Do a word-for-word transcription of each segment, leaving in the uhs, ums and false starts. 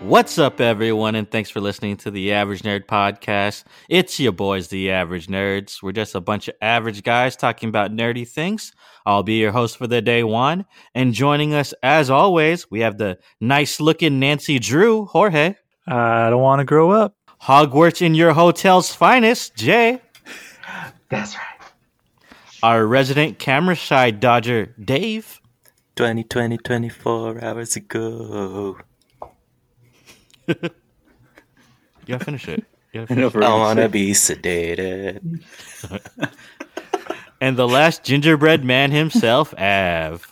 What's up, everyone, and thanks for listening to the Average Nerd Podcast. It's your boys, the Average Nerds. We're just a bunch of average guys talking about nerdy things. I'll be your host for the day one, and joining us, as always, we have the nice-looking Nancy Drew, Jorge. I don't want to grow up. Hogwarts in your hotel's finest, Jay. That's right. Our resident camera shy dodger, Dave. twenty, twenty, twenty-four hours ago. You gotta finish it. You gotta I finish it. wanna be sedated. And the last gingerbread man himself, Av.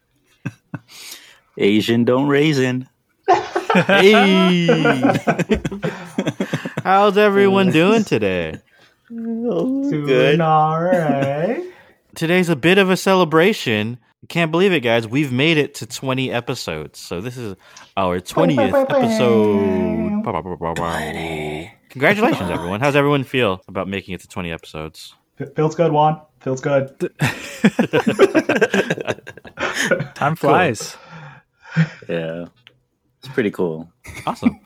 Asian don't raisin. Hey! How's everyone doing today? Doing good. all right. Today's a bit of a celebration. I can't believe it, guys. We've made it to twenty episodes. So this is our twentieth episode. Congratulations, everyone. How's everyone feel about making it to twenty episodes? F- Feels good, Juan. Feels good. Time flies. Yeah. It's pretty cool. Awesome.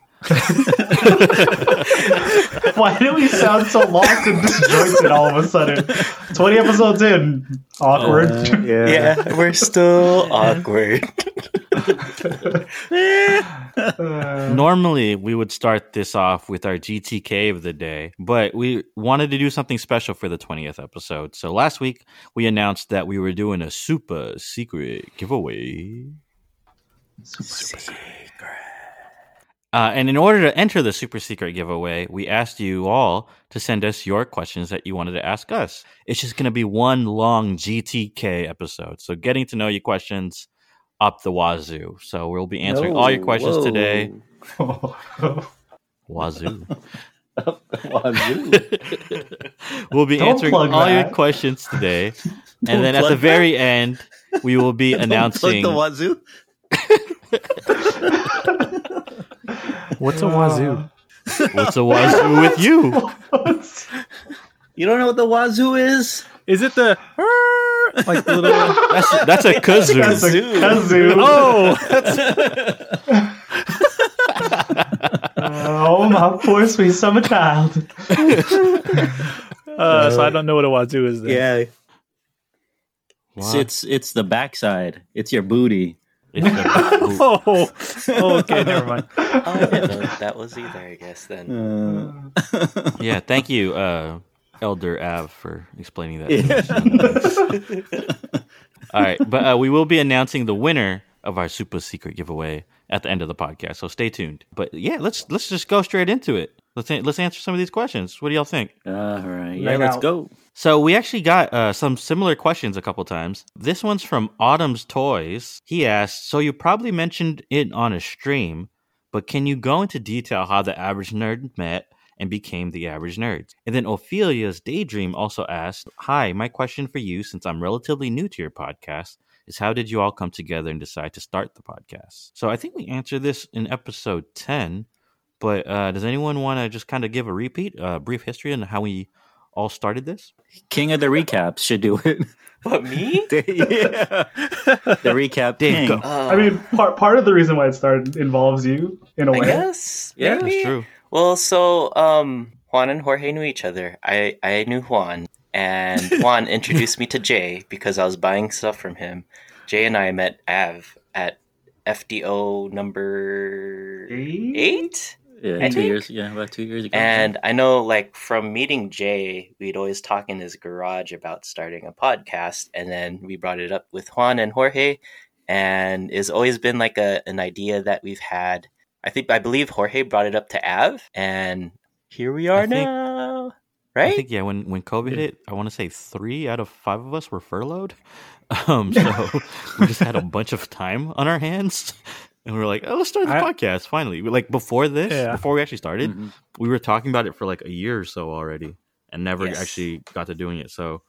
Why do we sound so lost and disjointed all of a sudden? twenty episodes in. Awkward. Uh, yeah. Yeah, we're still awkward. Uh, Normally, we would start this off with our G T K of the day, but we wanted to do something special for the twentieth episode. So last week, we announced that we were doing a super secret giveaway. Secret. Uh, and in order to enter the super secret giveaway, we asked you all to send us your questions that you wanted to ask us. It's just going to be one long G T K episode. So getting to know you questions up the wazoo. So we'll be answering all your questions whoa. today. Wazoo. Wazoo. We'll be Don't answering plug all your that. questions today. And Don't then at the plug very end, we will be announcing... the wazoo. What's a wazoo? What's a wazoo with you? You don't know what the wazoo is? Is it the like the little? That's, that's a kazoo. That's a kazoo. Oh, Oh, my poor sweet summer child. uh, so I don't know what a wazoo is. Then. Yeah. It's, What? it's it's the backside. It's your booty. It's the- Oh, oh, okay, never mind. Oh, I didn't know that was either, I guess, then. Uh, Yeah, thank you, uh, Elder Av, for explaining that. yeah. All right, but uh, we will be announcing the winner of our super secret giveaway at the end of the podcast, so stay tuned. But yeah, let's let's just go straight into it. Let's let's answer some of these questions. What do y'all think? All right. Yeah, Lay let's out. go. So we actually got uh, some similar questions a couple times. This one's from Autumn's Toys. He asked, so you probably mentioned it on a stream, but can you go into detail how the average nerd met and became the average nerds? And then Ophelia's Daydream also asked, hi, my question for you, since I'm relatively new to your podcast, is how did you all come together and decide to start the podcast? So I think we answered this in episode ten, but uh, does anyone want to just kind of give a repeat, a uh, brief history on how we all started this? King of the recaps should do it. What, me? Yeah. The recap Dave, king. go. Uh, I mean, part part of the reason why it started involves you in a I way. guess. Yeah, maybe. That's true. Well, so um, Juan and Jorge knew each other. I, I knew Juan, and Juan introduced me to Jay because I was buying stuff from him. Jay and I met Av at F D O number Eight? eight? Yeah, I two think- years. Yeah, about two years ago. And I know, like, from meeting Jay, we'd always talk in his garage about starting a podcast, and then we brought it up with Juan and Jorge, and it's always been like a an idea that we've had. I think I believe Jorge brought it up to Av, and here we are I think- now. I Right? think, yeah, when, when COVID hit, I want to say three out of five of us were furloughed. Um, so we just had a bunch of time on our hands. And we were like, oh, let's start the I- podcast finally. We- Like before this, Yeah. before we actually started, Mhm. we were talking about it for like a year or so already and never Yes. actually got to doing it. So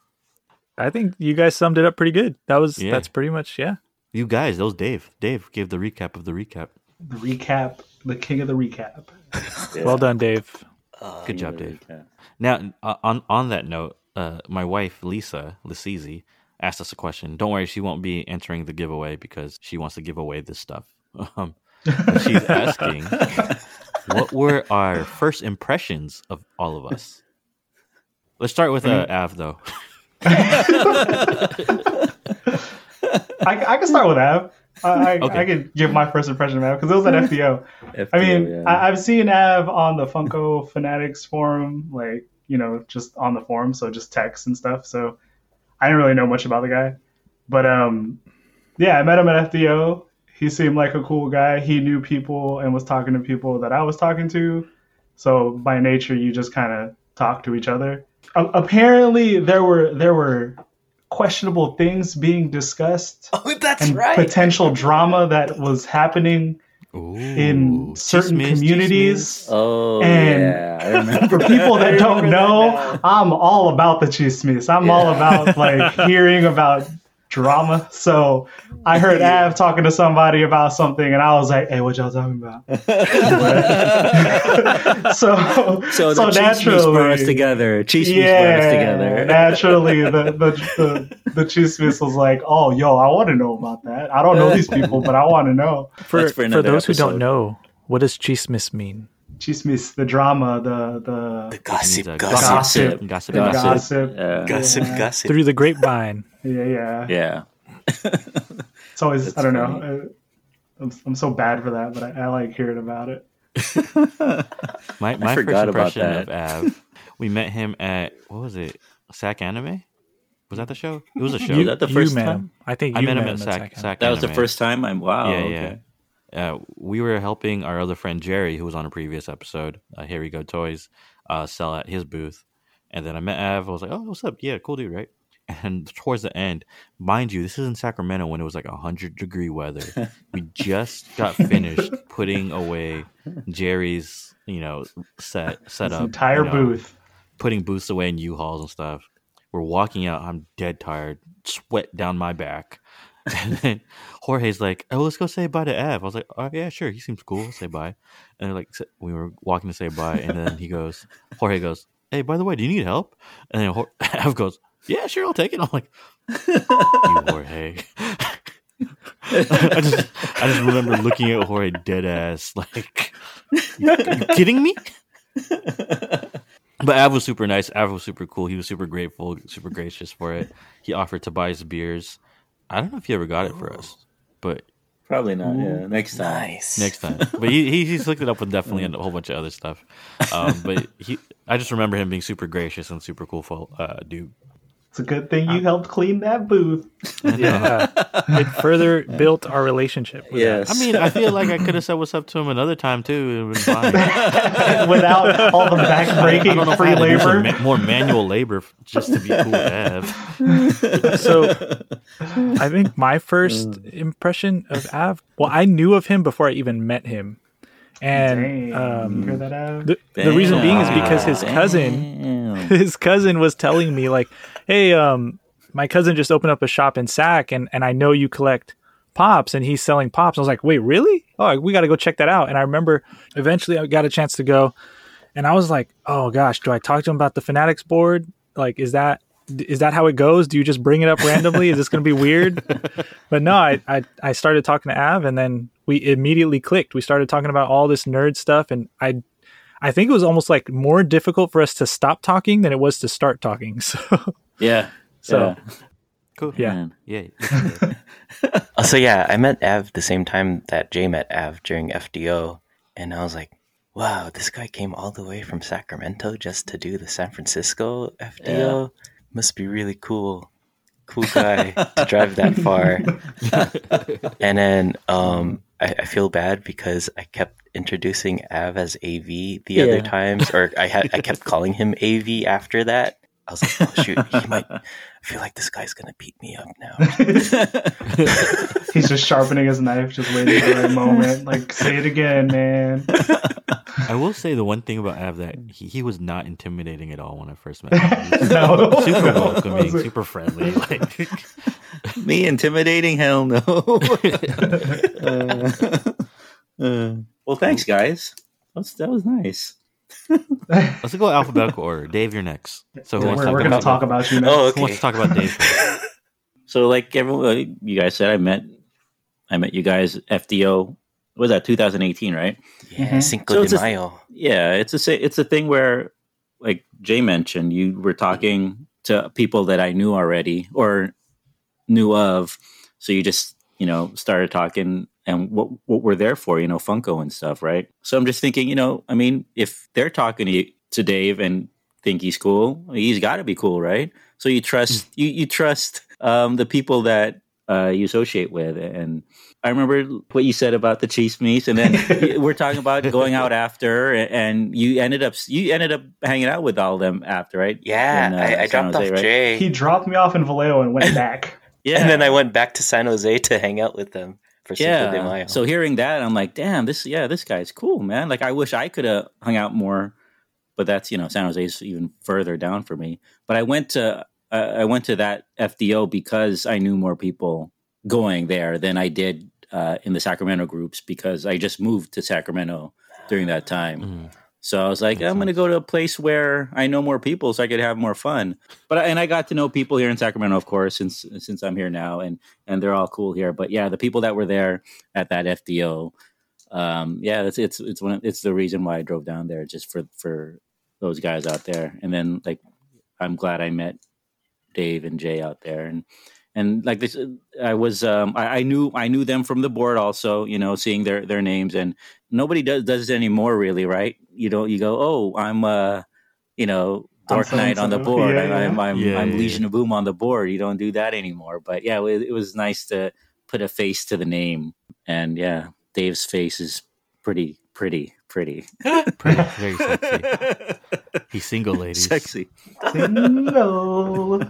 I think you guys summed it up pretty good. That was Yeah. that's pretty much yeah. you guys, that was Dave. Dave gave the recap of the recap. The recap, the king of the recap. Yeah. Well done, Dave. Uh, Good job, Yeah, Dave. recap. Now, uh, on on that note, uh, my wife Lisa Lisizi asked us a question. Don't worry, she won't be entering the giveaway because she wants to give away this stuff. Um, She's asking, what were our first impressions of all of us? Let's start with uh, Av, though. I, I can start with Av. I, I, Okay. I can give my first impression of Av because it was at F D O. I mean, yeah. I, I've seen Av on the Funko Fanatics forum, like, you know, just on the forum, so just text and stuff. So I didn't really know much about the guy. But um, yeah, I met him at F D O. He seemed like a cool guy. He knew people and was talking to people that I was talking to. So by nature, you just kind of talk to each other. A- apparently, there were there were questionable things being discussed Oh, that's and right. potential drama that was happening Ooh, in certain chismis, communities. Oh, And yeah. I remember. For people that I don't remember know, that now. I'm all about the chismis. I'm all about like hearing about drama. So I heard Av talking to somebody about something, and I was like, "Hey, what y'all talking about?" so, So the so chismes brought us naturally, together. Chismes brought yeah, us together. naturally, the the the, the chismis was like, "Oh, yo, I want to know about that. I don't know these people, but I want to know." For, That's for for another those who episode. don't know, what does chismis mean? Chismis, the drama, the the, The gossip, Gossip. gossip, Gossip. Gossip. the Gossip. gossip. Yeah. gossip, Yeah. gossip. Through the grapevine. Yeah, yeah. Yeah. It's always That's I don't funny. know. I, I'm I'm so bad for that, but I, I like hearing about it. My, my first forgot about impression that. of Av, we met him at, what was it? Sac Anime? Was that the show? It was a show. You- that the you first met time? him. I think I you met him met at him Sac, Sac Sac That was the Anime. first time. I'm wow. Yeah, okay. yeah. Uh, we were helping our other friend Jerry, who was on a previous episode, uh, Here We Go Toys, uh, sell at his booth. And then I met Av. I was like, oh, what's up? Yeah, cool dude, right? And towards the end, mind you, this is in Sacramento when it was like one hundred degree weather. We just got finished putting away Jerry's, you know, set set This up. entire you know, booth. putting booths away in U-Hauls and stuff. We're walking out. I'm dead tired, sweat down my back. And then Jorge's like, "Oh, let's go say bye to Av." I was like, "Oh yeah, sure. He seems cool. Say bye." And they're like, we were walking to say bye, and then he goes, Jorge goes, "Hey, by the way, do you need help?" And then Jor- Av goes, "Yeah, sure, I'll take it." I'm like, "You Jorge." I just, I just remember looking at Jorge dead ass, like, "You, you kidding me?" But Av was super nice. Av was super cool. He was super grateful, super gracious for it. He offered to buy us beers. I don't know if he ever got it for us, but Probably not. Yeah. Next time. Nice. next time. But he, he he's hooked it up with definitely a whole bunch of other stuff. Um, but he, I just remember him being super gracious and super cool fo- uh, dude. It's a good thing you helped clean that booth. Yeah. It further built our relationship. with Yes. I mean, I feel like I could have said what's up to him another time too. It would have been fine. Without all the I backbreaking don't know if I free had to do some labor. ma- more manual labor just to be cool with Av. So I think my first impression of Av, well, I knew of him before I even met him. And Dang, um, you hear that out? the, the reason being is because his cousin, Damn. his cousin was telling me like, hey, um, my cousin just opened up a shop in Sac and, and I know you collect pops and he's selling pops. I was like, wait, really? Oh, we got to go check that out. And I remember eventually I got a chance to go and I was like, oh gosh, do I talk to him about the Fanatics board? Like, is that, is that how it goes? Do you just bring it up randomly? Is this going to be weird? But no, I, I, I started talking to Av and then we immediately clicked. We started talking about all this nerd stuff. And I, I think it was almost like more difficult for us to stop talking than it was to start talking. So, Yeah. so yeah. Cool. yeah. Man. Yeah. Oh, so yeah, I met Av the same time that Jay met Av during F D O, and I was like, wow, this guy came all the way from Sacramento just to do the San Francisco F D O. Must be really cool. Cool guy to drive that far. And then um, I, I feel bad because I kept introducing Av as A V the Yeah. other times, or I had I kept calling him A V after that. I was like, oh shoot, he might. I feel like this guy's gonna beat me up now. He's just sharpening his knife, just waiting for the right moment. Like, say it again, man. I will say the one thing about Av that he, he was not intimidating at all when I first met him. He was No. super welcoming, Was it- super friendly. Like, Me intimidating? Hell no. Uh, uh, well, thanks, guys. That's, that was nice. let's go alphabetical order. Dave, you're next. So who We're, wants to talk we're gonna about? talk about you next. Oh, Who wants to talk about Dave? first? So, like everyone, you guys said, I met, I met you guys at F D O what was that, two thousand eighteen, right? Yeah, Mhm. Cinco So de it's a- Mayo. Yeah, it's a sa- it's a thing where, like Jay mentioned, you were talking to people that I knew already or knew of, so you just you know started talking and what what we're there for, you know, Funko and stuff, right? So I'm just thinking, you know, I mean, if they're talking to, you, to Dave and think he's cool, he's got to be cool, right? So you trust you you trust um, the people that uh, you associate with, and I remember what you said about the cheese meats, and then we're talking about going out after, and you ended up you ended up hanging out with all of them after, right? Yeah, In, uh, I, I San dropped Jose, off right? Jay, He dropped me off in Vallejo and went back. Yeah, and then I went back to San Jose to hang out with them for Cinco de Mayo. yeah. So hearing that, I'm like, damn, this yeah, this guy's cool, man. Like I wish I could have hung out more, but that's you know San Jose's even further down for me. But I went to uh, I went to that F D O because I knew more people going there than I did uh, in the Sacramento groups because I just moved to Sacramento during that time. Mm. So I was like, Makes I'm going to sense. go to a place where I know more people, so I could have more fun. But I- and I got to know people here in Sacramento, of course, since since I'm here now, and and they're all cool here. But yeah, the people that were there at that F D O, um, yeah, it's it's it's one of, it's the reason why I drove down there, just for for those guys out there. And then like, I'm glad I met Dave and Jay out there, and and like this, I was um, I, I knew I knew them from the board also, you know, seeing their their names, and nobody does does it anymore, really, right? You don't you go, oh, I'm uh, you know, I'm Dark Knight on the so-and-so. board, Yeah, I, yeah. I'm I'm, Yeah, I'm yeah, Legion yeah. of Boom on the board. You don't do that anymore, but yeah, it, it was nice to put a face to the name, and yeah, Dave's face is pretty pretty pretty Pretty, very sexy. He's single, ladies. sexy. Single.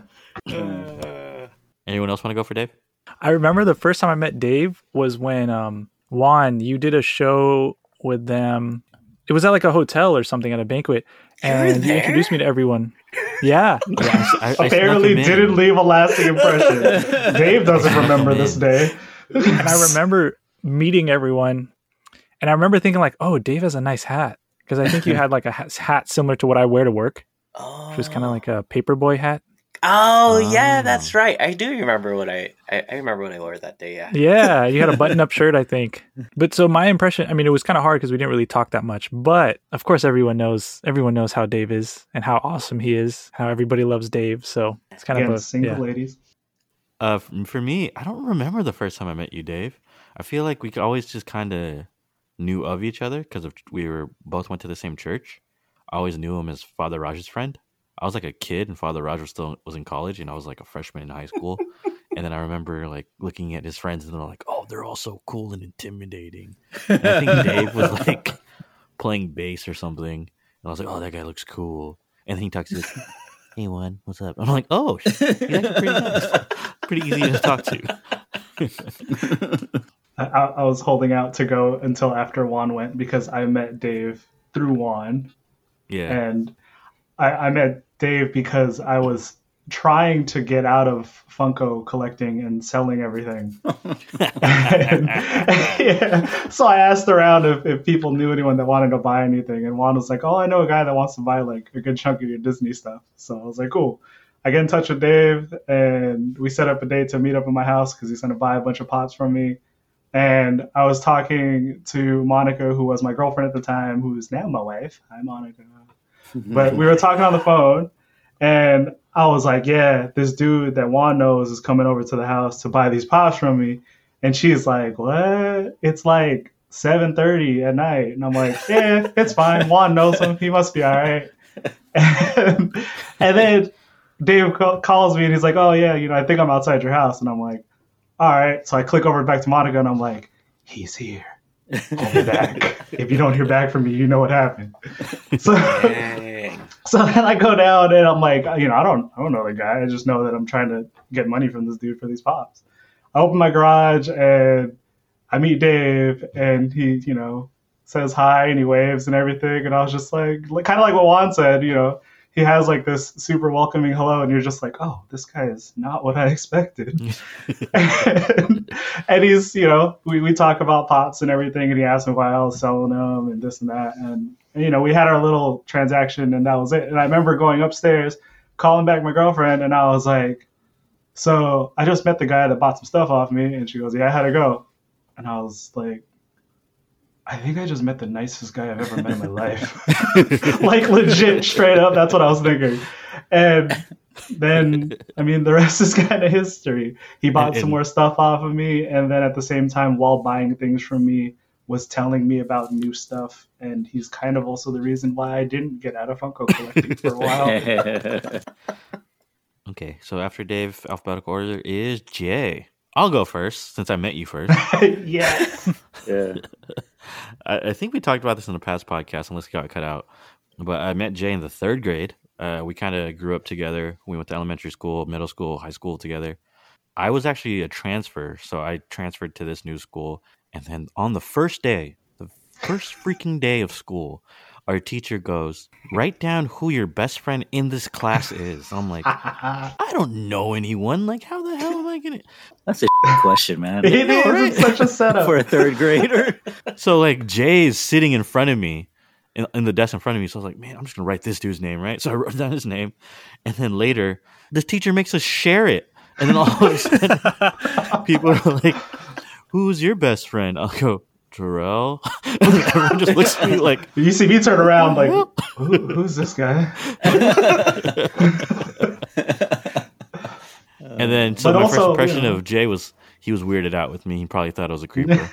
Anyone else want to go for Dave? I remember the first time I met Dave was when um Juan, you did a show with them. It was at like a hotel or something at a banquet, and you introduced me to everyone. Yeah, Yeah, I, I, I snuck Apparently him in. didn't leave a lasting impression. Dave doesn't remember this day. and I remember meeting everyone, and I remember thinking like, "Oh, Dave has a nice hat," because I think you had like a ha- hat similar to what I wear to work, Oh, which was kind of like a paperboy hat. oh yeah, Oh. that's right. I do remember what I, I I remember what I wore that day. Yeah. Yeah, you had a button-up shirt, I think. But so my impression, I mean, it was kind of hard because we didn't really talk that much. But of course, everyone knows everyone knows how Dave is and how awesome he is. How everybody loves Dave. So it's kind Again, of a single yeah. ladies. Uh, f- for me, I don't remember the first time I met you, Dave. I feel like we always just kind of knew of each other because we were both went to the same church. I always knew him as Father Raj's friend. I was like a kid, and Father Raj was still was in college, and I was like a freshman in high school. And then I remember like looking at his friends, and they're like, "Oh, they're all so cool and intimidating." And I think Dave was like playing bass or something, and I was like, "Oh, that guy looks cool." And then he talks to us, "Hey, Juan, what's up?" I'm like, "Oh, he's actually pretty nice, pretty easy to talk to." I, I was holding out to go until after Juan went because I met Dave through Juan. Yeah. And I, I met Dave because I was trying to get out of Funko collecting and selling everything. And, yeah. So I asked around if, if people knew anyone that wanted to buy anything. And Juan was like, "Oh, I know a guy that wants to buy like a good chunk of your Disney stuff." So I was like, cool. I get in touch with Dave and we set up a date to meet up at my house because he's going to buy a bunch of pops from me. And I was talking to Monica, who was my girlfriend at the time, who's now my wife. Hi, Monica. But we were talking on the phone, and I was like, yeah, this dude that Juan knows is coming over to the house to buy these pops from me. And she's like, what? It's like seven thirty at night. And I'm like, yeah, it's fine. Juan knows him. He must be all right. And, and then Dave call, calls me, and he's like, oh, yeah, you know, I think I'm outside your house. And I'm like, all right. So I click over back to Monica, and I'm like, he's here. Call me back. If you don't hear back from me, you know what happened. So, Dang. so then I go down and I'm like, you know, I don't, I don't know the guy. I just know that I'm trying to get money from this dude for these pops. I open my garage and I meet Dave, and he, you know, says hi and he waves and everything. And I was just like, like kind of like what Juan said, you know, he has like this super welcoming hello, and you're just like, oh, this guy is not what I expected. and, and he's, you know, we, we talk about pops and everything, and he asked me why I was selling them and this and that. And, and, you know, we had our little transaction, and that was it. And I remember going upstairs, calling back my girlfriend, and I was like, so I just met the guy that bought some stuff off me. And she goes, yeah, how'd it go? And I was like, I think I just met the nicest guy I've ever met in my life. Like legit, straight up. That's what I was thinking. And then, I mean, the rest is kind of history. He bought And- some and- more stuff off of me, and then at the same time, while buying things from me, was telling me about new stuff. And he's kind of also the reason why I didn't get out of Funko collecting for a while. Okay, so after Dave, alphabetical order is Jay. I'll go first since I met you first. Yes. yeah. I, I think we talked about this in the past podcast, unless it got cut out. But I met Jay in the third grade. Uh, we kind of grew up together. We went to elementary school, middle school, high school together. I was actually a transfer, so I transferred to this new school. And then on the first day, the first freaking day of school, our teacher goes, write down who your best friend in this class is. I'm like, I don't know anyone. Like, how the hell am I going to? That's a question, man. It is. right. It's such a setup. For a third grader. So, like, Jay is sitting in front of me, in, in the desk in front of me. So I was like, man, I'm just going to write this dude's name, right? So I wrote down his name. And then later, the teacher makes us share it. And then all of a sudden, people are like, who's your best friend? I'll go, Terrell. And everyone just looks at me like, You see me turn around like, Who, who's this guy? and then so But my also, first impression you know- of Jay was he was weirded out with me. He probably thought I was a creeper.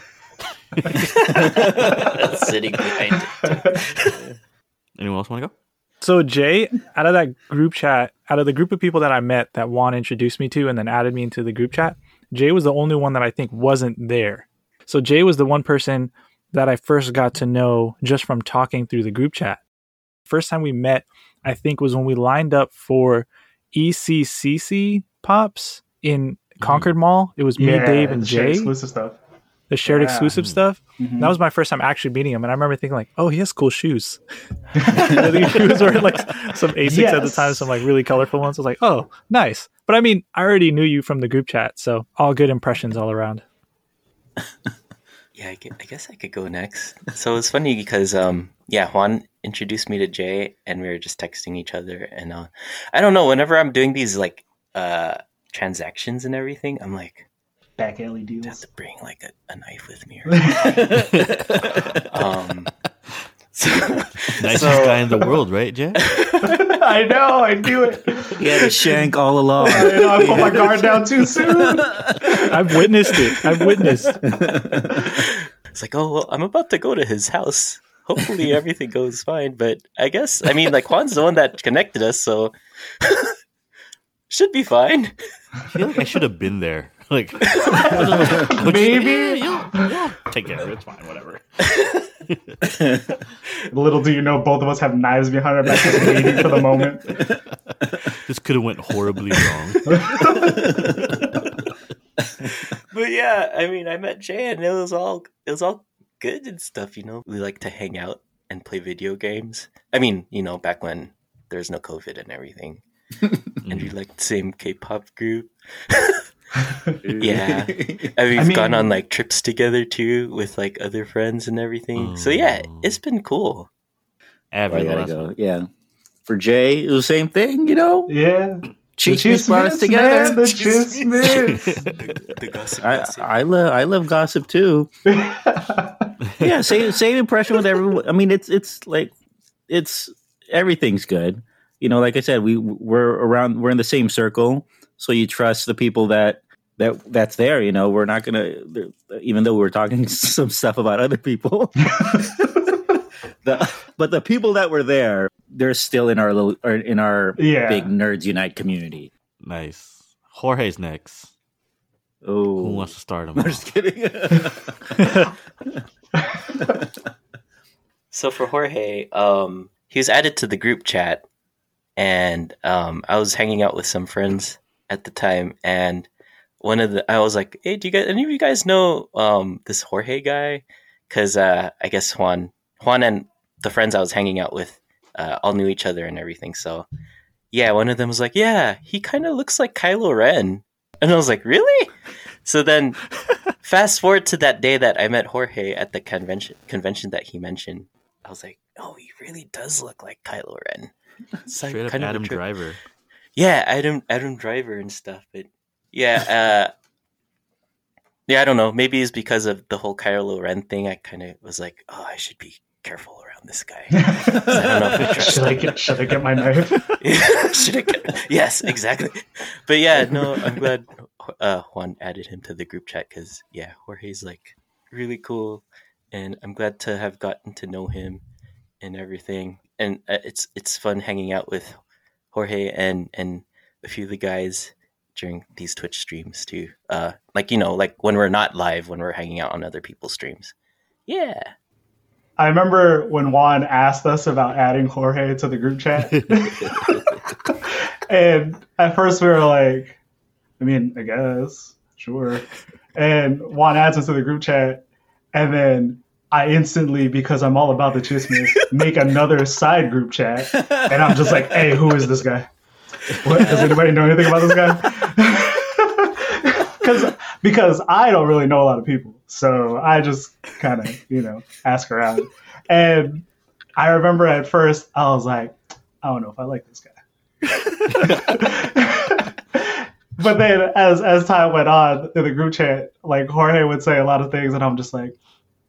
Sitting behind it. Anyone else want to go? So Jay, out of that group chat, out of the group of people that I met that Juan introduced me to and then added me into the group chat, Jay was the only one that I think wasn't there. So Jay was the one person that I first got to know just from talking through the group chat. First time we met, I think, was when we lined up for E C C C Pops in Concord Mall. It was me, Yeah, Dave, and the shared Jay. exclusive stuff. The shared Yeah. exclusive stuff. Mhm. That was my first time actually meeting him, and I remember thinking like, "Oh, he has cool shoes." I think he was wearing like some Asics at the Yes. time, some like really colorful ones. I was like, "Oh, nice." But I mean, I already knew you from the group chat, so all good impressions all around. Yeah, I gue- I guess I could go next. So it's funny because, um, yeah, Juan introduced me to Jay, and we were just texting each other. And uh, I don't know, whenever I'm doing these like uh, transactions and everything, I'm like, Back alley I have deals. to bring like a, a knife with me. Or um, so, Nicest so- guy in the world, right, Jay? I know, I knew it. He had a shank all along. I know, I put my guard down too soon. I've witnessed it. I've witnessed. It's like, oh, well, I'm about to go to his house. Hopefully everything goes fine. But I guess, I mean, like Juan's the one that connected us, so should be fine. I feel like I should have been there. Like, Maybe. Yeah, you'll, you'll take care of it. It's fine, whatever. Little do you know, both of us have knives behind our back, just waiting for the moment. This could have went horribly wrong. But yeah, I mean, I met Jay, and it was all it was all good and stuff. You know, we like to hang out and play video games. I mean, you know, back when there's no COVID and everything, and we like the same K-pop group. Yeah, and we've I mean- gone on like trips together too with like other friends and everything. So yeah, Oh. it's been cool. Abby, I the gotta last go. one. Yeah. For Jay, it was the same thing, you know? Yeah. Cheech The Mix brought us Chismits, together. man, the Chismits. the, the gossip. I, gossip. I love I love gossip too. Yeah, same same impression with everyone. I mean, it's it's like it's everything's good. You know, like I said, we we're around. We're in the same circle, so you trust the people that that that's there. You know, we're not gonna, even though we're talking some stuff about other people. the, but the people that were there, they're still in our little or in our Yeah. big Nerds Unite community. Nice. Jorge's next. Oh, Who wants to start him? I'm just kidding. So for Jorge, um, he was added to the group chat, and um, I was hanging out with some friends at the time, and one of the I was like, "Hey, do you guys any of you guys know um, this Jorge guy?" Because uh, I guess Juan, Juan, and the friends I was hanging out with uh, all knew each other and everything. So yeah, one of them was like, "Yeah, he kind of looks like Kylo Ren," and I was like, "Really?" So then, fast forward to that day that I met Jorge at the convention convention that he mentioned. I was like, "Oh, he really does look like Kylo Ren." It's like Straight up kind of a Adam trip. Driver. Yeah, Adam Adam Driver and stuff. But yeah, uh, Yeah, I don't know. Maybe it's because of the whole Kylo Ren thing. I kind of was like, oh, I should be careful around this guy. I don't know if I trust should I him. get should I get my knife? Should I get? Yes, exactly. But yeah, no, I'm glad uh, Juan added him to the group chat because yeah, Jorge's like really cool, and I'm glad to have gotten to know him and everything. And uh, it's it's fun hanging out with Jorge and and a few of the guys during these Twitch streams too. Uh, like you know, like when we're not live, when we're hanging out on other people's streams. Yeah. I remember when Juan asked us about adding Jorge to the group chat. And at first we were like, I mean, I guess, sure. And Juan adds us to the group chat. And then I instantly, because I'm all about the chismes, make another side group chat. And I'm just like, hey, who is this guy? What, does anybody know anything about this guy? Because because I don't really know a lot of people. So I just kind of, you know, ask around. And I remember at first I was like, I don't know if I like this guy. But then as as time went on in the group chat, like Jorge would say a lot of things and I'm just like,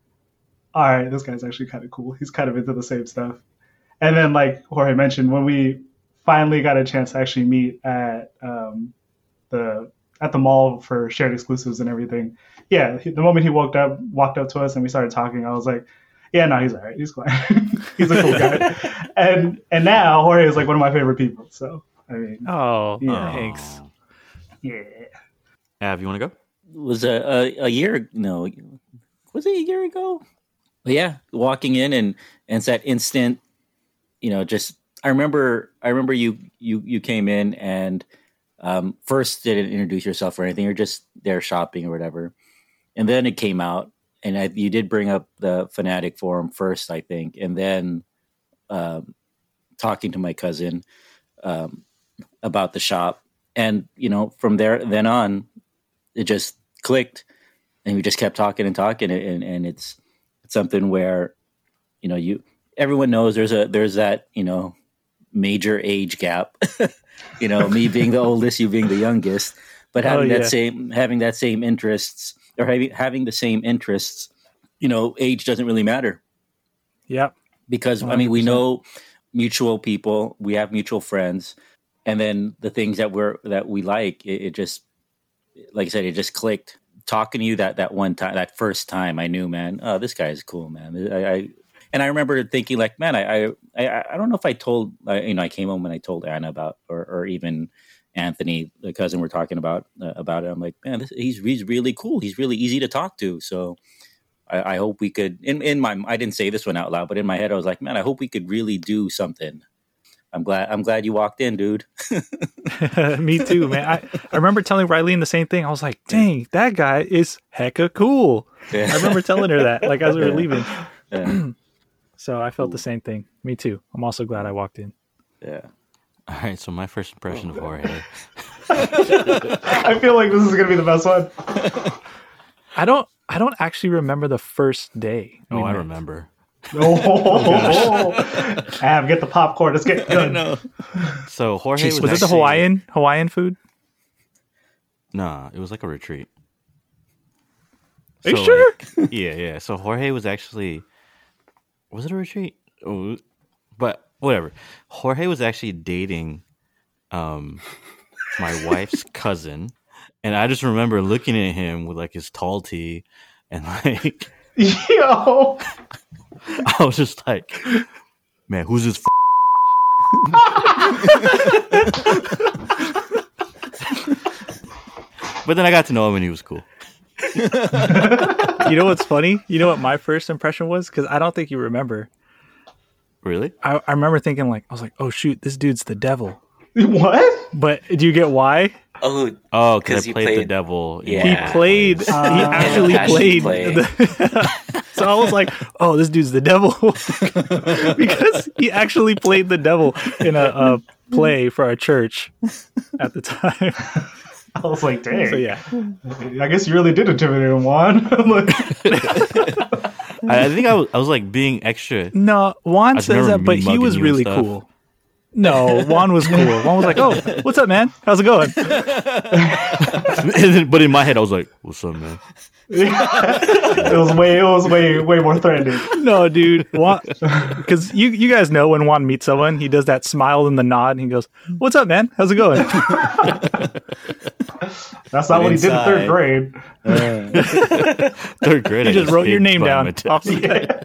all right, this guy's actually kind of cool. He's kind of into the same stuff. And then like Jorge mentioned, when we finally got a chance to actually meet at um, the at the mall for shared exclusives and everything. Yeah, he, the moment he walked up, walked up to us and we started talking, I was like, yeah, no, he's all right. He's fine. He's a cool guy. And and now Jorge is like one of my favorite people. So, I mean. Oh, Yeah. thanks. Yeah. Av, you want to go? Was a, a a year no, was it a year ago? But yeah, walking in and and it's that instant, you know, just I remember I remember you you you came in and um, first didn't introduce yourself or anything. You're just there shopping or whatever, and then it came out, and I, you did bring up the Fanatic forum first, I think, and then um, talking to my cousin um, about the shop, and you know, from there then on, it just clicked, and we just kept talking and talking, and and it's it's something where, you know, you everyone knows there's a there's that you know major age gap. You know, me being the oldest, you being the youngest, but having Oh, yeah. that same having that same interests or having having the same interests, you know, age doesn't really matter Yep. because I mean we know mutual people, we have mutual friends, and then the things that we're that we like, it, it just like I said, it just clicked. Talking to you that that one time, that first time, I knew, man, oh, this guy is cool, man. I, I and I remember thinking, like, man, I, I, I, I don't know if I told, uh, you know, I came home and I told Anna about, or, or even Anthony, the cousin, we're talking about uh, about it. I'm like, man, this, he's he's really cool. He's really easy to talk to. So I, I hope we could. In in my, I didn't say this one out loud, but in my head, I was like, man, I hope we could really do something. I'm glad. I'm glad you walked in, dude. Me too, man. I, I remember telling Rylene the same thing. I was like, dang, that guy is hecka cool. Yeah. I remember telling her that, like, as we were leaving. Yeah. So I felt the same thing. Me too. I'm also glad I walked in. Yeah. All right, so my first impression of Jorge. I feel like this is gonna be the best one. I don't I don't actually remember the first day. Oh, we I met. remember. Oh, Ab, get the popcorn. Let's get good. No. So Jorge was, Was it the actually- Hawaiian Hawaiian food? Nah, it was like a retreat. Are you So, sure? like, yeah, yeah. So Jorge was actually, was it a retreat? Oh, but whatever. Jorge was actually dating um, my wife's cousin, and I just remember looking at him with like his tall tee, and like Yo. I was just like, man, who's this? F-? But then I got to know him, and he was cool. You know what's funny? You know what my first impression was? Because I don't think you remember. Really? I, I remember thinking like, I was like, oh shoot, this dude's the devil. What? But do you get why? Oh, Oh, 'Cause because I you played, the played- devil. in Yeah. He that played. place. he Uh, actually actually played. played. the- so I was like, "Oh, this dude's the devil," because he actually played the devil in a, a play for our church at the time. I was like, dang. So yeah, I guess you really did intimidate him, Juan. Like, I, I think I was, I was like being extra. no, Juan I've says never that, but he mugging was you and really stuff. cool. No, Juan was cool. Juan was like, "Oh, what's up, man? How's it going?" And then- but in my head, I was like, "What's up, man?" It was way, it was way, way more threatening. No, dude, because you you guys know when Juan meets someone, he does that smile and the nod, and he goes, "What's up, man? How's it going?" That's not what he did in Inside. third grade. Uh, Third grade. He I just got wrote your paid name by down. my test. Off the-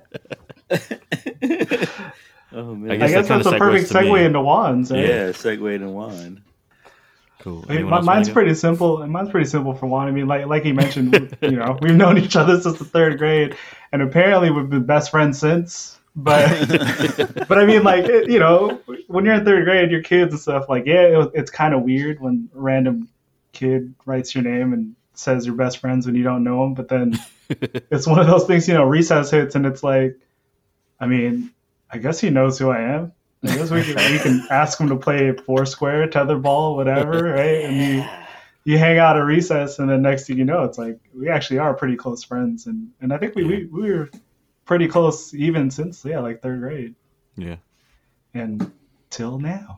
oh man. I I guess guess that kinda that's a perfect segues to me. segue into Juan's. Right? yeah, segue to one. Cool. I mean, Anyone mi- else wanna mine's go? pretty simple, and mine's pretty simple for Juan. I mean, like like he mentioned, you know, we've known each other since the third grade, and apparently we've been best friends since. But but I mean, like it, you know, when you're in third grade, your kids and stuff, like yeah, it, it's kind of weird when a random kid writes your name and says you're best friends when you don't know them. But then it's one of those things, you know, recess hits, and it's like, I mean, I guess he knows who I am. I guess we can, we can ask him to play Foursquare, tetherball, whatever, right? And you you hang out at recess, and then next thing you know, it's like we actually are pretty close friends, and, and I think we, we we were pretty close even since yeah, like third grade, Yeah. and till now.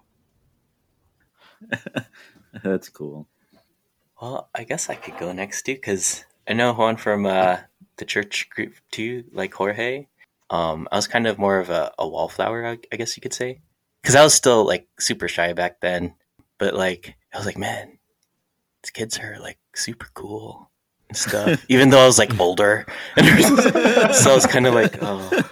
That's cool. Well, I guess I could go next too, because I know Juan from uh, the church group too, like Jorge. Um, I was kind of more of a, a wallflower, I, I guess you could say, because I was still like super shy back then. But like, I was like, man, these kids are like super cool and stuff. Even though I was like older, so I was kind of like, oh.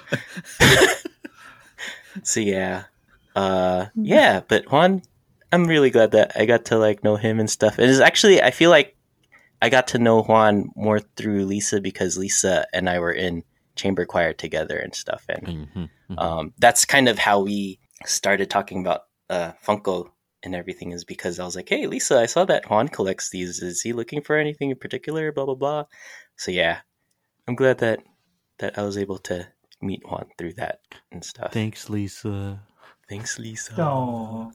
So yeah, uh, yeah. But Juan, I'm really glad that I got to like know him and stuff. It is actually, I feel like I got to know Juan more through Lisa, because Lisa and I were in chamber choir together and stuff, and Mhm, mhm. um, that's kind of how we started talking about uh, Funko and everything, is because I was like, hey Lisa, I saw that Juan collects these, is he looking for anything in particular, blah blah blah. So yeah, I'm glad that that I was able to meet Juan through that and stuff. Thanks, Lisa. Thanks, Lisa. Oh,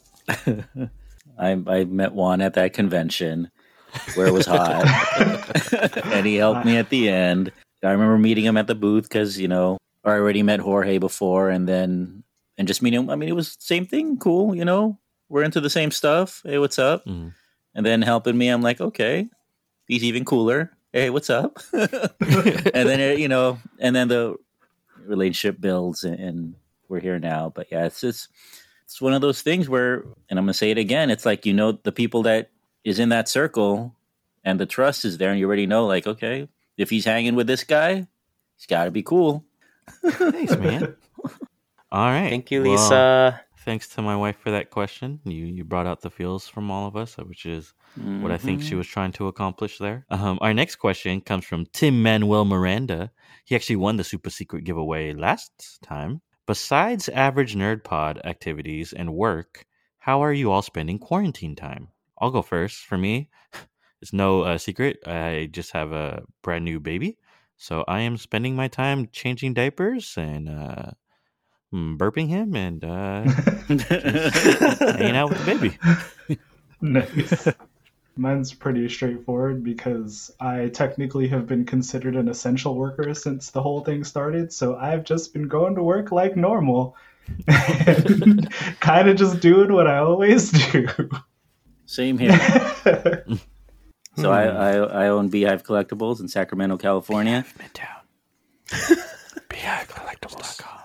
I I met Juan at that convention where it was hot, and he helped me at the end. I remember meeting him at the booth because, you know, I already met Jorge before, and then and just meeting him. I mean, it was the same thing, cool, you know. We're into the same stuff. Hey, what's up? Mhm. And then helping me, I'm like, okay, he's even cooler. Hey, what's up? And then it, you know, and then the relationship builds, and, and we're here now. But yeah, it's just it's one of those things where, and I'm gonna say it again, it's like, you know, the people that is in that circle, and the trust is there, and you already know, like, okay, if he's hanging with this guy, he's got to be cool. Thanks, man. All right. Thank you, Well, Lisa. thanks to my wife for that question. You you brought out the feels from all of us, which is what I think she was trying to accomplish there. Um, our next question comes from Tim Manuel Miranda. He actually won the super secret giveaway last time. Besides average nerd pod activities and work, how are you all spending quarantine time? I'll go first. For me, it's no uh, secret. I just have a brand new baby. So I am spending my time changing diapers and uh, burping him and uh, hanging out with the baby. nice. Mine's pretty straightforward because I technically have been considered an essential worker since the whole thing started. So I've just been going to work like normal and kind of just doing what I always do. Same here. So I, I I own Beehive Collectibles in Sacramento, California. Midtown. beehive collectibles dot com.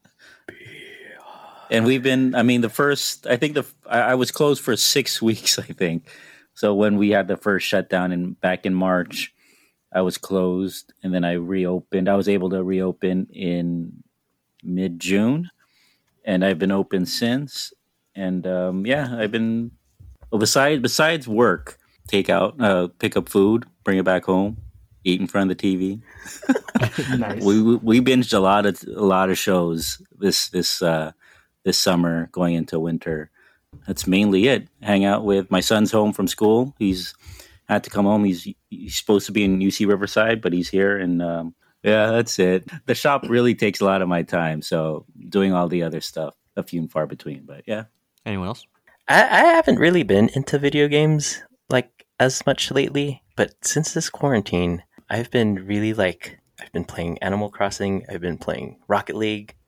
And we've been, I mean, the first, I think the I, I was closed for six weeks, I think. So when we had the first shutdown in back in March, I was closed, and then I reopened. I was able to reopen in mid-June, and I've been open since. And um, yeah, I've been, well, besides, besides work, take out, uh, pick up food, bring it back home, eat in front of the T V. Nice. We we we binged a lot of a lot of shows this this uh, this summer going into winter. That's mainly it. Hang out with my son's home from school. He's had to come home. He's he's supposed to be in U C Riverside, but he's here, and um, yeah, that's it. The shop really takes a lot of my time, so doing all the other stuff a few and far between. But yeah, Anyone else? I, I haven't really been into video games like as much lately, but since this quarantine, I've been really like I've been playing Animal Crossing. I've been playing Rocket League,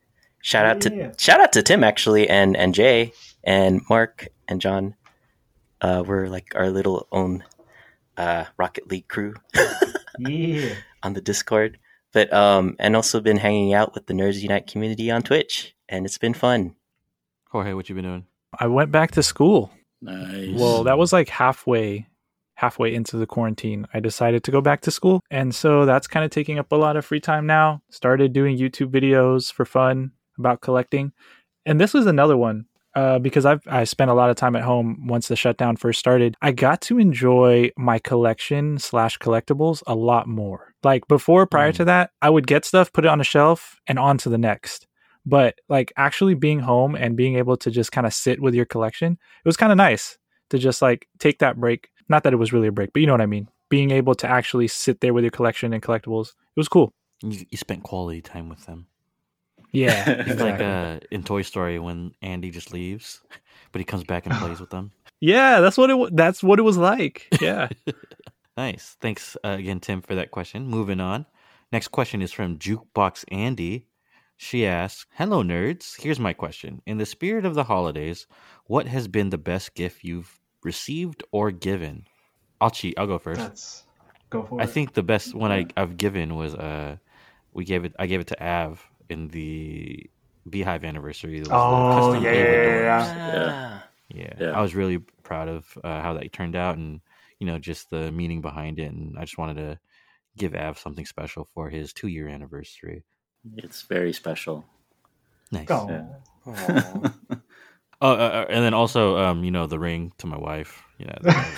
Shout out Yeah. to shout out to Tim actually, and and Jay and Mark and John. Uh, we're like our little own uh, Rocket League crew Yeah. on the Discord. But um, and also been hanging out with the Nerds Unite community on Twitch, and it's been fun. Jorge, what you been doing? I went back to school. Nice. Well, that was like halfway halfway into the quarantine. I decided to go back to school. And so that's kind of taking up a lot of free time now. Started doing YouTube videos for fun about collecting. And this was another one uh, because I've I spent a lot of time at home once the shutdown first started. I got to enjoy my collection slash collectibles a lot more. Like before, prior Mm. to that, I would get stuff, put it on a shelf, and on to the next. But like actually being home and being able to just kind of sit with your collection, it was kind of nice to just like take that break. Not that it was really a break, but you know what I mean? Being able to actually sit there with your collection and collectibles. It was cool. You, you spent quality time with them. Yeah. It's like exactly. uh, in Toy Story when Andy just leaves, but he comes back and plays with them. Yeah, that's what it wa- that's what it was like. Yeah. Nice. Thanks uh, again, Tim, for that question. Moving on. Next question is from Jukebox Andy. She asks, "Hello, nerds. Here's my question. In the spirit of the holidays, what has been the best gift you've received or given?" I'll cheat. I'll go first. Let's go for I it. think the best one I, I've given was uh, we gave it. I gave it to Av in the Beehive anniversary. It was the Oh, custom yeah, Ava yeah, doors. yeah, Ah. Yeah. Yeah. I was really proud of uh, how that turned out, and you know, just the meaning behind it. And I just wanted to give Av something special for his two-year anniversary. It's very special. Nice. Go. Yeah. Aw. Oh, uh, uh, and then also, um, you know, the ring to my wife. Yeah.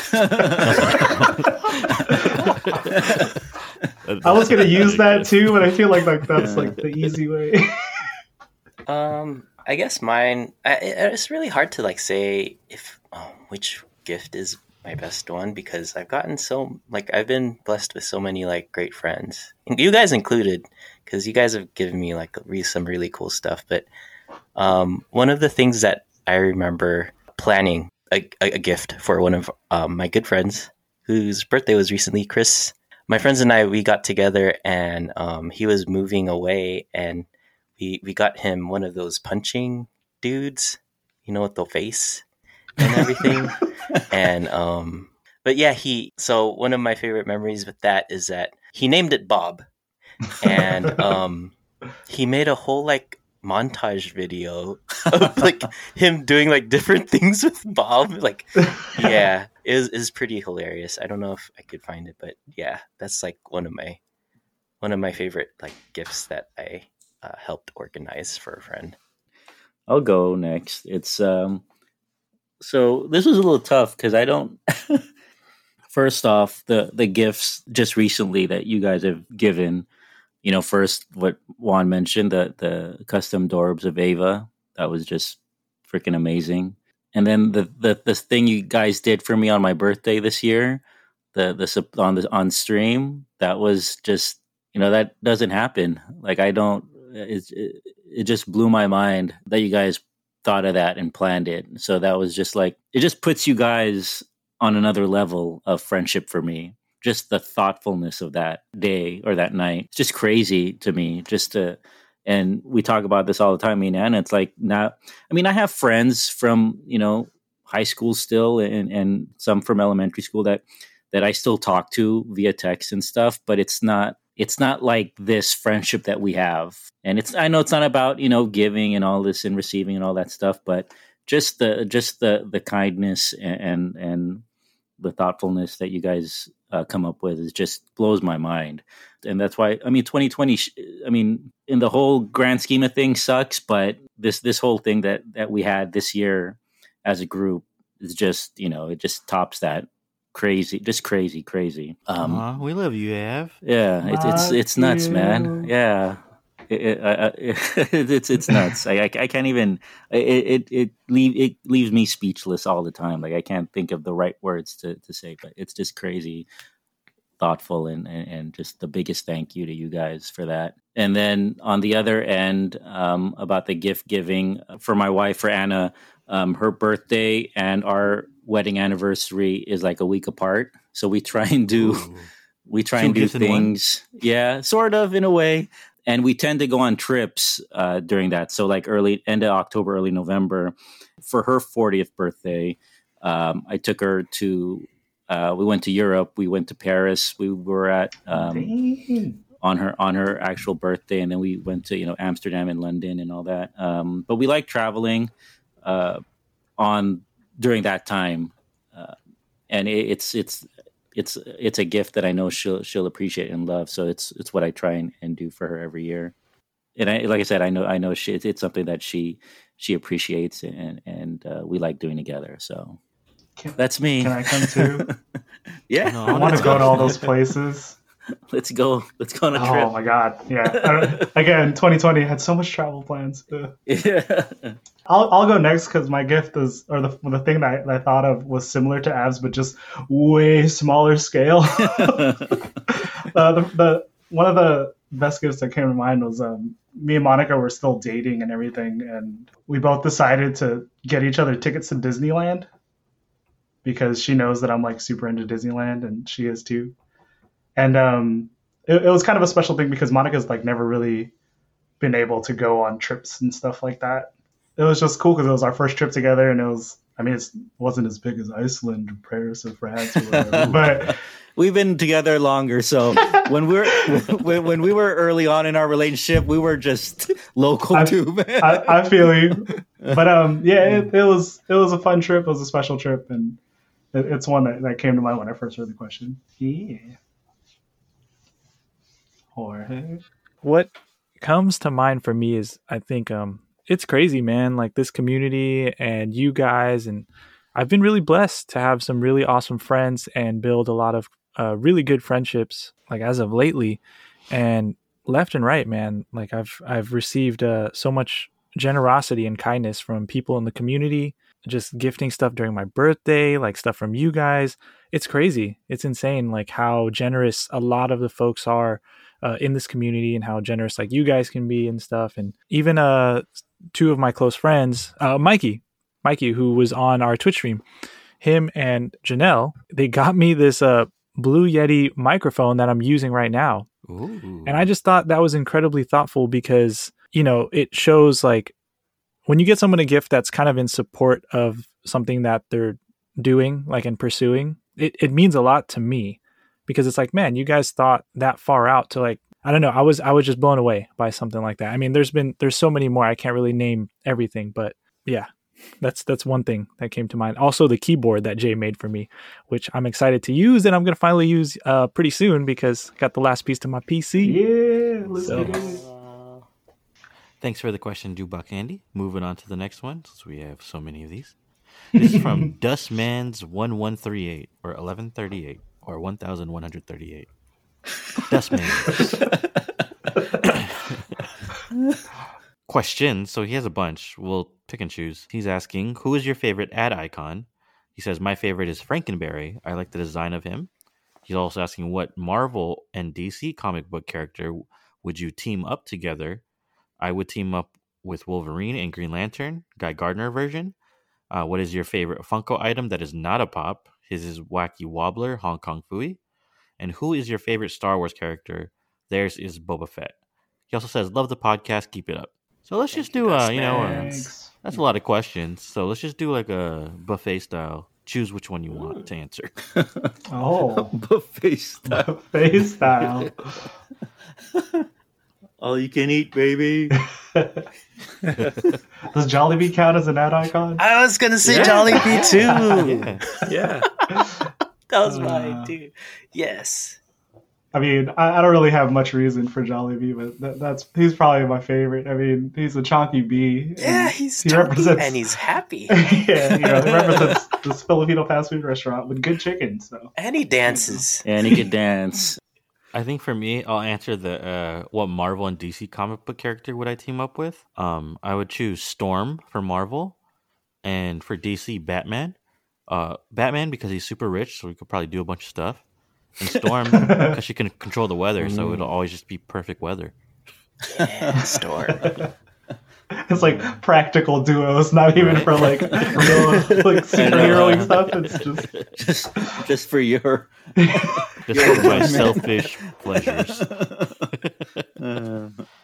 I was gonna use that too, but I feel like like that's like the easy way. Um, I guess mine. I, it's really hard to like say if um, which gift is my best one because I've gotten so like I've been blessed with so many like great friends, and you guys included, because you guys have given me like re- some really cool stuff. But um, one of the things that I remember planning a, a, a gift for one of um, my good friends whose birthday was recently, Chris. My friends and I, we got together, and um, he was moving away, and we we got him one of those punching dudes, you know, with the face and everything. and um, but yeah, he. So one of my favorite memories with that is that he named it Bob, and um, he made a whole like montage video of like him doing like different things with Bob. Like, yeah, it is is pretty hilarious. I don't know if I could find it, but yeah, that's like one of my one of my favorite like gifts that I uh, helped organize for a friend. I'll go next. It's um so this was a little tough because I don't first off, the the gifts just recently that you guys have given, you know, first what Juan mentioned, the the custom Dorbs of Ava, that was just freaking amazing. And then the, the the thing you guys did for me on my birthday this year, the the sup- on the on stream, that was just, you know, that doesn't happen. Like I don't, it, it it just blew my mind that you guys thought of that and planned it. So that was just like, it just puts you guys on another level of friendship for me. Just the thoughtfulness of that day or that night, it's just crazy to me. Just to, and we talk about this all the time, me and Anna. It's like not. I mean, I have friends from, you know, high school still, and and some from elementary school that that I still talk to via text and stuff. But it's not. It's not like this friendship that we have. And it's. I know it's not about, you know, giving and all this and receiving and all that stuff, but just the just the the kindness and and, and the thoughtfulness that you guys uh, come up with is just blows my mind. And that's why, I mean, twenty twenty, I mean, in the whole grand scheme of things sucks, but this, this whole thing that, that we had this year as a group is just, you know, it just tops that. Crazy, just crazy, crazy. Um, Aw, we love you, Av. yeah, it's, it's, it's nuts, man. Yeah. It, it, uh, it, it's it's nuts. I, I I can't even. It it it, leave, it leaves me speechless all the time. Like I can't think of the right words to, to say, but it's just crazy, thoughtful, and, and and just the biggest thank you to you guys for that. And then on the other end, um, about the gift giving for my wife, for Anna, um, her birthday and our wedding anniversary is like a week apart, so we try and do. Ooh. We try Two and do gifts in one? things, yeah, sort of in a way. and we tend to go on trips uh, during that. So like early end of October, early November, for her fortieth birthday, um, I took her to. Uh, we went to Europe. We went to Paris. We were at um, on her on her actual birthday, and then we went to you know Amsterdam and London and all that. Um, but we like traveling uh, on during that time, uh, and it, it's it's it's it's a gift that I know she'll she'll appreciate and love. So it's it's what I try and, and do for her every year. And I, like I said, I know I know she it's something that she she appreciates and and uh, we like doing together. So. Can, That's me. Can I come too? Yeah. No, I want to go to all those places. Let's go. Let's go on a oh trip. Oh my god. Yeah. Again, twenty twenty had so much travel plans. Yeah. I'll I'll go next because my gift is, or the the thing that I, I thought of was similar to Avs, but just way smaller scale. uh, the, the one of the best gifts that came to mind was um, me and Monica were still dating and everything, and we both decided to get each other tickets to Disneyland. Because she knows that I'm like super into Disneyland and she is too. And um, it, it was kind of a special thing because Monica's like never really been able to go on trips and stuff like that. It was just cool because it was our first trip together and it was, I mean, it wasn't as big as Iceland or Paris or France or whatever, but we've been together longer. So when we were when, when we were early on in our relationship, we were just local I, too, man. I, I feel you. But um, yeah, it, it was it was a fun trip. It was a special trip and it's one that, that came to mind when I first heard the question. Yeah. Jorge. What comes to mind for me is, I think, um, it's crazy, man. Like this community and you guys, and I've been really blessed to have some really awesome friends and build a lot of uh, really good friendships, like as of lately, and left and right, man. Like I've I've received uh, so much generosity and kindness from people in the community. Just gifting stuff during my birthday, like stuff from you guys. It's crazy. It's insane, like how generous a lot of the folks are uh, in this community and how generous like you guys can be and stuff. And even uh, two of my close friends, uh, Mikey, Mikey, who was on our Twitch stream, him and Janelle, they got me this uh, Blue Yeti microphone that I'm using right now. Ooh. And I just thought that was incredibly thoughtful because, you know, it shows like, when you get someone a gift that's kind of in support of something that they're doing, like and pursuing, it, it means a lot to me because it's like, man, you guys thought that far out to like, I don't know. I was, I was just blown away by something like that. I mean, there's been, there's so many more. I can't really name everything, but yeah, that's, that's one thing that came to mind. Also the keyboard that Jay made for me, which I'm excited to use and I'm going to finally use uh, pretty soon because I got the last piece to my P C. Yeah. Let's so. get it. Thanks for the question, Jukebox Andy. Moving on to the next one, since we have so many of these. This is from Dustman's one one three eight or eleven thirty-eight or one thousand one hundred thirty-eight. Dustman. Question. So he has a bunch. We'll pick and choose. He's asking, who is your favorite ad icon? He says, my favorite is Frankenberry. I like the design of him. He's also asking, what Marvel and D C comic book character would you team up together? I would team up with Wolverine and Green Lantern, Guy Gardner version. Uh, what is your favorite Funko item that is not a pop? His is Wacky Wobbler, Hong Kong Phooey. And who is your favorite Star Wars character? Theirs is Boba Fett. He also says, love the podcast, keep it up. So let's Thank just do, uh, you know, uh, that's a lot of questions. So let's just do like a buffet style. Choose which one you want to answer. Oh, buffet style. Buffet style. All you can eat, baby. Does Jollibee count as an ad icon? I was gonna say yeah. Jollibee too. Yeah, that was uh, mine too. Yes. I mean, I, I don't really have much reason for Jollibee, but that, that's he's probably my favorite. I mean, he's a chunky bee. Yeah, he's he chunky represents, and he's happy. Yeah, you know, he represents this Filipino fast food restaurant with good chicken. So and he dances. And he can dance. I think for me, I'll answer the uh, what Marvel and D C comic book character would I team up with? Um, I would choose Storm for Marvel, and for D C, Batman. Uh, Batman because he's super rich, so we could probably do a bunch of stuff. And Storm because she can control the weather, so it'll always just be perfect weather. Yeah, Storm. It's like practical duos, not even right? for like real like superhero stuff. It's just just just for your just for my selfish pleasures. uh.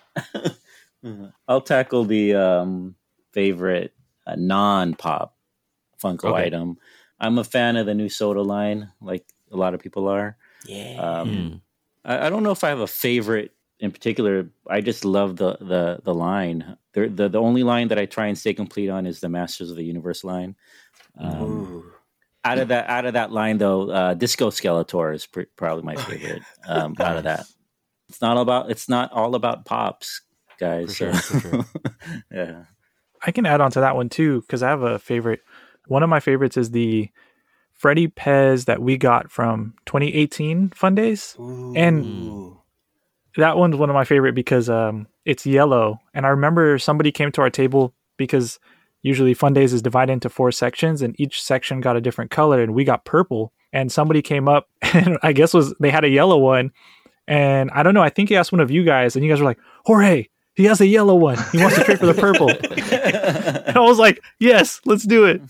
I'll tackle the um, favorite uh, non-pop Funko Okay. item. I'm a fan of the new soda line, like a lot of people are. Yeah. Um, Hmm. I, I don't know if I have a favorite in particular. I just love the the the line. The, the the only line that I try and stay complete on is the Masters of the Universe line. Um, Ooh. out of that out of that line though, uh, Disco Skeletor is pr- probably my Oh, favorite. Um, out of that, it's not all about it's not all about pops, guys. For sure, so- for sure. yeah. I can add on to that one too because I have a favorite. One of my favorites is the Freddy Pez that we got from twenty eighteen Fun Days. Ooh. And- That one's one of my favorite because um, it's yellow. And I remember somebody came to our table because usually Fun Days is divided into four sections and each section got a different color and we got purple. And somebody came up and I guess was they had a yellow one. And I don't know, I think he asked one of you guys and you guys were like, Jorge, he has a yellow one. He wants to trade for the purple. And I was like, yes, let's do it.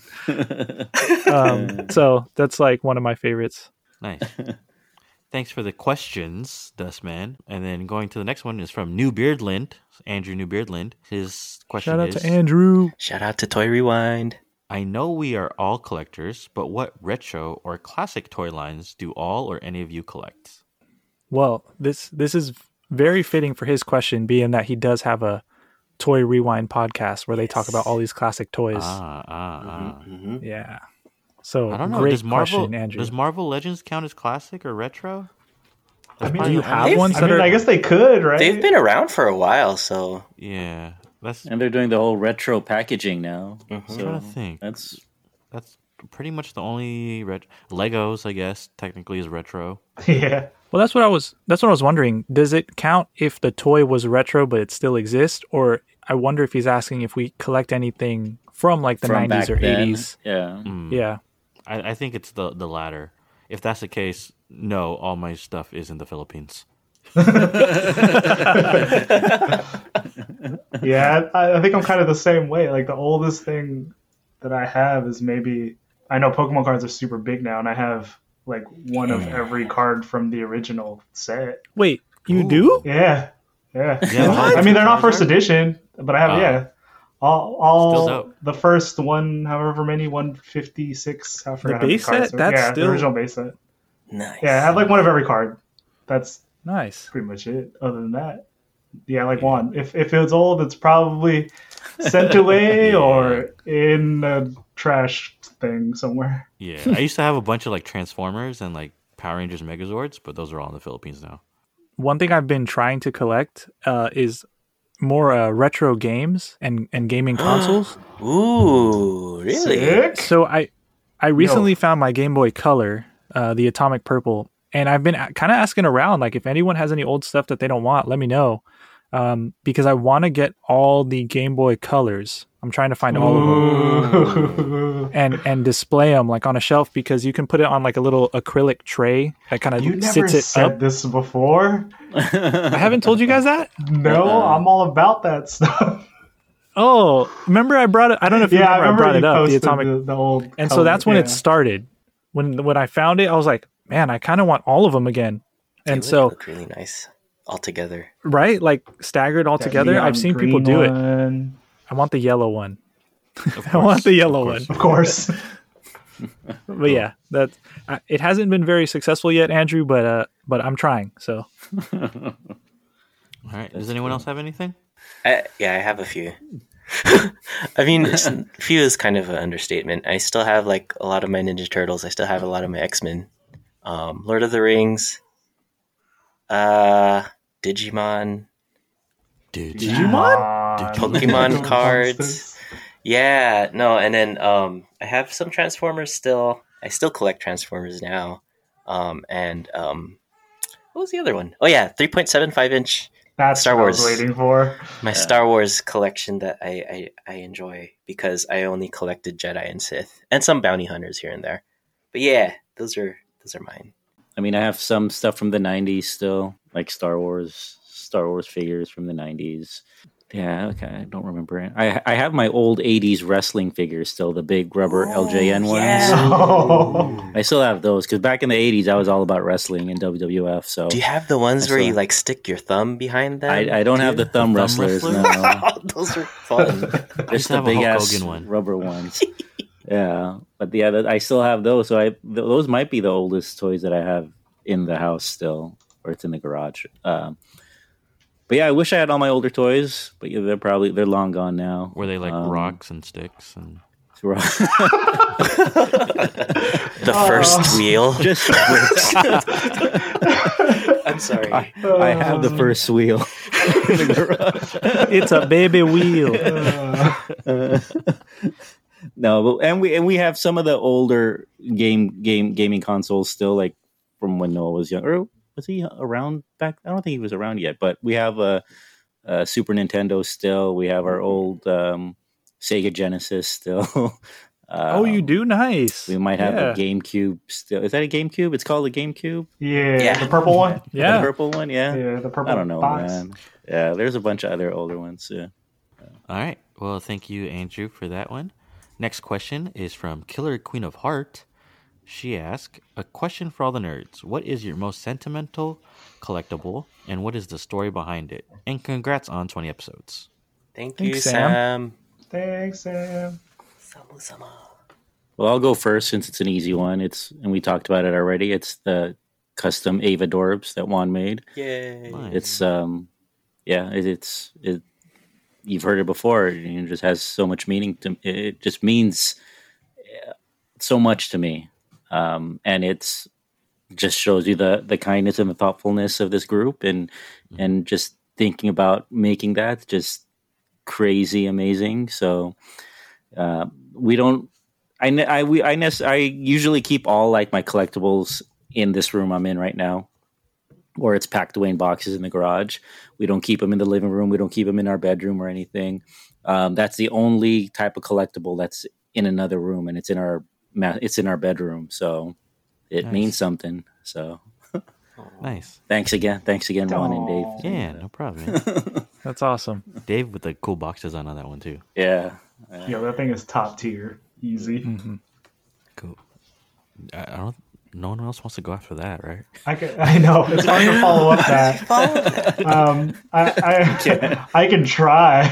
Um, so that's like one of my favorites. Nice. Thanks for the questions, Dustman. And then going to the next one is from New Beardland, Andrew New Beardland. His question Shout out is, to Andrew. Shout out to Toy Rewind. I know we are all collectors, but what retro or classic toy lines do all or any of you collect? Well, this this is very fitting for his question, being that he does have a Toy Rewind podcast where they talk about all these classic toys. Ah, ah, ah. Mhm. Yeah. So I don't know. great Does Marvel question, Andrew. does Marvel Legends count as classic or retro? I mean, probably do you the have only- ones I that mean, are? I guess they could, right? They've been around for a while, so Yeah, that's. And they're doing the whole retro packaging now. Mhm. I'm So trying to think. that's That's pretty much the only ret- Legos, I guess, technically is retro. Yeah. Well, that's what I was. That's what I was wondering. Does it count if the toy was retro but it still exists, or I wonder if he's asking if we collect anything from like the from nineties back or then. eighties. Yeah. Mm. Yeah. I, I think it's the the latter. If that's the case, no, all my stuff is in the Philippines. Yeah, I, I think I'm kind of the same way. Like the oldest thing that I have is maybe I know Pokemon cards are super big now, and I have like one of every card from the original set. Wait, you Ooh. do? Yeah, yeah. Yeah, I mean, they're not Charizard? first edition, but I have Ah. yeah, all Still all dope. the first one, however many, one fifty six. I forgot how many base cards set? there- That's yeah, still- the original base set. nice. Yeah, I have like one of every card. That's Nice. pretty much it. Other than that, yeah, like one. If if it's old, it's probably sent away Yeah. or in a trash thing somewhere. Yeah, I used to have a bunch of like Transformers and like Power Rangers Megazords, but those are all in the Philippines now. One thing I've been trying to collect uh, is more uh, retro games and, and gaming consoles. Ooh, really? Sick. So I I recently found my Game Boy Color, uh, the Atomic Purple, and I've been kind of asking around, like if anyone has any old stuff that they don't want, let me know, um, because I want to get all the Game Boy Colors. I'm trying to find all of them Ooh. and and display them like on a shelf because you can put it on like a little acrylic tray that kind You of never sits it said up. this before. I haven't told you guys that. No, Uh-uh. I'm all about that stuff. Oh, remember I brought it. I don't know if you yeah, I remember, remember I brought you it up. The posted Atomic, the, the old. and so color, that's when yeah. it started. When when I found it, I was like, man, I kind of want all of them again. They And would so, look really nice all together. right, like staggered all That together. neon I've seen people green do it. one. I want the yellow one. Of I want course, the yellow of one. course. Of course. But yeah, that uh, it hasn't been very successful yet, Andrew. But uh, but I'm trying. So All right. Does anyone else have anything? I, yeah, I have a few. I mean, s- few is kind of an understatement. I still have like a lot of my Ninja Turtles. I still have a lot of my X Men, um, Lord of the Rings, uh, Digimon, Dude, Digimon. Pokemon cards. Monsters. Yeah, no, and then um, I have some Transformers still. I still collect Transformers now. Um, and um, what was the other one? Oh yeah, three point seven five inch. That's Star what I was Wars. waiting for. My Star Wars collection that I, I, I enjoy because I only collected Jedi and Sith and some bounty hunters here and there. But yeah, those are those are mine. I mean, I have some stuff from the nineties still, like Star Wars, Star Wars figures from the nineties. Yeah, okay. I don't remember it. I I have my old eighties wrestling figures still, the big rubber L J N ones. yeah. Oh. I still have those because back in the eighties, I was all about wrestling and W W F. So Do you have the ones I where saw- you like stick your thumb behind them? I, I don't have the too? thumb thumb wrestlers. wrestlers? No, Those are fun. I used just to the have a big Hulk ass Hogan one. rubber ones. Yeah, but yeah, that- I still have those. So I th- those might be the oldest toys that I have in the house still, or it's in the garage. Um, but yeah, I wish I had all my older toys, but yeah, they're probably they're long gone now. Were they like Um, rocks and sticks? And ro- The first wheel. Just I'm sorry. I, I have the first wheel in the garage. It's a baby wheel. Uh, no, but and we and we have some of the older game game gaming consoles still, like from when Noah was young. Or was he around back? I don't think he was around yet. But we have a, a Super Nintendo still. We have our old um, Sega Genesis still. Oh, you Um, do? Nice. We might have Yeah. a GameCube still. Is that a GameCube? It's called a GameCube. Yeah, Yeah. the purple one. The Yeah. purple one. Yeah. Yeah, the purple I don't know, box. man. Yeah, there's a bunch of other older ones. Yeah. all right. Well, thank you, Andrew, for that one. Next question is from Killer Queen of Heart. She asked, a question for all the nerds. What is your most sentimental collectible, and what is the story behind it? And congrats on twenty episodes. Thank Thanks, you, Sam. Sam. Thanks, Sam. Sama-sama. Well, I'll go first since it's an easy one. It's and we talked about it already. It's the custom Ava Dorbs that Juan made. Yay. Nice. It's um, yeah, it, it's it. You've heard it before. It just has so much meaning to. It just means uh, so much to me, um, and it's just shows you the the kindness and the thoughtfulness of this group, and and just thinking about making that just crazy amazing. So uh, we don't. I ne- I we I nec- I usually keep all like my collectibles in this room I'm in right now, or it's packed away in boxes in the garage. We don't keep them in the living room. We don't keep them in our bedroom or anything. Um, that's the only type of collectible that's in another room, and it's in our ma- it's in our bedroom. So it Nice. means something. So Nice. thanks again, thanks again, Juan and Dave. Aw. Yeah, no problem. man. That's awesome. Dave with the cool box design on that one, too. Yeah, Yeah, that thing is top tier. Easy. Mm-hmm. Cool. I, I don't. No one else wants to go after that, right? I can, I know it's hard to follow up that. Um, I I, I can try.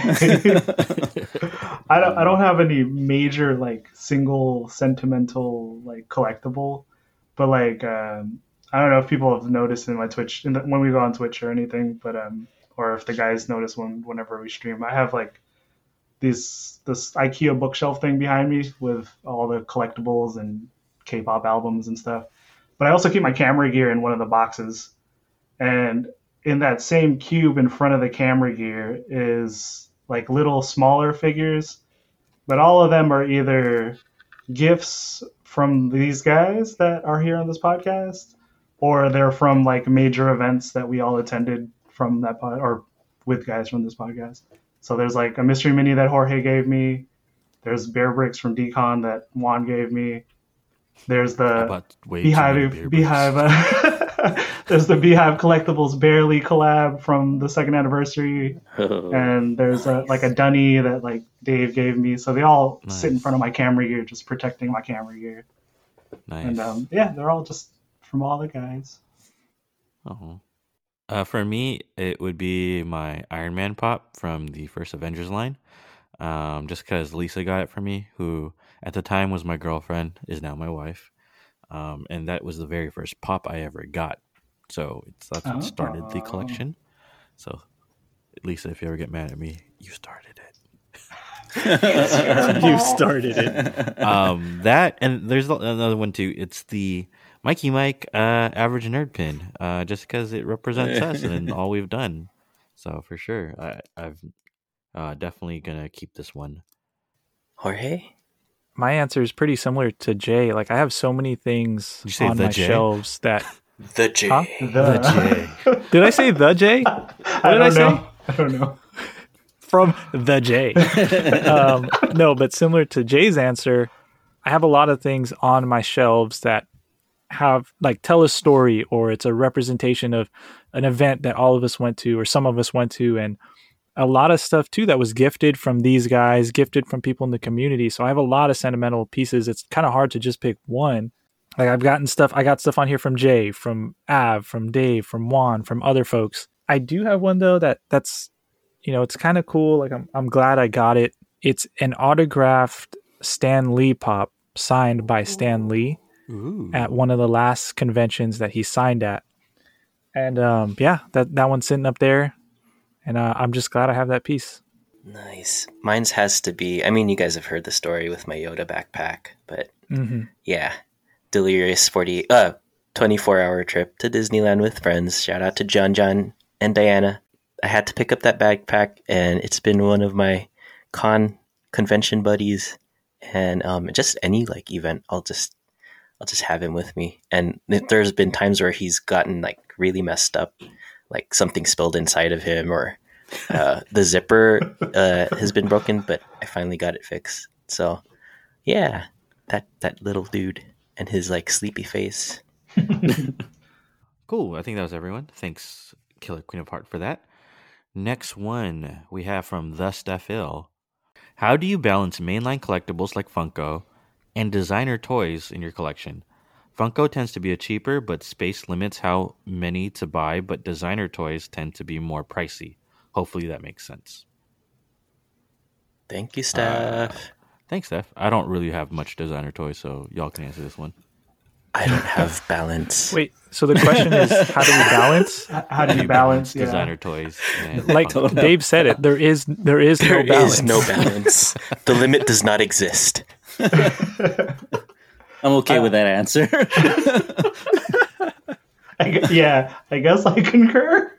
I don't I don't have any major like single sentimental like collectible, but like um, I don't know if people have noticed in my Twitch in the, when we go on Twitch or anything, but um, or if the guys notice when whenever we stream, I have like these this IKEA bookshelf thing behind me with all the collectibles and K-pop albums and stuff. But I also keep my camera gear in one of the boxes. And in that same cube in front of the camera gear is like little smaller figures, but all of them are either gifts from these guys that are here on this podcast, or they're from like major events that we all attended from that pod or with guys from this podcast. So there's like a mystery mini that Jorge gave me. There's bear bricks from Decon that Juan gave me. There's I the bought way too many Beehive, beer Beehive. Uh, there's the Beehive Collectibles Barely collab from the second anniversary, Oh. and there's a, like a dunny that like Dave gave me. So they all Nice. sit in front of my camera gear, just protecting my camera gear. Nice. And um, yeah, they're all just from all the guys. Oh. Uh, for me, it would be my Iron Man pop from the first Avengers line. Um, just because Lisa got it for me, who at the time was my girlfriend, is now my wife. Um, and that was the very first pop I ever got. So it's, that's what started the Oh. collection. So, Lisa, if you ever get mad at me, you started it. You started it. um, that and there's another one too. It's the Mikey Mike uh, average nerd pin, uh, just because it represents us and all we've done. So for sure, I, I've uh, definitely gonna keep this one. Jorge? My answer is pretty similar to Jay. Like I have so many things Did you say on the my J? shelves that. The J. Huh? The, Did I say the J? I did don't I say? know. I don't know. From the J. um, no, but similar to Jay's answer, I have a lot of things on my shelves that have like tell a story, or it's a representation of an event that all of us went to or some of us went to, and a lot of stuff too that was gifted from these guys, gifted from people in the community. So I have a lot of sentimental pieces. It's kind of hard to just pick one. Like I've gotten stuff, I got stuff on here from Jay, from Av, from Dave, from Juan, from other folks. I do have one though that that's, you know, it's kind of cool. Like I'm, I'm glad I got it. It's an autographed Stan Lee pop signed by Stan Lee Ooh. at one of the last conventions that he signed at. And um, yeah, that, that one's sitting up there. And uh, I'm just glad I have that piece. Nice. Mine's has to be, I mean, you guys have heard the story with my Yoda backpack, but Mm-hmm. yeah. Delirious forty, uh, twenty-four hour trip to Disneyland with friends. Shout out to John, John, and Diana. I had to pick up that backpack, and it's been one of my con convention buddies. And um, just any like event, I'll just I'll just have him with me. And there's been times where he's gotten like really messed up, like something spilled inside of him, or uh, the zipper uh, has been broken, but I finally got it fixed. So yeah, that that little dude and his like sleepy face. Cool. I think that was everyone. Thanks, Killer Queen of Heart, for that. Next one we have from The Stuff Ill. How do you balance mainline collectibles like Funko and designer toys in your collection? Funko tends to be a cheaper, but space limits how many to buy, but designer toys tend to be more pricey. Hopefully that makes sense. Thank you, Steph. Uh, thanks, Steph. I don't really have much designer toys, so y'all can answer this one. I don't have balance. Wait, so the question is, how do we balance? H- How do you balance? Yeah. designer toys? And Like Funko? Dave said it, there is there is There no balance. is no balance. The limit does not exist. I'm okay with that answer. I gu- yeah, I guess I concur.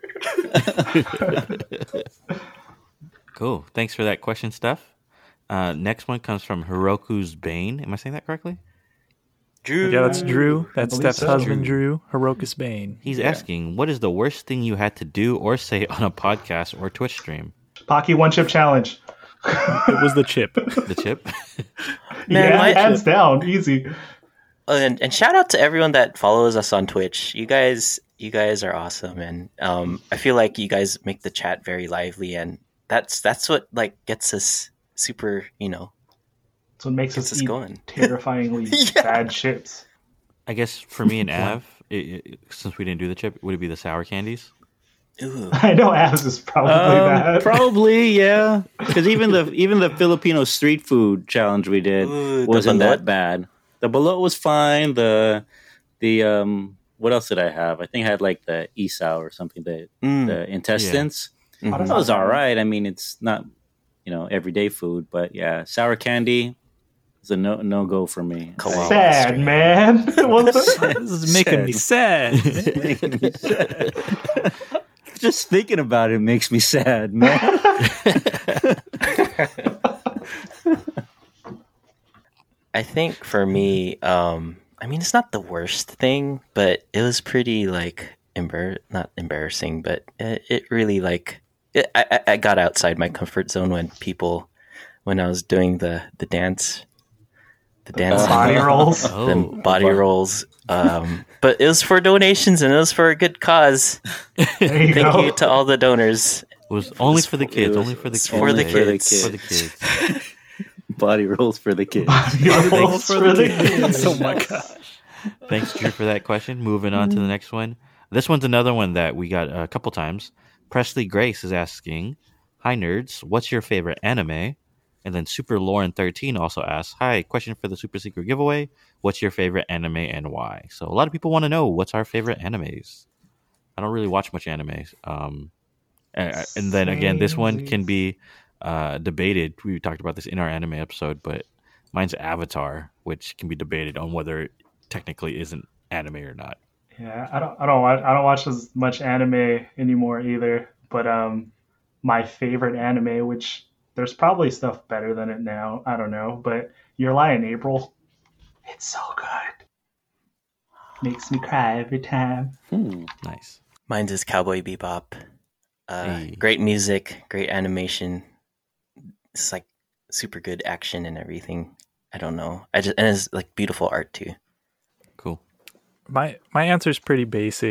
Cool. Thanks for that question, Steph. Uh, next one comes from Hiroku's Bane. Am I saying that correctly? Drew. Yeah, that's Drew. That's believe Steph's so. husband, Drew. Hirokus Bane. He's Yeah. asking, what is the worst thing you had to do or say on a podcast or Twitch stream? Pocky one chip challenge. It was the chip. The chip? Man, yeah, my- hands down, easy. Oh, and, and shout out to everyone that follows us on Twitch. You guys, you guys are awesome, and um, I feel like you guys make the chat very lively, and that's that's what like gets us super, you know, That's what makes gets us us eat going. terrifyingly Yeah. bad chips. I guess for me and Av, it, it, since we didn't do the chip, would it be the sour candies? Ooh. I know Abs is probably Um, bad. probably, yeah. Because even the even the Filipino street food challenge we did Ooh, the wasn't balut? that bad. The balut was fine. The the um what else did I have? I think I had like the isao or something. The Mm. the intestines. Mhm. How That was all right. I mean, it's not you know everyday food, but yeah, sour candy is a no no go for me. Koala. Sad, stream. man. What's the- This is making me sad. Making me sad. Just thinking about it makes me sad, man. I think for me, um, I mean, it's not the worst thing, but it was pretty like embar- not embarrassing, but it, it really like it, I, I- I got outside my comfort zone when people when I was doing the the dance, the dance body rolls. Oh, the body rolls. Um, but it was for donations and it was for a good cause. There you Thank go. you to all the donors. it was only for the It kids. was- Only for the it's kids. for the Only kids. For the kids. Body rolls for the kids. Body rolls for the kids. Oh my god. Thanks, Drew, for that question. Moving on to the next one. This one's another one that we got a couple times. Presley Grace is asking, "Hi nerds, what's your favorite anime?" And then Super Lauren thirteen also asks, "Hi, question for the super secret giveaway. What's your favorite anime and why?" So a lot of people want to know what's our favorite animes. I don't really watch much anime. Um, and, and then again, this one can be uh, debated. We talked about this in our anime episode, but mine's Avatar, which can be debated on whether it technically isn't anime or not. Yeah, I don't, I don't, watch, I don't watch as much anime anymore either. But um, my favorite anime, which there's probably stuff better than it now. I don't know, but Your Lie in April, it's so good. Makes me cry every time. Hmm. Nice. Mine's is Cowboy Bebop. Uh, Hey. Great music, great animation. It's like super good action and everything. I don't know. I just and it's like beautiful art too. Cool. My my answer is pretty basic.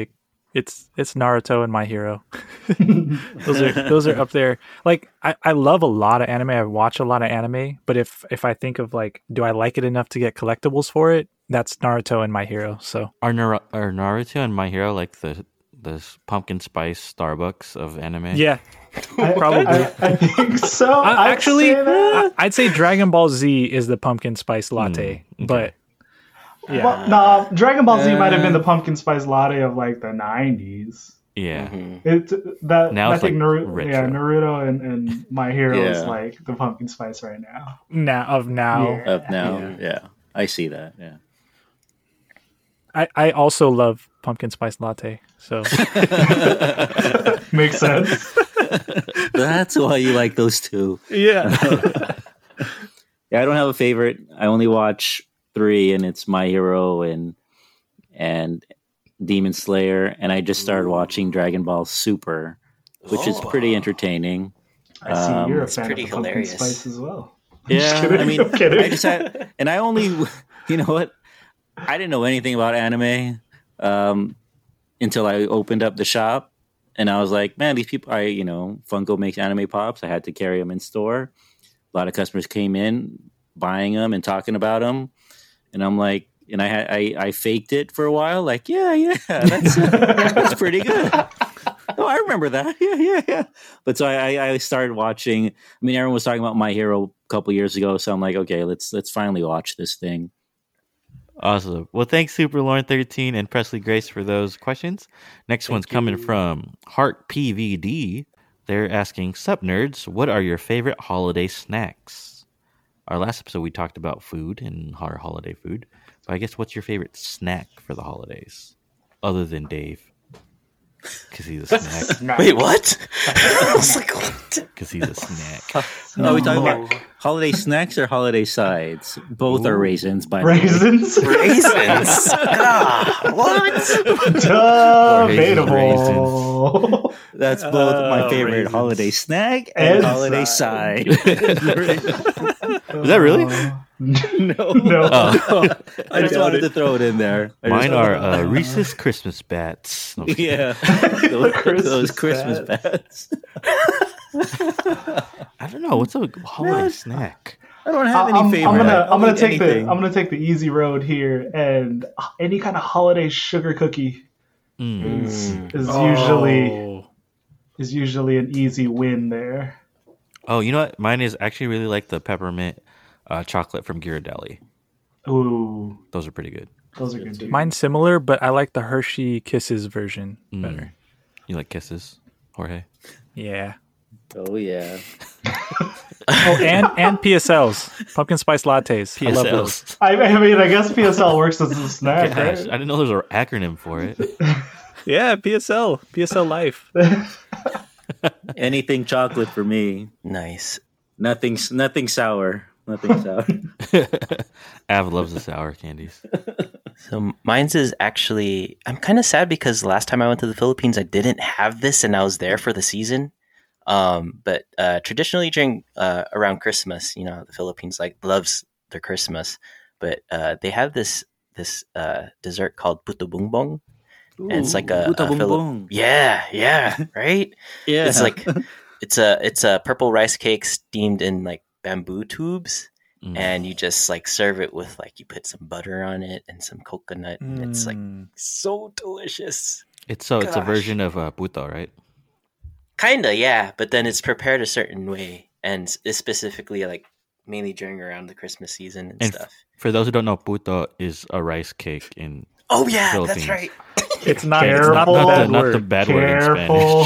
It's it's Naruto and My Hero. those are those are up there. Like I, I love a lot of anime. I watch a lot of anime, but if if I think of like, do I like it enough to get collectibles for it? That's Naruto and My Hero. So Are, Nar- are Naruto and My Hero like the the pumpkin spice Starbucks of anime? yeah, I, Probably. I, I think so. Uh, I'd actually, say that. I- I'd say Dragon Ball Z is the pumpkin spice latte, Mm, okay. but yeah, Well, nah, Dragon Ball Z might have been Uh, the pumpkin spice latte of like the nineties. Yeah. Mhm. It that Now I it's, think like, Naruto, retro. yeah, Naruto and, and My Hero is Yeah. like the pumpkin spice right now. now of now. Yeah. Up now, Yeah. yeah. I see that. Yeah. I, I also love pumpkin spice latte. So Makes sense. That's why you like those two. yeah, Yeah, I don't have a favorite. I only watch three, and it's My Hero and and Demon Slayer, and I just started watching Dragon Ball Super, which is pretty entertaining. I see Um, you're a it's fan of pretty the pumpkin hilarious. spice as well. I'm just Yeah, kidding. I mean, I'm kidding. I just had, and I only, you know what? I didn't know anything about anime um, until I opened up the shop, and I was like, man, these people, I, you know, Funko makes anime pops. I had to carry them in store. A lot of customers came in buying them and talking about them, and I'm like, and I had, I, I faked it for a while, like, yeah, yeah, that's that's pretty good. Oh, I remember that. Yeah, yeah, yeah. But so I, I started watching. I mean, everyone was talking about My Hero a couple years ago, so I'm like, okay, let's let's finally watch this thing. Awesome. Well, thanks, Super Lauren thirteen and Presley Grace, for those questions. Next one's coming from Heart P V D. They're asking, Sup nerds, what are your favorite holiday snacks? Our last episode, we talked about food and our holiday food. So I guess what's your favorite snack for the holidays? Other than Dave. Because he's a snack. Wait, what? I was like, what? Because he's a snack. Are we talking about holiday snacks or holiday sides? Both are raisins, by the way. Raisins. Raisins. God, what? Debatable. That's both my Oh, favorite raisins. holiday snack and, And holiday side. side. Is that really? no, No. Oh, I just wanted to throw it in there. I just mine are wanted- uh, Reese's Christmas bats. No, I'm just kidding. yeah, those Christmas those Christmas bats. bats. I don't know. What's a holiday Man. snack? I don't have I- any I'm, favorite. I'm gonna I'll I'm gonna eat take anything. the I'm gonna take the easy road here, and any kind of holiday sugar cookie Mm. is Mm. is usually Oh. is usually an easy win there. Oh, you know what? Mine is actually really like the peppermint uh, chocolate from Ghirardelli. Ooh, Those are pretty good. those are good too. Mine's similar, but I like the Hershey Kisses version Mm. better. You like kisses, Jorge? Yeah. Oh yeah. Oh, and and P S Ls, pumpkin spice lattes. I love those. I, I mean, I guess P S L works as a snack, Gosh, right? I didn't know there was an acronym for it. Yeah, P S L, P S L Life. Anything chocolate for me. Nice. Nothing. Nothing sour. Nothing sour. Av loves the sour candies. So mine's is actually, I'm kind of sad because last time I went to the Philippines, I didn't have this and I was there for the season. Um, but uh, traditionally during uh, around Christmas, you know, the Philippines like loves their Christmas, but uh, they have this this uh, dessert called puto bumbong. And it's like a, Puto a Philip- bumbong. yeah, yeah, right. Yeah. It's like it's a it's a purple rice cake steamed in like bamboo tubes, Mm. and you just like serve it with like you put some butter on it and some coconut, and it's like Mm. so delicious. It's so it's a Gosh. version of uh, puto, right? Kinda, yeah, but then it's prepared a certain way, and it's specifically like mainly during around the Christmas season and, And stuff. For those who don't know, puto is a rice cake in Oh yeah, Philippines. that's right. It's not. It's Careful. not the not the, bad not word. the bad word in Careful.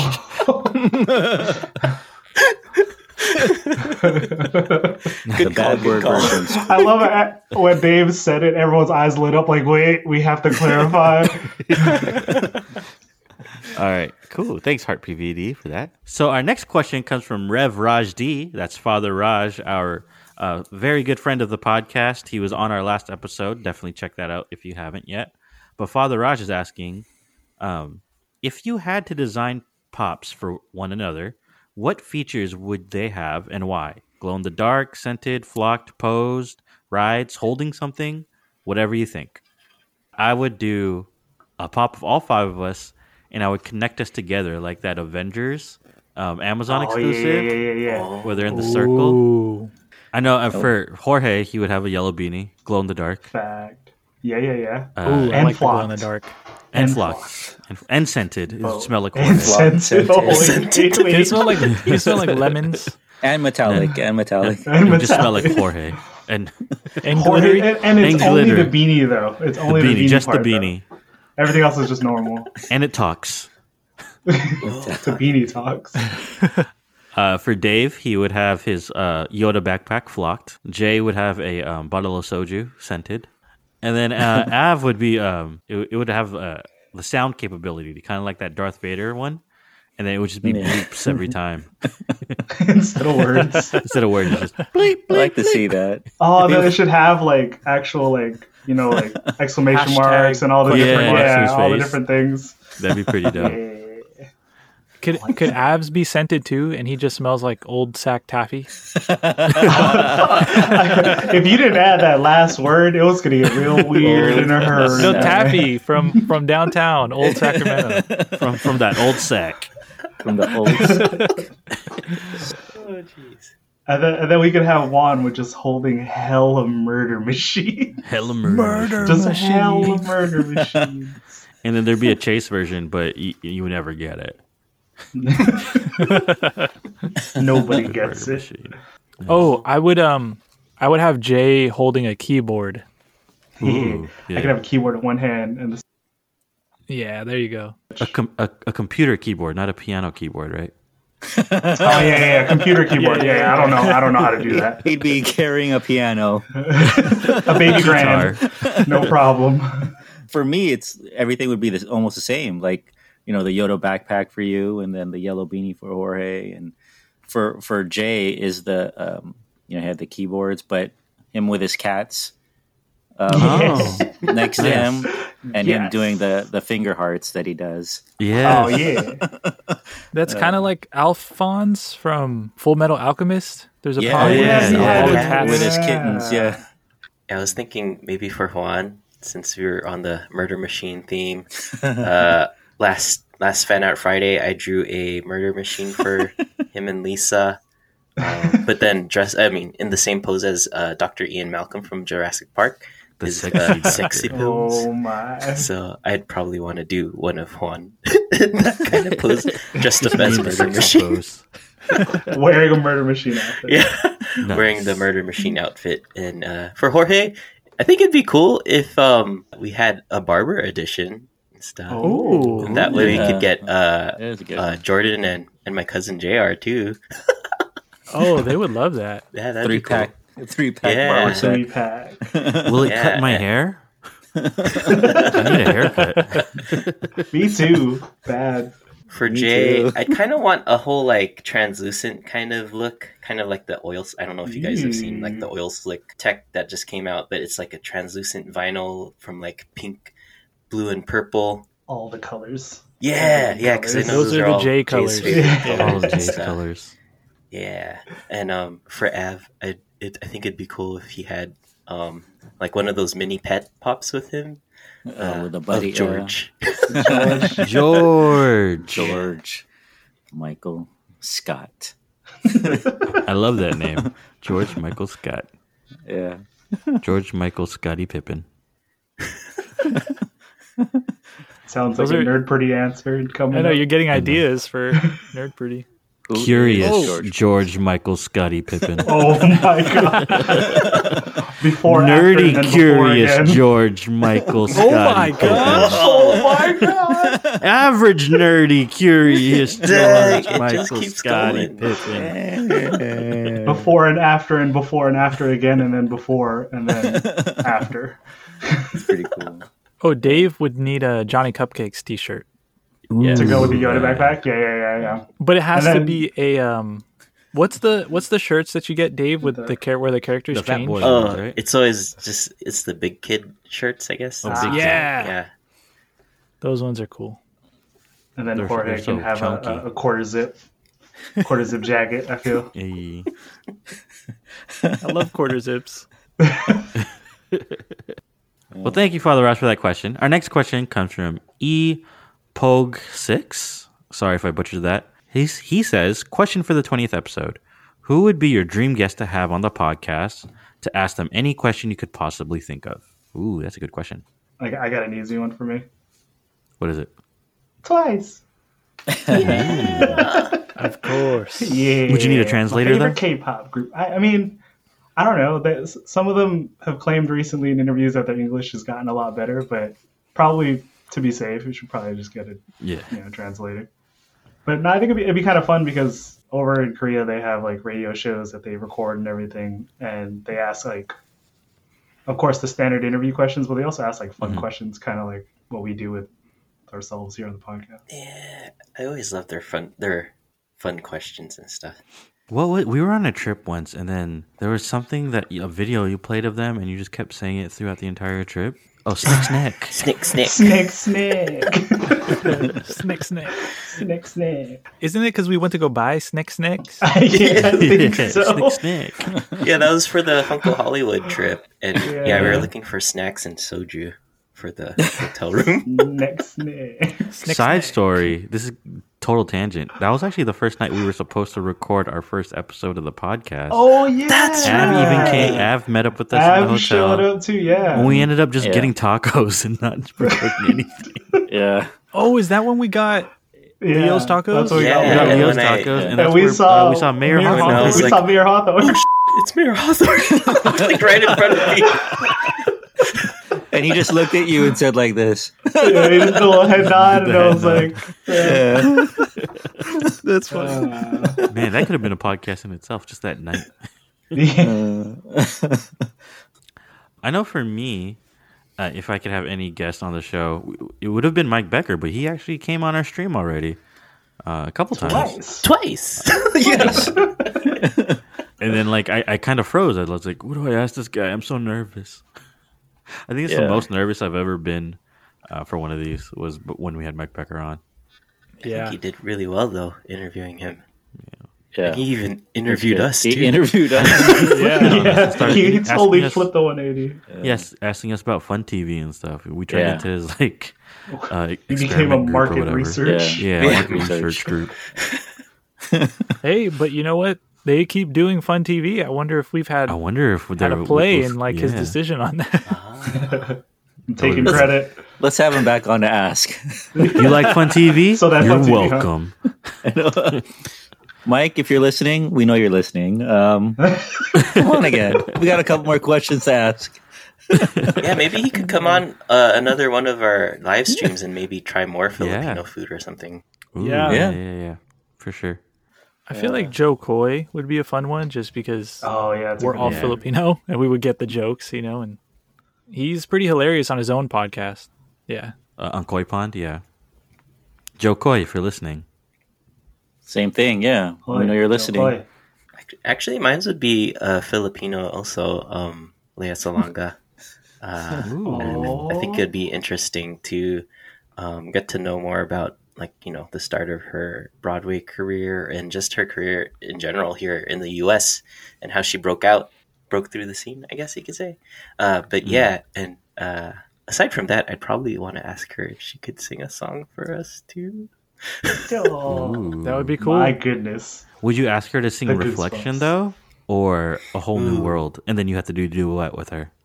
the bad call, word good call. versions. I love it when Dave said it. Everyone's eyes lit up. Like, wait, we have to clarify. All right, cool. Thanks, Heart P V D, for that. So our next question comes from Rev Raj D. That's Father Raj, our uh, very good friend of the podcast. He was on our last episode. Definitely check that out if you haven't yet. But Father Raj is asking, um, if you had to design pops for one another, what features would they have and why? Glow in the dark, scented, flocked, posed, rides, holding something, whatever you think. I would do a pop of all five of us, and I would connect us together like that Avengers um, Amazon Oh, exclusive, yeah, yeah, yeah, yeah. where they're in the circle. Ooh. I know uh, for Jorge, he would have a yellow beanie, glow in the dark, Fact. Yeah, yeah, yeah. uh, Ooh, I and like the glow in the flocked. dark. and, and flocked, and, and scented. It would Oh, smell like and Jorge. scented. Oh, wait, wait, Can it wait. smell like can it smell like lemons And metallic, and metallic. And It would just smell like metallic. Jorge. And and Jorge- glittery? and, and it's And only glitter. the beanie though. It's the only the beanie, beanie, just the part, though. beanie, Everything else is just normal. and it talks. The beanie talks. Uh, for Dave, he would have his uh, Yoda backpack flocked. Jay would have a um, bottle of soju scented, and then uh, Av would be um, it, it would have uh, the sound capability, kind of like that Darth Vader one, and then it would just be Yeah. bleeps every time Instead of words. instead of words. It's just bleep. I like to see that. Oh, then it should have like actual like you know like exclamation Hashtag marks and all the question different marks in yeah his all the face. different things. That'd be pretty dope. Yeah. Could could Abs be scented too, and he just smells like old sack taffy? If you didn't add that last word, it was gonna get real weird in a hurry. No, taffy from from downtown, old Sacramento. From from that old sack. From the old. Oh, jeez. And then, and then we could have Juan with just holding hella murder machine. Hella murder. Just hella murder machine. And then there'd be a chase version, but you, you would never get it. Nobody Murder gets it. machine. Oh, I would um, I would have Jay holding a keyboard. Ooh, I yeah. could have a keyboard in one hand and the Yeah, there you go. a, com- a, a computer keyboard, not a piano keyboard, right? oh yeah, yeah, yeah, computer keyboard. Yeah, yeah, I don't know, I don't know how to do that. He'd be carrying a piano. A baby grand, no problem. For me, it's everything would be this, almost the same. Like, you know, the Yoda backpack for you, and then the yellow beanie for Jorge, and for for Jay is the um, you know, he had the keyboards, but him with his cats um, Oh. next to him, and him Yes. doing the the finger hearts that he does. Yeah. Oh yeah, That's kind of like Alphonse from Full Metal Alchemist. There's a Yeah, part where yeah, he- yeah, all the yeah. cats. with his kittens. Yeah, I was thinking maybe for Juan, since we were on the murder machine theme. Uh, last last fan art Friday, I drew a murder machine for him and Lisa. Um, but then dress, I mean, in the same pose as uh, Doctor Ian Malcolm from Jurassic Park. The His, sexy uh, doctor. sexy pose. oh my. So I'd probably want to do one of Juan in that kind of pose, dressed up as Need the murder sexy machine. pose. Wearing a murder machine outfit. Yeah, Nice. wearing the murder machine outfit. And uh, for Jorge, I think it'd be cool if um, we had a barber edition and stuff. Oh, And that way we Yeah. could get uh, that is a good. uh, Jordan and, and my cousin J R too. Oh, they would love that. Yeah, that'd three be cool. pack, three pack Yeah. barber set. three pack. Will it Yeah, cut my yeah. hair? I need a haircut. Me too. Bad. For Me Jay, too. I kind of want a whole like translucent kind of look, kind of like the oil. I don't know if you guys have seen like the oil slick tech that just came out, but it's like a translucent vinyl from like pink, blue, and purple. All the colors. Yeah, yeah, because I know Those those, are are the all J Jay's colors. favorite Yeah. colors All of and Jay's stuff. colors. Yeah, and um, for Av, I it, I think it'd be cool if he had um like one of those mini pet pops with him. Uh, with a of buddy, uh, George. George. George, Michael, Scott. I love that name. George Michael Scott. Yeah. George Michael Scotty Pippen. Sounds Those like a are- nerd pretty answer coming. I know up. you're getting ideas for Nerd Pretty. Who is Curious George? George Michael Scotty Pippen. Oh my god! Before, Nerdy, after, and then curious before again. George Michael Scotty my Pippen. gosh. Oh my god! Average nerdy, curious Dang, George it Michael just keeps Scotty going. Pippen. Before and after, and before and after again, and then before and then after. It's pretty cool. Oh, Dave would need a Johnny Cupcakes T-shirt, Yeah. To go with the Yoda backpack. Yeah, yeah, yeah, yeah. but it has And to then- be a um. What's the what's the shirts that you get, Dave, with The- the char- where the characters The Fat change? Boy. Oh, right? it's always just it's the big kid shirts, I guess. Oh, That's- big yeah. yeah. Those ones are cool. And then They're- Jorge they're so can have a, chunky. a, a quarter zip, quarter zip jacket. I feel. Hey. I love quarter zips. Well, thank you, Father Ross, for that question. Our next question comes from E. Pogue six. Sorry if I butchered that. He's, he says, question for the twentieth episode. Who would be your dream guest to have on the podcast to ask them any question you could possibly think of? Ooh, that's a good question. Like, I got an easy one for me. What is it? Twice. Yeah. Of course. Yeah. Would you need a translator, My though? favorite K-pop group. I, I mean, I don't know. They, some of them have claimed recently in interviews that their English has gotten a lot better, but probably to be safe, we should probably just get a Yeah. you know, translator. But no, I think it'd be, it'd be kind of fun because over in Korea they have like radio shows that they record and everything, and they ask like, of course, the standard interview questions, but they also ask like fun Mm-hmm. questions, kind of like what we do with ourselves here on the podcast. Yeah, I always love their fun, their fun questions and stuff. Well, we we were on a trip once, and then there was something that a video you played of them, and you just kept saying it throughout the entire trip. Oh, snick, snack. Snick, snick. Snick, snick, Snick, snick. snick, snick. Isn't it because we went to go buy Snick Snicks? yeah, I think Yeah, so. snick, snack. Yeah, that was for the Funko Hollywood trip, and yeah. Yeah. we were looking for snacks and soju for the hotel room. Snick, snick. Snick, Side snack. story. This is total tangent. That was actually the first night we were supposed to record our first episode of the podcast. Oh yeah, That's Av even right. came. Av met up with us in the Av hotel. showed up too. Yeah, And we ended up just Yeah. getting tacos and not recording anything. Yeah. Oh, is that when we got yeah. Leo's Tacos? That's what we Yeah, got. We We got got and Leo's when I- tacos, yeah. and And that's we where saw- uh, we saw Mayor Mayor Hawthorne. Hawthorne. I was we like, saw Mayor Hawthorne. It's Mayor Hawthorne, like right in front of me. And he just looked at you and said like this. Yeah, he did the little head nod, and I was The like, Yeah. That's funny. uh, Man, that could have been a podcast in itself just that night. yeah. Uh, I know for me, uh, if I could have any guest on the show, it would have been Mike Becker, but he actually came on our stream already uh, a couple times. Twice. Twice. Yes. And then, like, I, I kind of froze. I was like, what do I ask this guy? I'm so nervous. I think it's the Yeah. most nervous I've ever been uh, for one of these was b- when we had Mike Becker on. I Yeah. think he did really well though, interviewing him. yeah. He even interviewed us too. He interviewed us. Yeah. Yeah, Started he asking totally us- flipped the one eighty. Yes, asking us about Fun T V and stuff. We turned Yeah. into his, like, uh, He became a experiment group or market whatever. research. Yeah, Yeah. market Research. research group. Hey, but you know what? They keep doing Fun T V. I wonder if we've had I wonder if had there a play was- in like his yeah. decision on that. Ah. I'm taking Let's- credit. Let's have him back on to ask. You like Fun T V? So that You're Fun T V, huh? welcome. Mike, if you're listening, we know you're listening. Um, come on again. We got a couple more questions to ask. Yeah, maybe he could come on uh, another one of our live streams and maybe try more Filipino food or something. Ooh, Yeah. yeah, Yeah. yeah, yeah, for sure. I feel like Joe Coy would be a fun one just because Oh yeah, it's a we're good all one. Yeah. Filipino and we would get the jokes, you know, and he's pretty hilarious on his own podcast. Yeah. Uh, on Koi Pond, yeah. Joe Koi, if you're listening. Same thing, yeah. we know you're listening. Boy. Act- Actually, mine would be uh, Filipino also, um, Lea Salonga. Uh, Ooh. I think it'd be interesting to um, get to know more about, like, you know, the start of her Broadway career and just her career in general here in the U S and how she broke out, broke through the scene, I guess you could say. Uh, but yeah, and uh, aside from that, I'd probably want to ask her if she could sing a song for us too. Oh, Ooh. That would be cool. my goodness. Would you ask her to sing The Reflection, goosebumps. though? Or A Whole New Ooh. World? And then you have to do duet with her.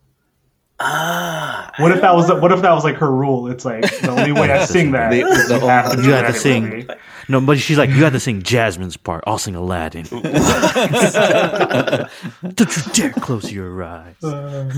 Ah, What if that was what if that was like her rule? It's like the only way I sing that The- is the you have to, You do have that to sing. movie. No, but she's like, you have to sing Jasmine's part. I'll sing Aladdin. Don't you dare close your eyes. Uh,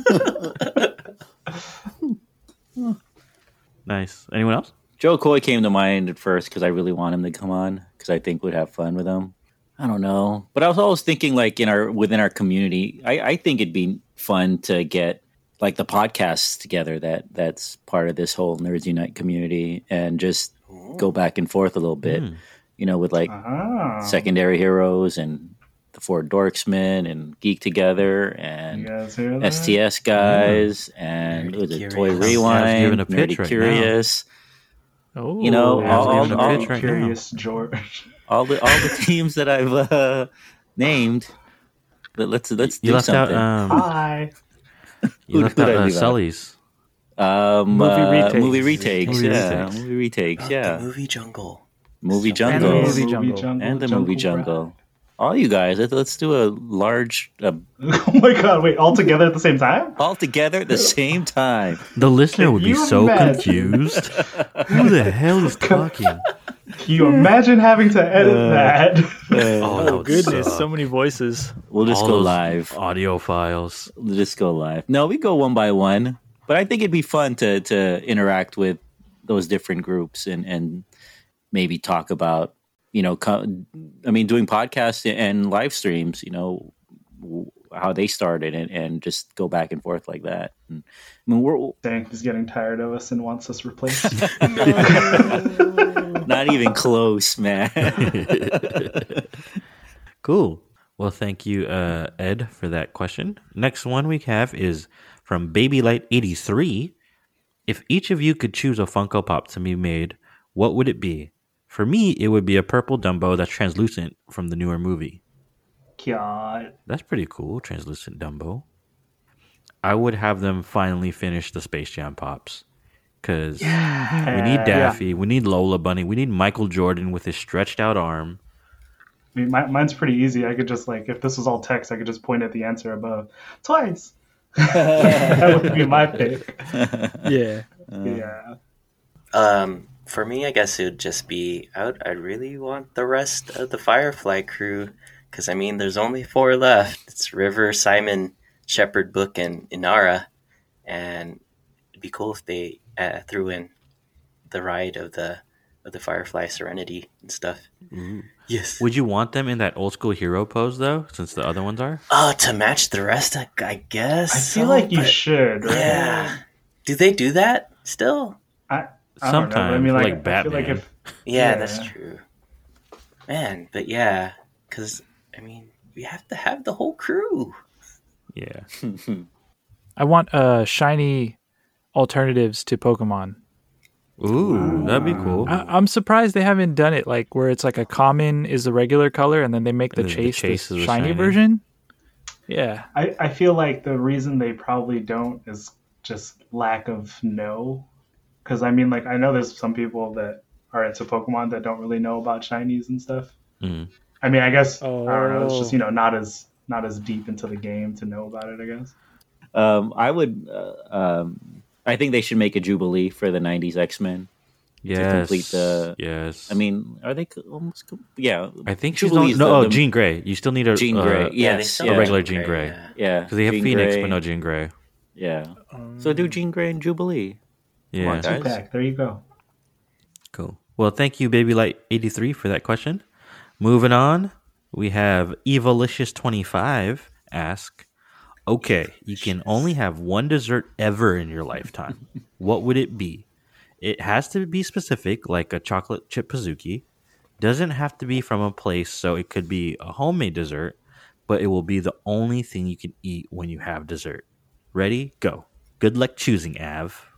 Nice. Anyone else? Joe Coy came to mind at first because I really want him to come on because I think we'd have fun with him. I don't know, but I was always thinking like in our within our community, I, I think it'd be fun to get like the podcasts together that that's part of this whole Nerds Unite community and just go back and forth a little bit, Mm. you know, with like ah. Secondary Heroes and the Four Dorksmen and Geek Together You and guys hear that? S T S guys and Nerdy was it Toy Curious. Rewind, Yeah, I was giving a pitch Nerdy right now. Curious. Oh, You know, Yeah, all, I was all, giving a all, pitch right now. Curious George. all the all the teams that I've uh, named. Let- Let's let's You do left something. out. Um, Hi. you Who- left who'd out I uh, leave out? Sully's. Um, Movie uh, retakes. movie retakes. Movie yeah, retakes. movie retakes. Oh, Yeah, the movie jungle. movie So jungle. And the Movie movie jungle. jungle. and the movie jungle. All you guys, let's, let's do a large uh, Oh my god! Wait, all together at the same time? all together at the same time. The listener would be you so imagine? confused. Who the hell is talking? Can you imagine having to edit Uh, that? Oh, that Oh would goodness, suck. so many voices. We'll just All go those live. Audio files. We'll just go live. No, we go one by one. But I think it'd be fun to to interact with those different groups and and maybe talk about, you know, co- I mean, doing podcasts and live streams, you know, w- how they started and, and just go back and forth like that. And, I mean, we're Dang, he's getting tired of us and wants us replaced. not even close, man. Cool. Well, thank you, uh, Ed, for that question. Next one we have is from Babylight eighty-three. If each of you could choose a Funko Pop to be made, what would it be? For me, it would be a purple Dumbo that's translucent from the newer movie. God. That's pretty cool, translucent Dumbo. I would have them finally finish the Space Jam Pops. Because we need Daffy, we need Lola Bunny, we need Michael Jordan with his stretched out arm. I mean, my, mine's pretty easy. I could just like, if this was all text, I could just point at the answer above twice. That would be my pick. Yeah. Yeah. Um, for me, I guess it would just be I would I really want the rest of the Firefly crew because I mean, there's only four left. It's River, Simon, Shepherd, Book, and Inara, and it'd be cool if they uh, threw in the ride of the of the Firefly Serenity and stuff. Ooh. Yes. Would you want them in that old school hero pose, though, since the other ones are? Oh, to match the rest, I, I guess. I feel so, like you but- should, right? Yeah. Do they do that still? I, I don't know. Sometimes, I mean, like, like I feel like Batman. if Yeah, Yeah. that's true. Man, but yeah, because, I mean, we have to have the whole crew. Yeah. I want uh shiny alternatives to Pokemon. Ooh, that'd be cool. I, I'm surprised they haven't done it like where it's like a common is the regular color and then they make the And then the chase, chase the is the shiny, shiny. version. Yeah. I, I feel like the reason they probably don't is just lack of know. Because I mean, like, I know there's some people that are into Pokemon that don't really know about shinies and stuff. Mm. I mean, I guess I don't know. It's Oh. just, you know, not as not as deep into the game to know about it. I guess. um, I would. Uh, um, I think they should make a Jubilee for the nineties X-Men. Yes. complete the- Yes. I mean, are they co- almost? Co- yeah, I think she's Jubilee's no, the- oh, the- Jean Grey. You still need a Jean uh, Grey. Yeah, they Yes, still yeah. have regular Jean Jean Grey. yeah. Yeah, Because they have Jean Phoenix, Grey. but no Jean Grey. Yeah. So do Jean Grey and Jubilee. Yeah. on, guys. Back. There you go. Cool. Well, thank you, Babylight eighty-three, for that question. Moving on, we have Evolicious twenty-five ask, okay, you can only have one dessert ever in your lifetime. What would it be? It has to be specific, like a chocolate chip Pizookie. Doesn't have to be from a place, so it could be a homemade dessert, but it will be the only thing you can eat when you have dessert. Ready? Go. Good luck choosing, Av.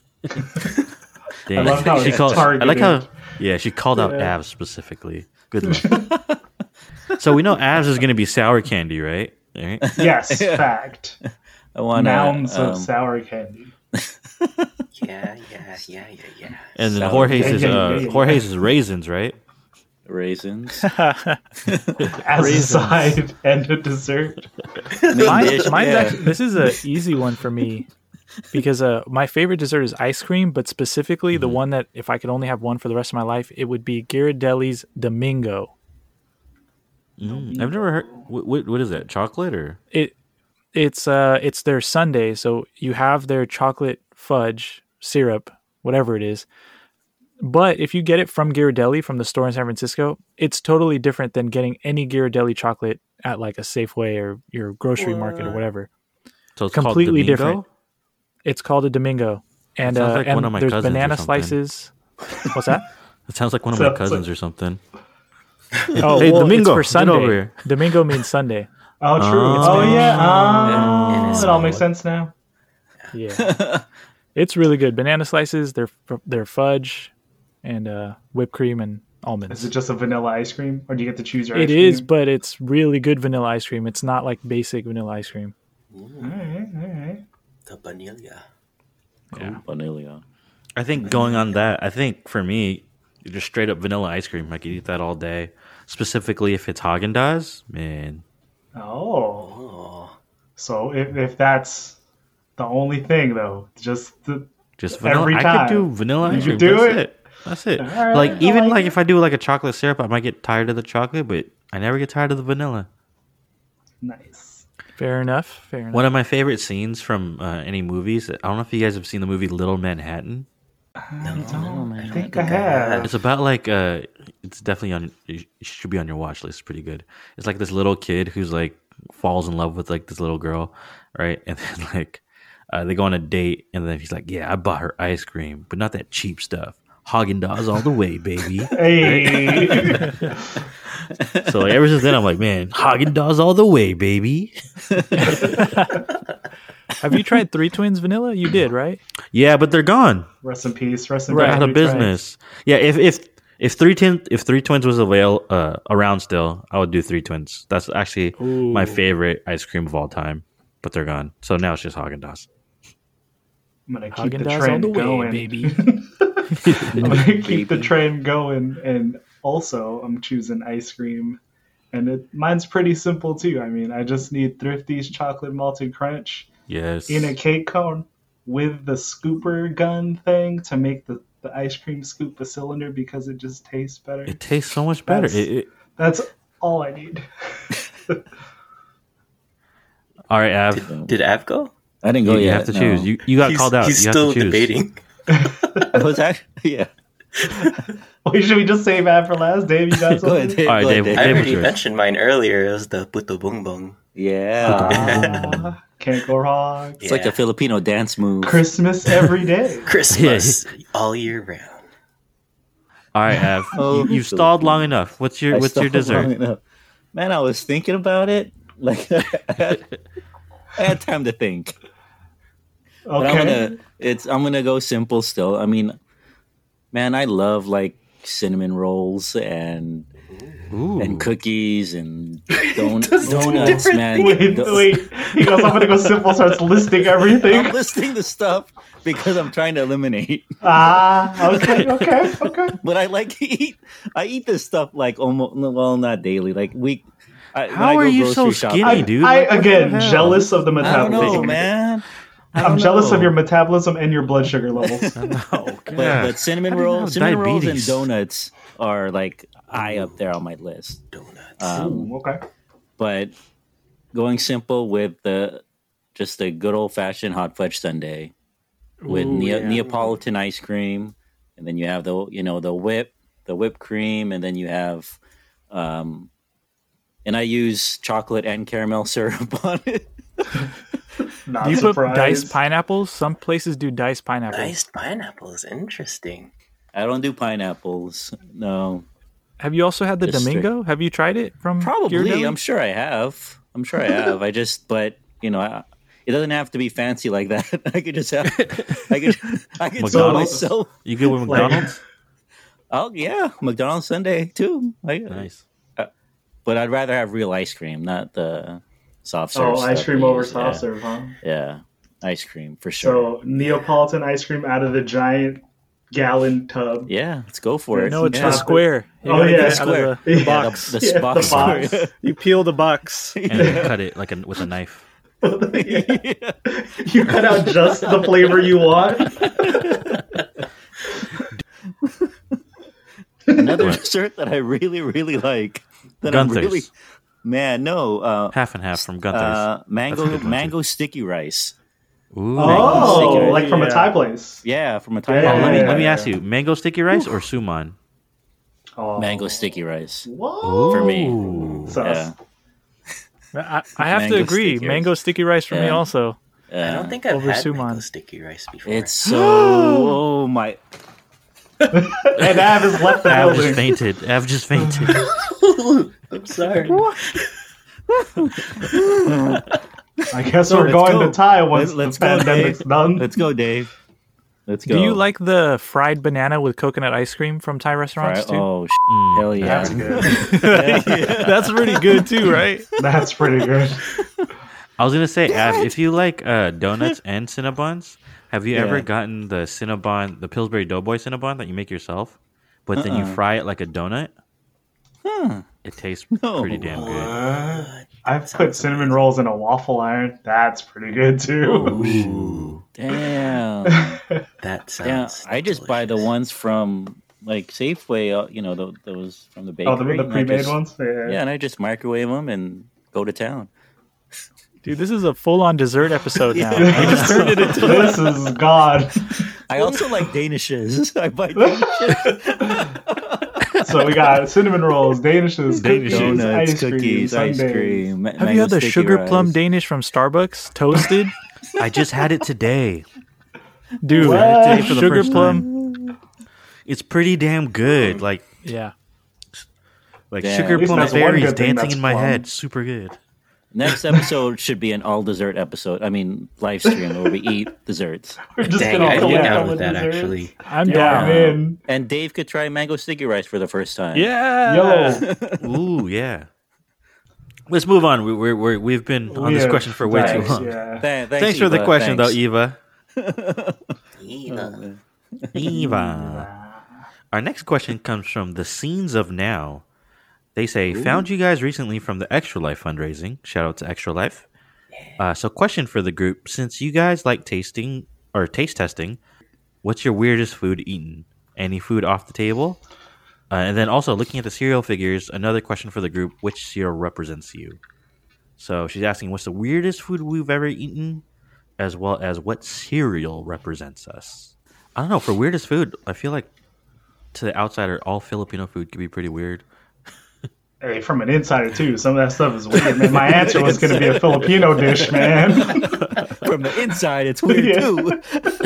Damn, I love how she it's called, I like how, targeted. yeah, she called out Yeah. Av specifically. Good luck. So we know Avs is going to be sour candy, right? Right? Yes, fact. I want Mounds um, of sour candy. Yeah, yeah, yeah, yeah, yeah. And then Sour Jorge's candy. is Yeah, yeah, uh, yeah, yeah. Jorge's is raisins, right? raisins. As a side and a dessert. Mine, dish, mine's yeah. actually, this is an easy one for me because uh, my favorite dessert is ice cream, but specifically the one that if I could only have one for the rest of my life, it would be Ghirardelli's Domingo. Mm, I've never heard. What, what, what is that? Chocolate or? It it's uh it's their sundae, so you have their chocolate fudge syrup, whatever it is. But if you get it from Ghirardelli from the store in San Francisco, it's totally different than getting any Ghirardelli chocolate at like a Safeway or your grocery market or whatever. So it's Completely called Domingo? different. It's called a Domingo, and That sounds uh, like and one of my there's cousins or banana something. slices. What's that? It sounds like one of So- my cousins so- or something. Oh, Hey, well, Domingo, it's for get Sunday. over here. Domingo means Sunday. Oh, true. Oh, Oh, it's yeah. Yeah. Oh, it all makes sense now. Yeah, it's really good. Banana slices, they're they're fudge, and uh, whipped cream and almonds. Is it just a vanilla ice cream, or do you get to choose your It ice is, cream? but it's really good vanilla ice cream. It's not like basic vanilla ice cream. All right, all right. The vanilla. Yeah. vanilla. I think going on that, I think for me, just straight up vanilla ice cream. I could eat that all day. Specifically, if it's Haagen Dazs, man. Oh, Oh. so if if that's the only thing though, just the, Just vanilla. Every I time. could do vanilla You ice cream. do That's it? it. That's it. All right, like I even like like it. if I do like a chocolate syrup, I might get tired of the chocolate, but I never get tired of the vanilla. nice. Fair enough. Fair enough. One of my favorite scenes from uh, any movies. I don't know if you guys have seen the movie Little Manhattan. I, don't, no, I I think don't I think I have. have. It's about like uh, it's definitely on. It should be on your watch list. It's pretty good. It's like this little kid who's like falls in love with like this little girl, right? And then like uh, they go on a date, and then he's like, "Yeah, I bought her ice cream, but not that cheap stuff. Haagen Dazs all the way, baby." Hey, So like, ever since then, I'm like, man, Haagen Dazs all the way, baby. Have you tried Three Twins vanilla? You did, right? Yeah, but they're gone. rest in peace. Rest in Right. peace. Out of We tried. business. Yeah, if if if three twins if three twins was avail uh, around still, I would do three twins. That's actually Ooh. my favorite ice cream of all time. But they're gone. So now it's just Haagen Dazs. I'm gonna keep the Haagen-Dazs all trend the way, going, baby. I'm gonna keep the Baby. trend going, and also I'm choosing ice cream, and it, mine's pretty simple too. I mean, I just need Thrifty's chocolate malted crunch Yes. in a cake cone with the scooper gun thing to make the, the ice cream scoop a cylinder because it just tastes better. It tastes so much better. That's- It, it, That's all I need. all right, Av. Did Av go? I didn't You, go you yet. have to no. choose. You you got he's, called out. He's you still have to choose. debating. Was that? Yeah. Wait, should we just save that for last? Dave, you got Go ahead, something? Dave. All right, go ahead, Dave, I Dave, already yours. mentioned mine earlier. It was the puto bung bung. Yeah. Ah, can't go wrong. It's like a Filipino dance move. Christmas every day. Christmas all year round. All right, Av. Oh, you, you've stalled long enough. What's your I what's your stalled long dessert? enough. Man, I was thinking about it. Like I had, I had time to think. But I'm Okay. gonna it's I'm gonna go simple still. I mean, man, I love like cinnamon rolls and Ooh. and cookies and don- Those are donuts, different man. Wait, The- wait. He goes, I'm gonna go simple, starts listing everything. I'm listing the stuff because I'm trying to eliminate. Ah, okay, okay, okay. But I like to eat. I eat this stuff like almost well, not daily, like week. I, when How I go are you so grocery shopping- skinny, I, dude? I Like, what again the hell? jealous of the I don't metabolism. know, man. I I'm don't jealous know. of your metabolism and your blood sugar levels. Oh, God. But, but cinnamon How do you rolls, have cinnamon rolls, and diabetes? donuts are like high up there on my list. Donuts. Um, Ooh, okay. but going simple with the just a good old fashioned hot fudge sundae with Ooh, Neo- yeah. Neapolitan ice cream, and then you have the you know the whip, the whipped cream, and then you have, um, and I use chocolate and caramel syrup on it. Not Do you put surprised. diced pineapples? Some places do diced pineapples. Diced pineapple is interesting. I don't do pineapples. No, Have you also had the Just strict- Domingo? Have you tried it from probably. Ghirardelli? I'm sure I have. I'm sure I have. I just, but you know, I, it doesn't have to be fancy like that. I could just have. I could. I could tell McDonald's? myself. You good with Like- McDonald's? Oh yeah, McDonald's Sunday too. I, Nice. But I'd rather have real ice cream, not the soft serve. Oh, ice stuff cream they over use. soft yeah. serve, huh? Yeah, ice cream for sure. So Neapolitan ice cream out of the giant gallon tub. Yeah, let's go for it. No, it's yeah. the square. You Oh, gotta yeah. get it out of Square. the Yeah, Yeah, box. the, the Yeah, box. the box. You peel the box. And then cut it like a, with a knife. Yeah. You cut out just the flavor you want. Another What? dessert that I really, really like. That Gunther's. I'm really, man, no, uh, Half and half from Gunther's. uh, That's a mango, good one, mango sticky rice. Ooh. Oh, sticky rice. like from a Yeah. Thai place. Yeah, from a Thai. Oh, let me Yeah. let me ask you: mango sticky rice or suman? Oh. Mango sticky rice. Whoa. For me. Ooh. Sus. Yeah. I, I have Mango to agree. sticky Mango rice. sticky rice for me Yeah. also. I Uh, don't think I've over had suman. mango sticky rice before. it's so. Oh my! And Av has left the Av just building. fainted. Av just fainted. I'm sorry. I guess So we're let's going go. to Thai once Let- let's the go, pandemic's Dave. done. Let's go, Dave. Let's go. Do you like the fried banana with coconut ice cream from Thai restaurants Fry- too? Oh, sh- Mm. hell yeah! That's good. That's pretty good too, right? That's pretty good. I was gonna say, Av, if you like uh, donuts and Cinnabons, Have you Yeah. ever gotten the Cinnabon, the Pillsbury Doughboy Cinnabon that you make yourself, but then you Uh-uh. fry it like a donut? Huh. It tastes No. pretty damn good. What? I've Sounds put cinnamon amazing. rolls in a waffle iron. That's pretty good too. Ooh, Damn. that Yeah, sounds. I just buy the delicious. ones from like Safeway. uh, You know, the, those from the bakery. Oh, the, the and I pre-made just- ones. Yeah. Yeah, and I just microwave them and go to town. Dude, this is a full-on dessert episode now. Yeah. You just turned it into This is God. I also like Danishes. I buy Danishes. So we got cinnamon rolls, danishes, Danishes. cookies, Donuts, ice cookies, cream, ice sundaes. cream. ma- Have mango you had the sticky sugar rice. plum Danish from Starbucks toasted? I just had it today. Dude, What? Today for the sugar first plum. It's pretty damn good. Like Yeah. like Yeah. sugar At least plum that's one berries good thing dancing that's in my plum. head. Super good. Next episode should be an all dessert episode. I mean, live stream where we eat desserts. We're just Dang, gonna I'd all be collect down all with the that desserts. actually. I'm Yeah, down. man. And Dave could try mango sticky rice for the first time. Yeah. Yo, Ooh, yeah. Let's move on. We, we're, we're, we've been on we this have question for way too dives, long. Yeah. Th- thanks, Thanks for the Eva. question, Thanks. though, Eva. Eva. Eva. Our next question comes from the Scenes of Now. They say, found you guys recently from the Extra Life fundraising. Shout out to Extra Life. Uh, so, question for the group: since you guys like tasting or taste testing, what's your weirdest food eaten? Any food off the table? Uh, and then also looking at the cereal figures, another question for the group: which cereal represents you? So she's asking, what's the weirdest food we've ever eaten, as well as what cereal represents us? I don't know. For weirdest food, I feel like to the outsider, all Filipino food could be pretty weird. Hey, from an insider too. Some of that stuff is weird, man. My answer was going to be a Filipino dish, man. From the inside, it's weird Yeah. too.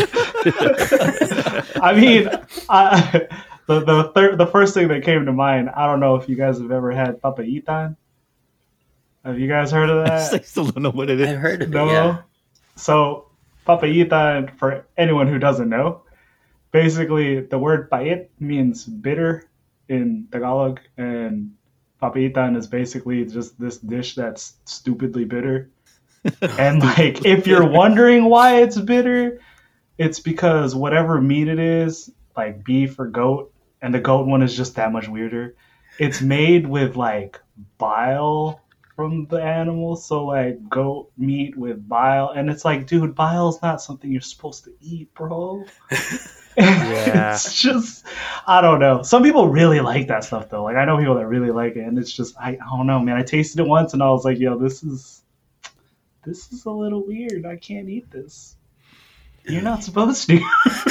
I mean, I, the the third, the first thing that came to mind. I don't know if you guys have ever had papaitan. Have you guys heard of I that? still don't know what it is. I've heard of it. No. Yeah. So papaitan, for anyone who doesn't know, basically the word pait means bitter in Tagalog, and papaitan is basically just this dish that's stupidly bitter. And like, if you're wondering why it's bitter, it's because whatever meat it is, like beef or goat, and the goat one is just that much weirder. It's made with like bile from the animal, so like goat meat with bile, and it's like, dude, bile's not something you're supposed to eat, bro. Yeah. It's just, I don't know. Some people really like that stuff though. Like I know people that really like it, and it's just, I, I don't know, man. I tasted it once, and I was like, yo, this is, this is a little weird. I can't eat this. You're not supposed to.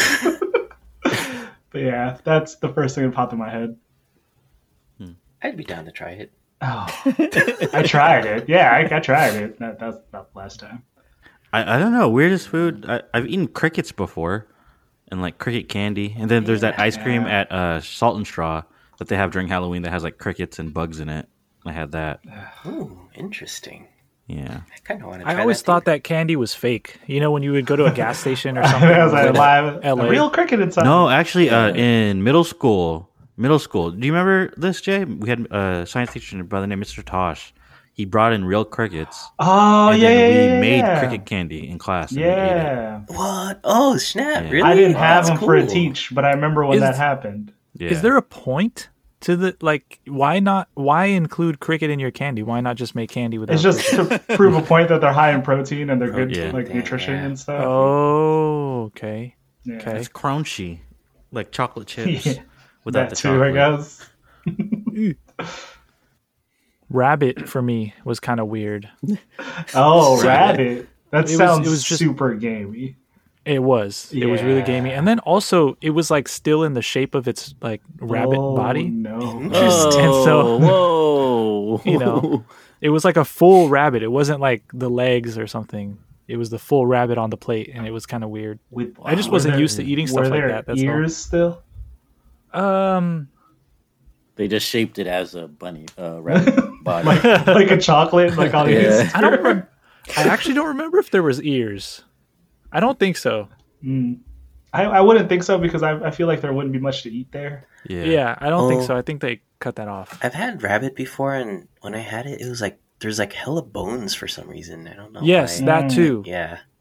But yeah, that's the first thing that popped in my head. I'd be down to try it. Oh, I tried it. Yeah, I, I tried it. That, that's not the last time. I, I don't know. Weirdest food. I, I've eaten crickets before, and like cricket candy. And then there's that ice cream Yeah. at uh, Salt and Straw that they have during Halloween that has like crickets and bugs in it. I had that. Ooh, interesting. Yeah. I kind of want to try I always that thought too. that candy was fake. You know, when you would go to a gas station or something. I was like, like live, L A. a real cricket inside. No, actually, uh, in middle school, middle school. Do you remember this, Jay? We had a science teacher by the name of Mister Tosh. He brought in real crickets. Oh and yeah, then yeah, we yeah, made yeah. cricket candy in class. And we ate it. Yeah, What? Oh, snap. Yeah. Really? I didn't Oh, have that's them for a cool. teach, but I remember when Is- that happened. Yeah. Is there a point to the like? Why not? Why include cricket in your candy? Why not just make candy without? It's just cricket? to prove a point that they're high in protein and they're good yeah. like Yeah, nutrition yeah. and stuff. Oh, okay. Yeah. okay. It's crunchy, like chocolate chips Yeah. without That the too, I chocolate. guess. Rabbit for me was kind of weird. Oh, Rabbit. rabbit. That It was- sounds it was just- super gamey. It was. It was really Yeah. gamey, and then also it was like still in the shape of its like rabbit Oh, body. No. Interesting. And so- whoa, You know. It was like a full rabbit. It wasn't like the legs or something. It was the full rabbit on the plate, and it was kind of weird. With, I just were wasn't there- used to eating stuff were like there that. That's all. ears still? Um, They just shaped it as a bunny, uh, rabbit body. like like a chocolate, like all Yeah. these. I don't remember. I actually don't remember if there was ears. I don't think so. Mm. I, I wouldn't think so because I, I feel like there wouldn't be much to eat there. Yeah. Yeah, I don't think Oh. so. I think they cut that off. I've had rabbit before, and when I had it, it was like there's like hella bones for some reason. I don't know. Yes, why. that Mm. too. Yeah.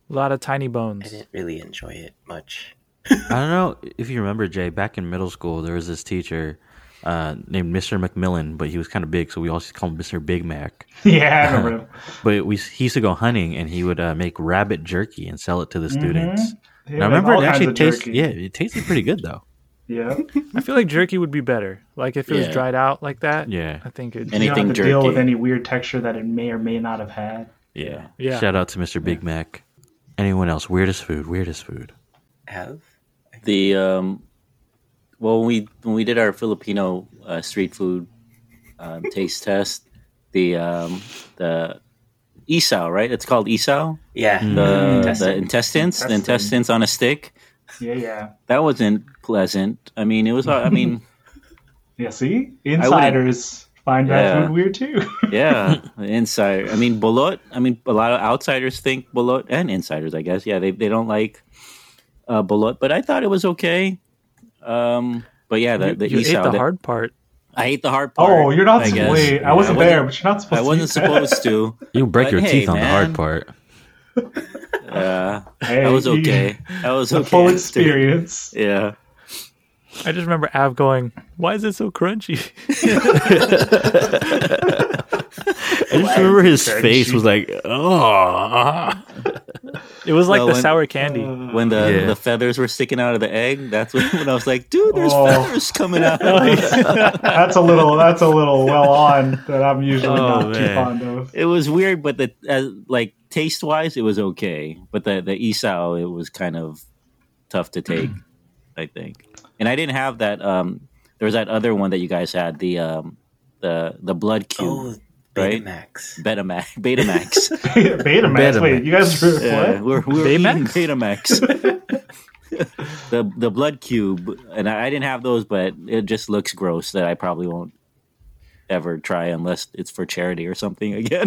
A lot of tiny I bones. didn't really enjoy it much. I don't know if you remember, Jay, back in middle school, there was this teacher uh, named Mister McMillan, but he was kind of big, so we always called him Mister Big Mac. Yeah, I remember him. But we he used to go hunting, and he would uh, make rabbit jerky and sell it to the students. He And I made remember all it kinds actually of tasted, jerky. yeah, it tasted pretty good though. Yeah. I feel like jerky would be better. Like if it was Yeah. dried out like that. Yeah, I think it. You don't Anything have to deal with jerky. any weird texture that it may or may not have had. yeah, Yeah. Shout out to Mister Big Mac. Anyone else? Weirdest food. Weirdest food. Have? The um, well, when we when we did our Filipino uh, street food um, taste test, the um, the isaw, right? It's called isaw. Yeah. Mm. The Intestine. the intestines, the Intestine. intestines on a stick. Yeah, yeah. That wasn't pleasant. I mean, it was. I mean, Yeah, see? Insiders find that Yeah. food weird too. yeah, the insider. I mean, bolot. I mean, a lot of outsiders think bolot, and insiders, I guess. Yeah, they they don't like uh, bolot, but I thought it was okay. Um, but yeah, the You, the you ate isaw. the the- hard part. I ate the hard part. Oh, you're not I supposed guess. wait. Yeah, I wasn't I there, but you're not supposed I to. wasn't eat that. supposed to. You can break But your hey, teeth on the hard man. part. Uh, Hey, that was you- okay. That was The okay. full after. experience. Yeah. I just remember Av going, "Why is it so crunchy?" I just remember his Crunchy. face was like, oh. It was like Well, the when- sour candy. When the, Yeah. the feathers were sticking out of the egg, that's when, when I was like, dude, there's Oh. feathers coming out. That's a little. That's a little well on that I'm usually Oh, not too man. fond of. It was weird, but the uh, like taste wise, it was okay. But the the isaw, it was kind of tough to take, I think. And I didn't have that. Um, there was that other one that you guys had, the um, the the blood cube, Oh, right? Betamax. Betamax, Betamax. Betamax. Wait, you guys were Yeah, what? we're we're Baymax? eating Betamax. the the blood cube, and I, I didn't have those, but it just looks gross. That I probably won't ever try unless it's for charity or something again.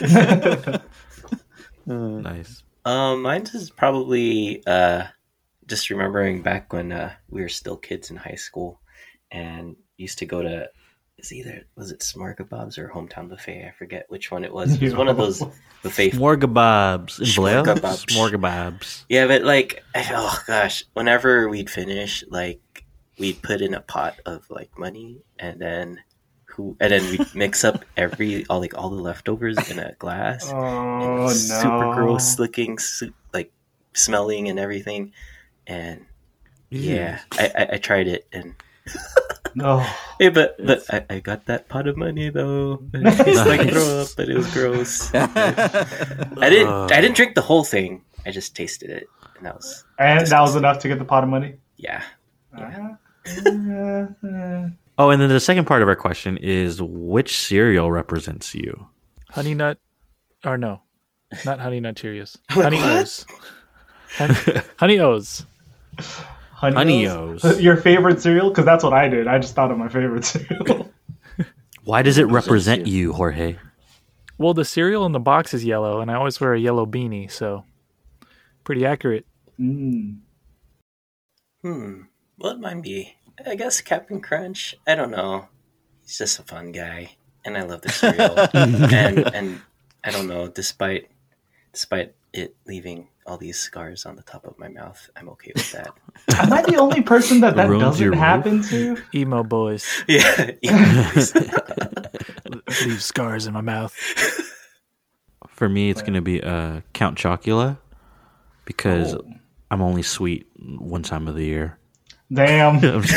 Nice. Um, mine is probably uh, just remembering back when uh, we were still kids in high school and used to go to it's either was it Smorgasbobs or Hometown Buffet? I forget which one it was. It was one of those buffet. Smorgasbobs. In Blair? Smorgasbobs. Smorgasbobs. Yeah, but like, I- oh gosh, whenever we'd finish, like we'd put in a pot of like money, and then who, and then we'd mix up every all like all the leftovers in a glass. Oh And it no! was super gross looking, su- like smelling and everything. And yeah, I, I, I tried it, and No. hey, but but I, I got that pot of money though. It tastes like throw up, but it was gross. I didn't Uh. I didn't drink the whole thing. I just tasted it, and that was And that was enough to get the pot of money. yeah. Uh, uh, uh. Oh, and then the second part of our question is which cereal represents you? Honey Nut, or no, not Honey Nut Cheerios. Honey O's. Honey, Honey O's. Honey Honey O's? O's. Your favorite cereal? Because that's what I did. I just thought of my favorite cereal. Why does it Represents represent you. you, Jorge? Well, the cereal in the box is yellow, and I always wear a yellow beanie, so pretty accurate. Mm. Hmm. What might be? I guess Captain Crunch. I don't know. He's just a fun guy, and I love the cereal. and and I don't know. Despite despite it leaving all these scars on the top of my mouth, I'm okay with that. Am I the only person that that Ruins your doesn't happen to? Emo boys yeah. yeah. leave scars in my mouth. For me, it's going to be uh, Count Chocula because Oh. I'm only sweet one time of the year. Damn.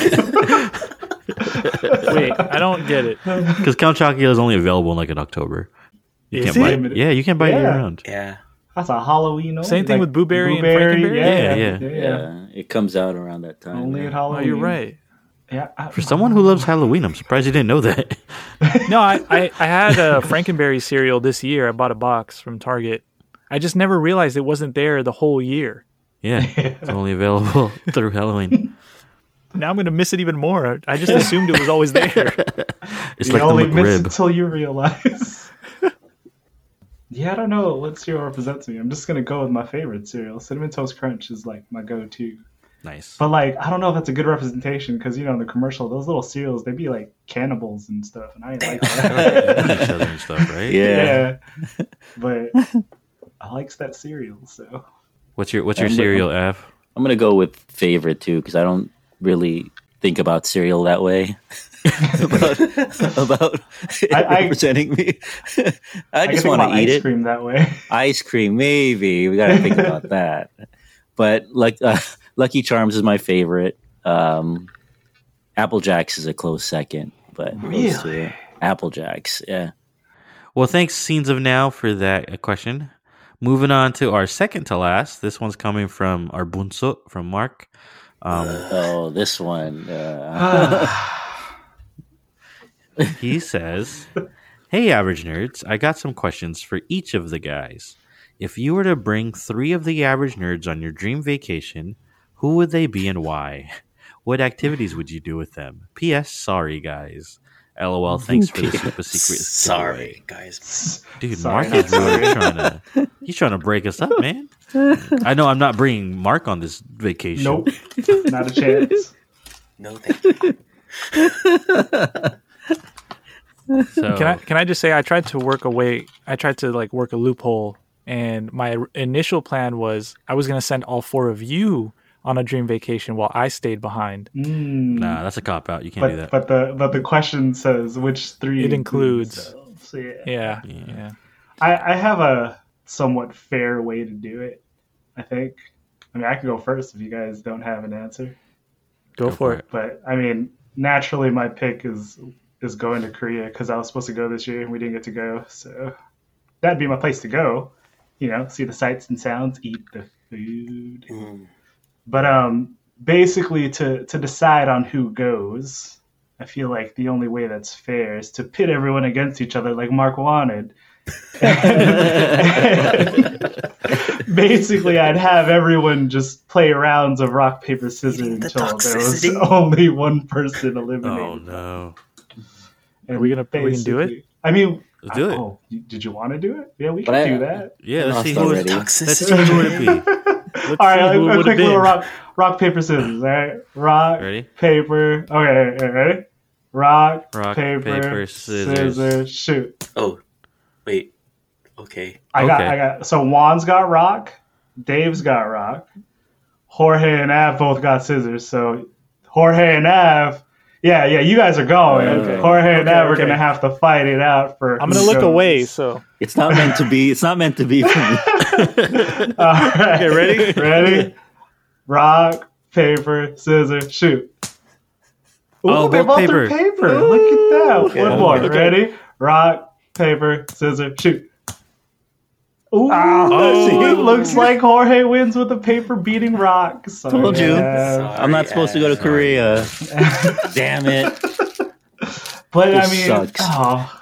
Wait, I don't get it. Because Count Chocula is only available in like in October. You Is can't it? buy it. Yeah, you can't buy it Yeah. year round. yeah. That's a Halloween. Only. Same thing with Blueberry and Blueberry, Frankenberry? Yeah, Yeah, yeah. Yeah, it comes out around that time. Only yeah. at Oh, Halloween. you're right. Yeah. I, For someone who loves Halloween, I'm surprised you didn't know that. No, I, I, I had a Frankenberry cereal this year. I bought a box from Target. I just never realized it wasn't there the whole year. Yeah, it's only available through Halloween. Now I'm going to miss it even more. I just assumed it was always there. It's you like only the miss McRib. until you realize. Yeah, I don't know what cereal represents me. I'm just gonna go with my favorite cereal. Cinnamon Toast Crunch is like my go-to. Nice. But like, I don't know if that's a good representation because you know in the commercial, those little cereals they be like cannibals and stuff, and I ain't like that. Eat each other and stuff, right? Yeah. yeah. But I likes that cereal, so What's your What's your I'm- cereal, Av? I'm gonna go with favorite too because I don't really think about cereal that way. about about I- I- representing me. I I just can think want about to eat ice it. cream that way. Ice cream, maybe we got to think about that. But like uh, Lucky Charms is my favorite. Um, Apple Jacks is a close second, but those two. Apple Jacks, yeah. Well, thanks, Scenes of Now, for that uh, question. Moving on to our second to last. This one's coming from our Bunso, from Mark. Um, Oh, this one. Uh, he says, "Hey, average nerds, I got some questions for each of the guys. If you were to bring three of the average nerds on your dream vacation, who would they be and why? What activities would you do with them? P S. Sorry, guys. LOL. Thanks for the super secret. Sorry, guys. Dude, Sorry, Mark not is really sorry. trying to. He's trying to break us up, man. I know I'm not bringing Mark on this vacation. Nope, not a chance. No, thank you. So, Can I can I just say I tried to work a way I tried to like work a loophole, and my r- initial plan was I was going to send all four of you on a dream vacation while I stayed behind. Mm. Nah, that's a cop out. You can't do But that. but the but the question says which three It includes- themselves. So, yeah. Yeah, Yeah. yeah. I, I have a somewhat fair way to do it. I think. I mean, I can go first if you guys don't have an answer. Go, for it. But I mean, naturally, my pick is is going to Korea because I was supposed to go this year and we didn't get to go. So that'd be my place to go. You know, see the sights and sounds, eat the food. Mm. But um, basically, to to decide on who goes, I feel like the only way that's fair is to pit everyone against each other, like Mark wanted. Basically, I'd have everyone just play rounds of rock paper scissors Eating the until there was toxicity. only one person eliminated. Oh no! And Are we gonna- we can do it? basically- I mean, Let's do it. Oh, you- did you want to do it? Yeah, we But can I- do that. Yeah, let's Lost see who. already. Let's see who would it be. All right, see who a, it a would've quick little been. rock, rock paper scissors. All right, rock, Ready? paper. Okay, okay, ready? Rock, Rock, paper, paper, scissors. scissors, shoot. Oh, wait. Okay. I got, Okay. I got. So Juan's got rock, Dave's got rock, Jorge and Av both got scissors. So Jorge and Av, yeah, yeah, you guys are going. Okay. Jorge and Okay, Av are okay. gonna have to fight it out for. I'm who gonna look goes. away. So it's not meant to be. It's not meant to be for me. All right, Okay, ready? ready? Rock, paper, scissors, shoot. Ooh, Oh, they both both paper. are paper. Look at that. Okay. One more. Okay. Ready? Rock, paper, scissors, shoot. Ooh, Oh. see, it looks like Jorge wins with the paper beating rock. So, Told you. yeah. I'm not supposed to go to Korea. Damn it! But I This mean, sucks. oh.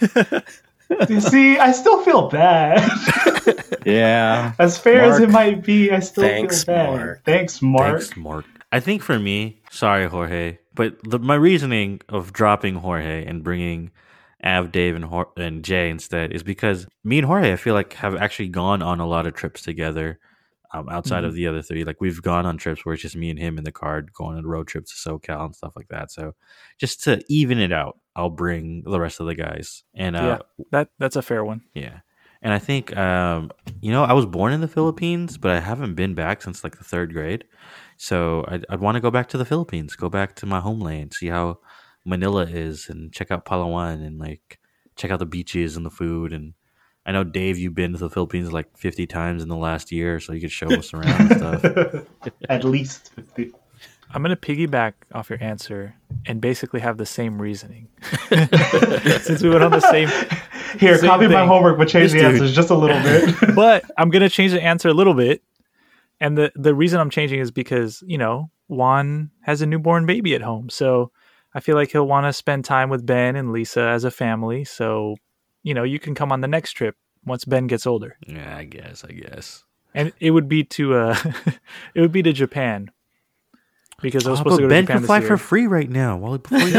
You see, I still feel bad. Yeah. As fair as Mark. it might be, I still Thanks, feel bad. Mark. Thanks, Mark. Thanks, Mark. I think for me, sorry, Jorge, but the, my reasoning of dropping Jorge and bringing Av, Dave, and, Hor- and Jay instead is because me and Jorge, I feel like, have actually gone on a lot of trips together um, outside of the other three. Like, we've gone on trips where it's just me and him in the car going on road trips to SoCal and stuff like that. So, just to even it out, I'll bring the rest of the guys. And uh, that that's a fair one. yeah. And I think, um, you know, I was born in the Philippines, but I haven't been back since like the third grade. So I'd, I'd want to go back to the Philippines, go back to my homeland, see how Manila is, and check out Palawan, and like check out the beaches and the food. And I know, Dave, you've been to the Philippines like fifty times in the last year, so you could show us around and stuff. At least fifty. I'm gonna piggyback off your answer and basically have the same reasoning. Since we went on the same, Here, Same copy my thing. homework, but change This the dude. answers just a little bit. but I'm gonna change the answer a little bit. And the the reason I'm changing is because, you know, Juan has a newborn baby at home, so I feel like he'll want to spend time with Ben and Lisa as a family. So, you know, you can come on the next trip once Ben gets older, Yeah, I guess, I guess. and it would be to uh, it would be to Japan because I was Oh, supposed to but go to Ben Japan can this fly year. for free right now. While before you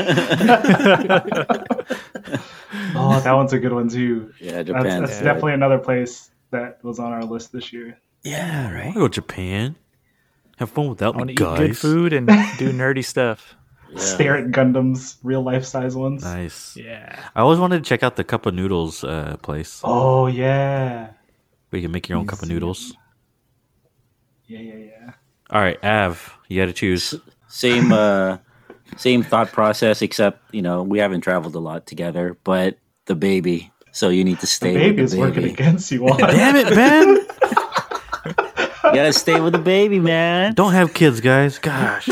Oh, that one's a good one too. Yeah, That's, Japan. that's definitely another place that was on our list this year. Yeah, I right. want to go to Japan. Have fun without I want me, to eat guys. good food and do nerdy stuff. Stare at Gundams, real life size ones. Nice. Yeah. I always wanted to check out the Cup of Noodles uh, place. Oh yeah. Where you can make your own cup of noodles. Yeah, yeah, yeah. All right, Av, you got to choose. Same uh, same thought process, except you know we haven't traveled a lot together. But the baby, so you need to The stay baby with is the working baby. against you. Juan. Damn it, Ben! You gotta stay with the baby, man. Don't have kids, guys. Gosh.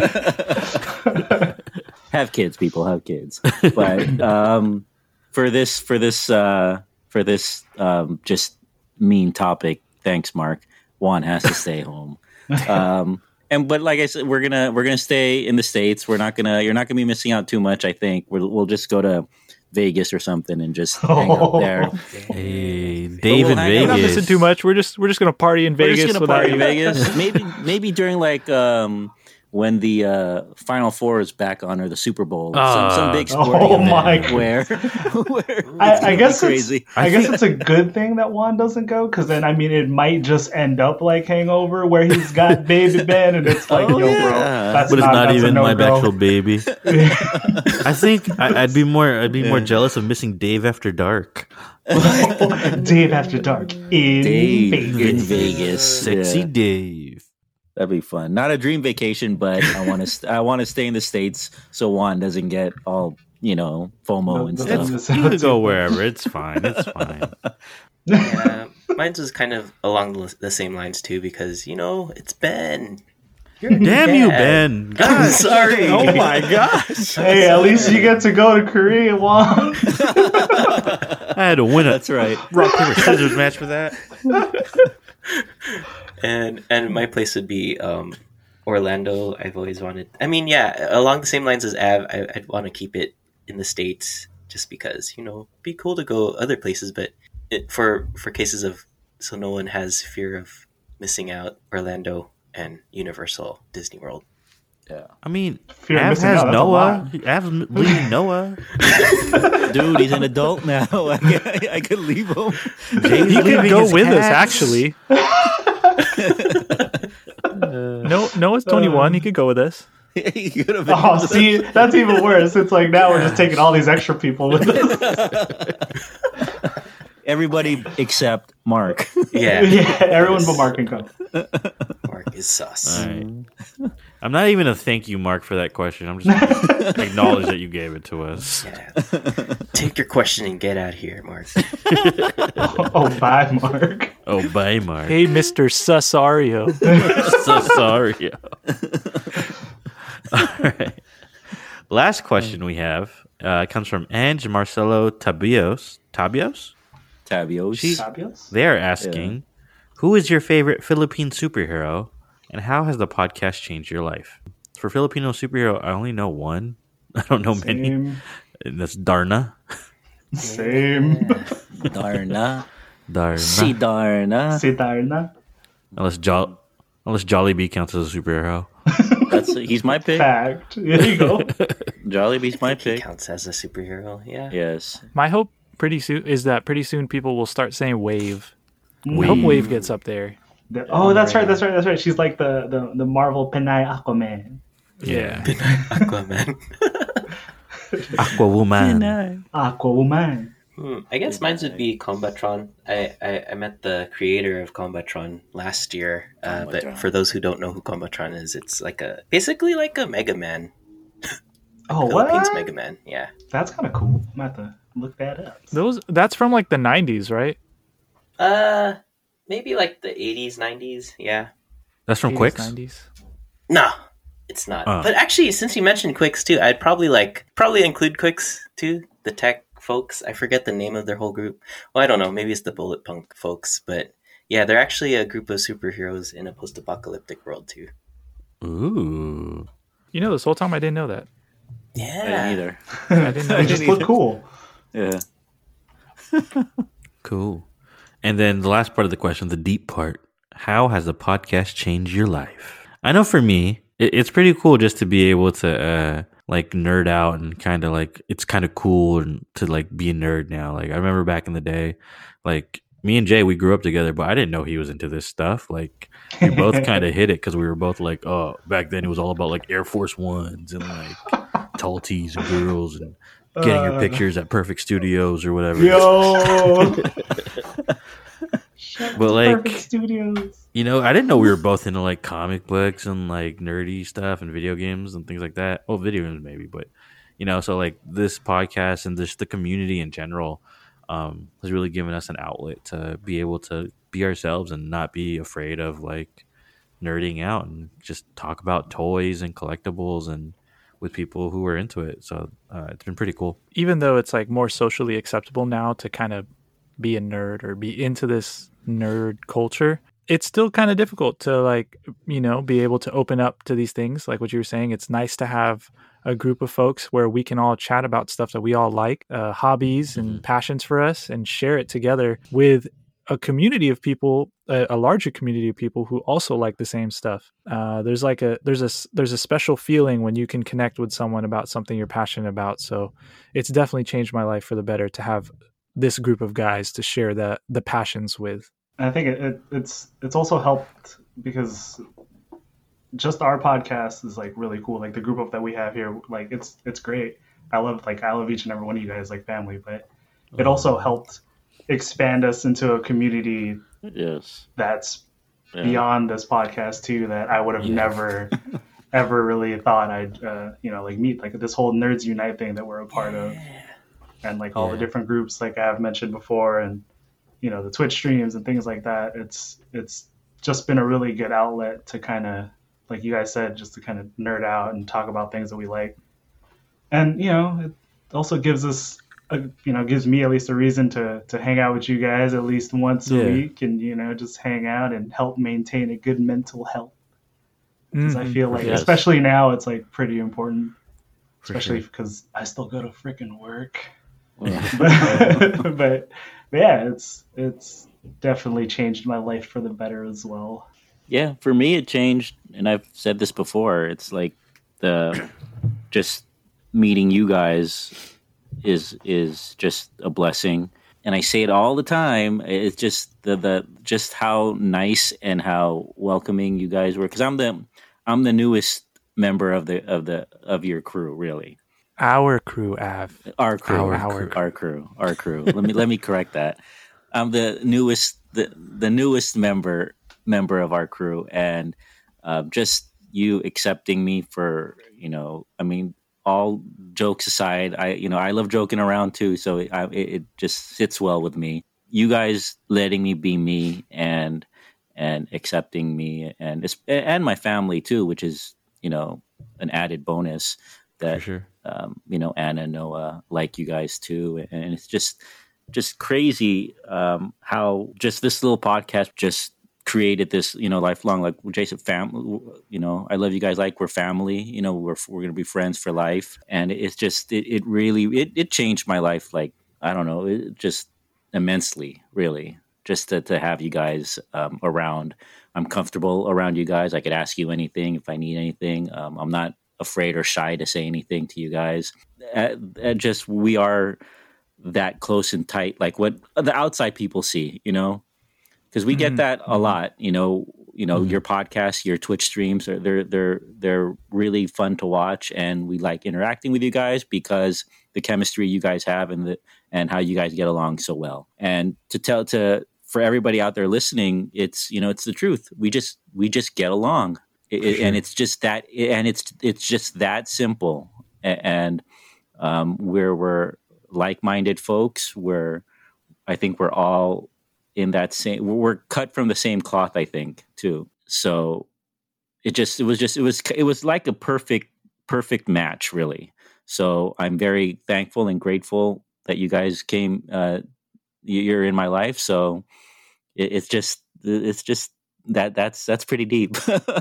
Have kids, people. Have kids. But um, for this, for this, uh, for this, um, just mean topic. Thanks, Mark. Juan has to stay home. Um, and but like I said, we're gonna we're gonna stay in the States. We're not gonna you're not gonna be missing out too much. I think we'll we'll just go to Vegas or something and just hang out there. Hey, Dave we'll in hang out. We're not Vegas. missing too much. We're just we're just gonna party in We're Vegas. just gonna without party in you. Vegas. Maybe maybe during like um when the uh, Final Four is back on or the Super Bowl, some, some big Oh sporting my event where, where it's I, I gonna guess be it's, crazy. I guess it's a good thing that Juan doesn't go, because then I mean it might just end up like Hangover, where he's got Baby Ben, and it's like, Oh, yo, yeah. bro, that's But it's not, not that's a even my no-go. actual baby. I think I, I'd be more I'd be more jealous of missing Dave After Dark. Dave After Dark in Dave Vegas. in Vegas. Sexy Yeah. Dave. That'd be fun. Not a dream vacation, but I want to. St- I want to stay in the States so Juan doesn't get all you know FOMO and The- stuff. the- It's, you can go wherever. It's fine. It's fine. Yeah, mine was kind of along the, the same lines too, because you know it's Ben. You're a Damn you, dad. Ben. I'm God. sorry. Oh my gosh. Hey, at least you get to go to Korea, Juan. I had to win a That's right. rock, paper, scissors match for that. and and my place would be um, Orlando. I've always wanted. I mean, yeah, along the same lines as Av, I, I'd want to keep it in the States, just because you know, it'd be cool to go other places. But it, for for cases of so no one has fear of missing out, Orlando and Universal Disney World. I mean, Fear of Av missing has out, that's a Noah. lot. Av's leading Noah. Dude, he's an adult now. I, can, I could leave him. Jay's He could leaving go his with us. cats. Actually, no, Noah's twenty-one. He could go with us. He could have been. Oh, see, that's even worse. It's like now we're just taking all these extra people with us. Everybody except Mark. Yeah, Yeah, everyone but Mark can come. Mark is sus. All right. I'm not even a thank you, Mark, for that question. I'm just gonna acknowledge that you gave it to us. Yeah. Take your question and get out of here, Mark. Oh, bye, Mark. Oh, bye, Mark. Hey, Mister Susario. So sorry. All right. Last question we have uh, comes from Ange Marcelo Tabios. Tabios? Tabios. She- Fabulous. They are asking, who is your favorite Philippine superhero, and how has the podcast changed your life? For Filipino superhero, I only know one. I don't know many. Same. And that's Darna. Same. Darna. Darna. Si Darna. Si Darna. Unless jo- unless Jollibee counts as a superhero. That's he's my pick. Fact. There you go. Jollibee's my He pick. counts as a superhero. Yeah. Yes. My hope pretty soon is that pretty soon people will start saying Wave. I Wave. hope Wave gets up there. The- oh, that's right. That's right. That's right. She's like the the, the Marvel Penai Aquaman. Yeah. Aquaman. Aquawoman. Aquawoman. Hmm, I guess mine would be Combatron. I, I, I met the creator of Combatron last year. Uh, Combatron. but for those who don't know who Combatron is, it's like a basically like a Mega Man. Oh, Philippines what? Mega Man. Yeah. That's kind of cool. I'm about to look that up. Those that's from like the nineties, right? Uh, maybe like the eighties, nineties. Yeah. That's from eighties, Quicks? nineties. No, it's not. Oh. But actually, since you mentioned Quicks too, I'd probably like probably include Quicks too. The tech folks. I forget the name of their whole group. Well, I don't know. Maybe it's the Bullet Punk folks, but yeah, they're actually a group of superheroes in a post-apocalyptic world too. Ooh. You know, this whole time I didn't know that. I didn't Yeah. either. I didn't know. They just look cool. Yeah. Cool. And then the last part of the question, the deep part. How has the podcast changed your life? I know for me, it, it's pretty cool just to be able to uh, like nerd out and kind of like, it's kind of cool and to like be a nerd now. Like I remember back in the day, like me and Jay, we grew up together, but I didn't know he was into this stuff. Like we both kind of hit it because we were both like, oh, back then it was all about like Air Force Ones and like tall tees and girls and getting your Uh. pictures at Perfect Studios or whatever. Yo. But like, Perfect Studios. You know, I didn't know we were both into like comic books and like nerdy stuff and video games and things like that. Well, video games maybe, but you know, so like this podcast and just the community in general um, has really given us an outlet to be able to be ourselves and not be afraid of like nerding out and just talk about toys and collectibles and with people who are into it. So uh, it's been pretty cool. Even though it's like more socially acceptable now to kind of be a nerd or be into this nerd culture, it's still kind of difficult to like, you know, be able to open up to these things. Like what you were saying, it's nice to have a group of folks where we can all chat about stuff that we all like, uh, hobbies and Mm-hmm. passions for us, and share it together with a community of people, a, a larger community of people who also like the same stuff. Uh, there's like a there's a s- there's a special feeling when you can connect with someone about something you're passionate about. So it's definitely changed my life for the better to have this group of guys to share the the passions with. And I think it, it, it's it's also helped because just our podcast is like really cool. Like the group of that we have here, like it's it's great. I love like I love each and every one of you guys like family, but it also helped expand us into a community Yes. that's Yeah. beyond this podcast too, that I would have Yeah. never ever really thought I'd uh, you know like meet, like this whole Nerds Unite thing that we're a part of, and like all the Yeah. different groups like I've mentioned before, and you know the Twitch streams and things like that. It's it's just been a really good outlet to kind of, like you guys said, just to kind of nerd out and talk about things that we like. And you know it also gives us a, you know gives me at least a reason to to hang out with you guys at least once Yeah. a week, and you know just hang out and help maintain a good mental health, because I Mhm. feel like Yes. especially now it's like pretty important, For especially sure. because I still go to freaking work. Yeah. but, but yeah, it's it's definitely changed my life for the better as well. Yeah, for me it changed, and I've said this before. It's like the just meeting you guys is is just a blessing, and I say it all the time. It's just the the just how nice and how welcoming you guys were. Because I'm the I'm the newest member of the of the of your crew, really. Our crew, Av. Our crew, Our our, crew. our crew, our crew. let me let me correct that. I'm the newest, the the newest member member of our crew, and uh, just you accepting me for, you know, I mean, all jokes aside, I you know I love joking around too, so it, I, it it just sits well with me. You guys letting me be me and and accepting me, and it's, and my family too, which is, you know, an added bonus For that sure. um, you know, Anna, Noah, like you guys too, and it's just just crazy um, how just this little podcast just created this, you know, lifelong, like Jason, family. You know, I love you guys, like we're family. You know, we're we're gonna be friends for life, and it's just it, it really it, it changed my life. Like I don't know, it just immensely, really, just to to have you guys um, around. I'm comfortable around you guys. I could ask you anything if I need anything. Um, I'm not afraid or shy to say anything to you guys. Uh, uh, just we are that close and tight, like what the outside people see, you know, because we get Mhm. that a Mhm. lot. You know, you know, Mhm. your podcasts, your Twitch streams are they're they're they're really fun to watch, and we like interacting with you guys because the chemistry you guys have and the and how you guys get along so well. And to tell to for everybody out there listening, it's, you know, it's the truth. We just we just get along. It, For sure. and it's just that, and it's it's just that simple. A- And um, where we're like-minded folks, where I think we're all in that same. We're cut from the same cloth, I think, too. So it just it was just it was it was like a perfect perfect match, really. So I'm very thankful and grateful that you guys came. Uh, you- you're in my life, so it, it's just it's just that that's that's pretty deep.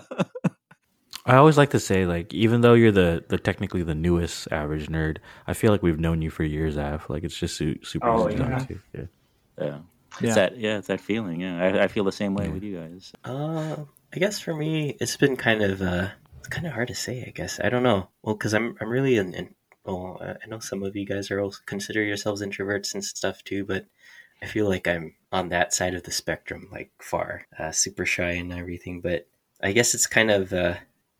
I always like to say, like, even though you're the, the technically the newest average nerd, I feel like we've known you for years, Av. Like, it's just su- super Oh, easy to yeah. talk to. Yeah. Yeah. It's Yeah. that yeah, it's that feeling. Yeah. I, I feel the same way Yeah. with you guys. Uh, I guess for me, it's been kind of uh, it's kind of hard to say. I guess I don't know. Well, because I'm I'm really in, in. Well, I know some of you guys are also consider yourselves introverts and stuff too, but I feel like I'm on that side of the spectrum, like far, uh, super shy and everything. But I guess it's kind of. Uh,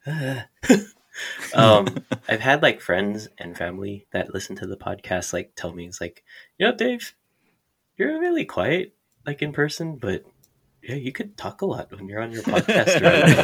um, I've had like friends and family that listen to the podcast like tell me, it's like, you know, Dave, you're really quiet like in person, but yeah, you could talk a lot when you're on your podcast.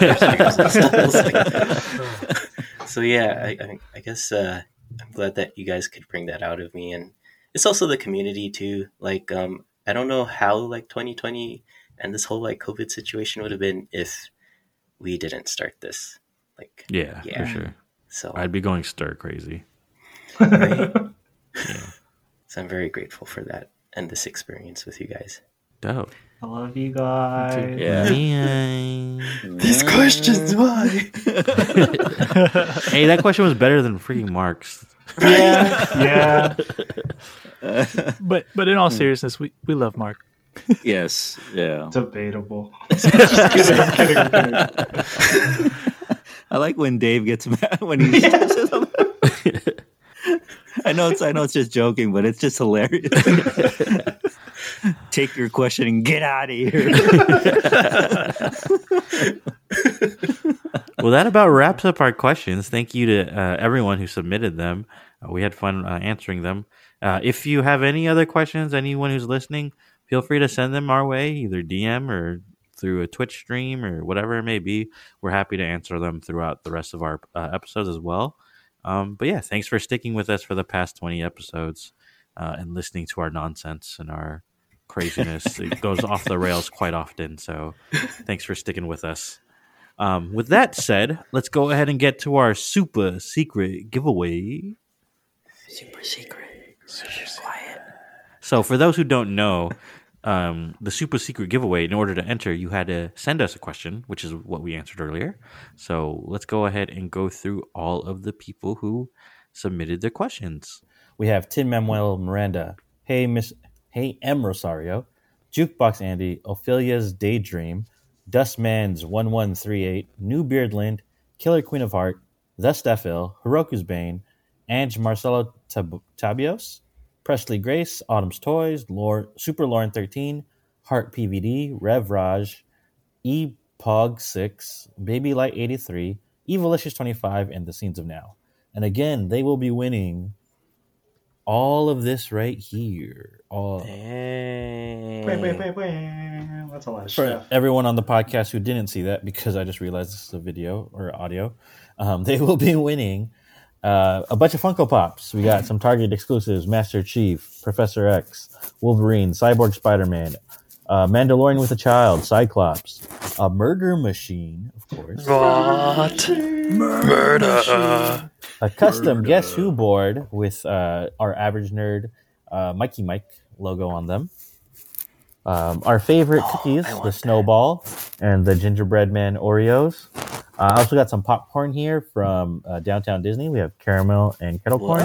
Like, so yeah, I, I, I guess uh, I'm glad that you guys could bring that out of me, and it's also the community too. Like, um, I don't know how like twenty twenty and this whole like COVID situation would have been if we didn't start this. Like, Yeah, yeah. for sure. So I'd be going stir crazy. right? Yeah. So I'm very grateful for that and this experience with you guys. Dope. I love you guys. Yeah. Man. These questions, why? Hey, that question was better than freaking Mark's. Yeah, yeah. But but in all seriousness, we, we love Mark. Yes. Yeah. Debatable. Just kidding, I'm kidding, I'm kidding. I like when Dave gets mad when he. I know it's I know it's just joking, but it's just hilarious. Take your question and get out of here. Well, that about wraps up our questions. Thank you to uh, everyone who submitted them. Uh, we had fun uh, answering them. Uh, if you have any other questions, anyone who's listening, feel free to send them our way, either D M or through a Twitch stream or whatever it may be. We're happy to answer them throughout the rest of our uh, episodes as well. Um, but yeah, thanks for sticking with us for the past twenty episodes uh, and listening to our nonsense and our craziness. It goes off the rails quite often. So thanks for sticking with us. Um, with that said, let's go ahead and get to our super secret giveaway. Super secret. Super quiet. So for those who don't know, um, the super secret giveaway, in order to enter, you had to send us a question, which is what we answered earlier. So let's go ahead and go through all of the people who submitted their questions. We have Tim Manuel Miranda. Hey, Miss. Hey, M. Rosario. Jukebox Andy. Ophelia's Daydream. Dustman's one one three eight. New Beardland. Killer Queen of Heart. The Steffil. Hiroku's Bane. Ange Marcelo Tab- Tabios. Presley Grace, Autumn's Toys, Lore, Super Lauren thirteen, Heart P V D, Rev Raj, E Pog six, Baby Light eighty-three, Evilicious twenty-five, and The Scenes of Now. And again, they will be winning all of this right here. All Wait, wait, wait, wait. That's a lot of for stuff. everyone on the podcast who didn't see that, because I just realized this is a video or audio, um, they will be winning Uh, a bunch of Funko Pops. We got some Target exclusives: Master Chief, Professor X, Wolverine, Cyborg Spider-Man, uh, Mandalorian with a Child, Cyclops, a Murder Machine, of course. What? Murder. A custom Guess Who board with uh, our average nerd uh, Mikey Mike logo on them. Um, our favorite Oh, cookies, I want the that. Snowball and the Gingerbread Man Oreos. Uh, I also got some popcorn here from uh, Downtown Disney. We have caramel and kettle corn.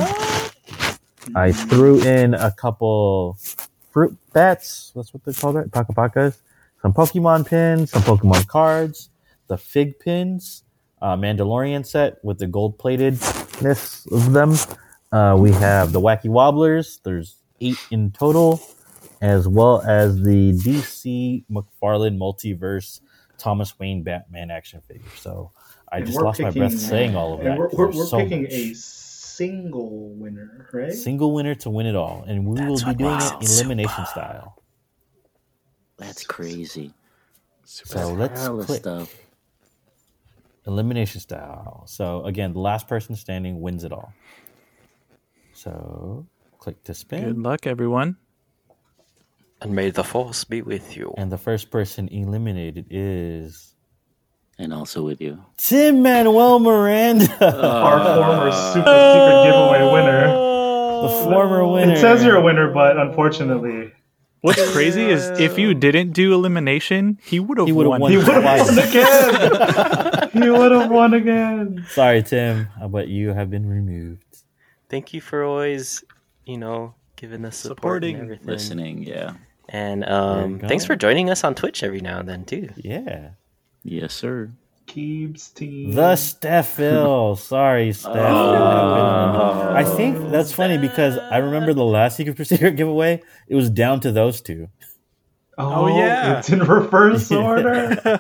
I threw in a couple fruit bats. That's what they're called, right? Paca Pacas. Some Pokemon pins, some Pokemon cards, the Fig pins, uh, Mandalorian set with the gold-platedness of them. Uh, we have the Wacky Wobblers. There's eight in total, as well as the D C McFarlane Multiverse Thomas Wayne Batman action figure. So I And just we're lost my picking- breath saying all of And that. we're, 'cause we're, there's we're so picking much. a single winner, right? Single winner to win it all, and we That's will be what doing makes it it elimination super. style. That's crazy. So let's Hella click stuff. elimination style. So again, the last person standing wins it all. So click to spin, Good luck, everyone. And may the force be with you. and the first person eliminated is And also with you. Tim Manuel Miranda, Our former super secret giveaway winner. the former winner. It says you're a winner, but unfortunately, What's crazy is if you didn't do elimination, he would have He would've won. won. he would have Twice. won again. He would have won again. Sorry, Tim, uh, but you have been removed. Thank you for always, you know, giving us support Supporting. and everything. Listening, yeah. And There um, you go. thanks for joining us on Twitch every now and then too. Yeah. Yes, sir. Keebs team. The Steffil. Sorry, Steph. Oh. I think that's funny because I remember the last Secret Procedure giveaway. It was down to those two. Oh, Oh, yeah. It's in reverse order.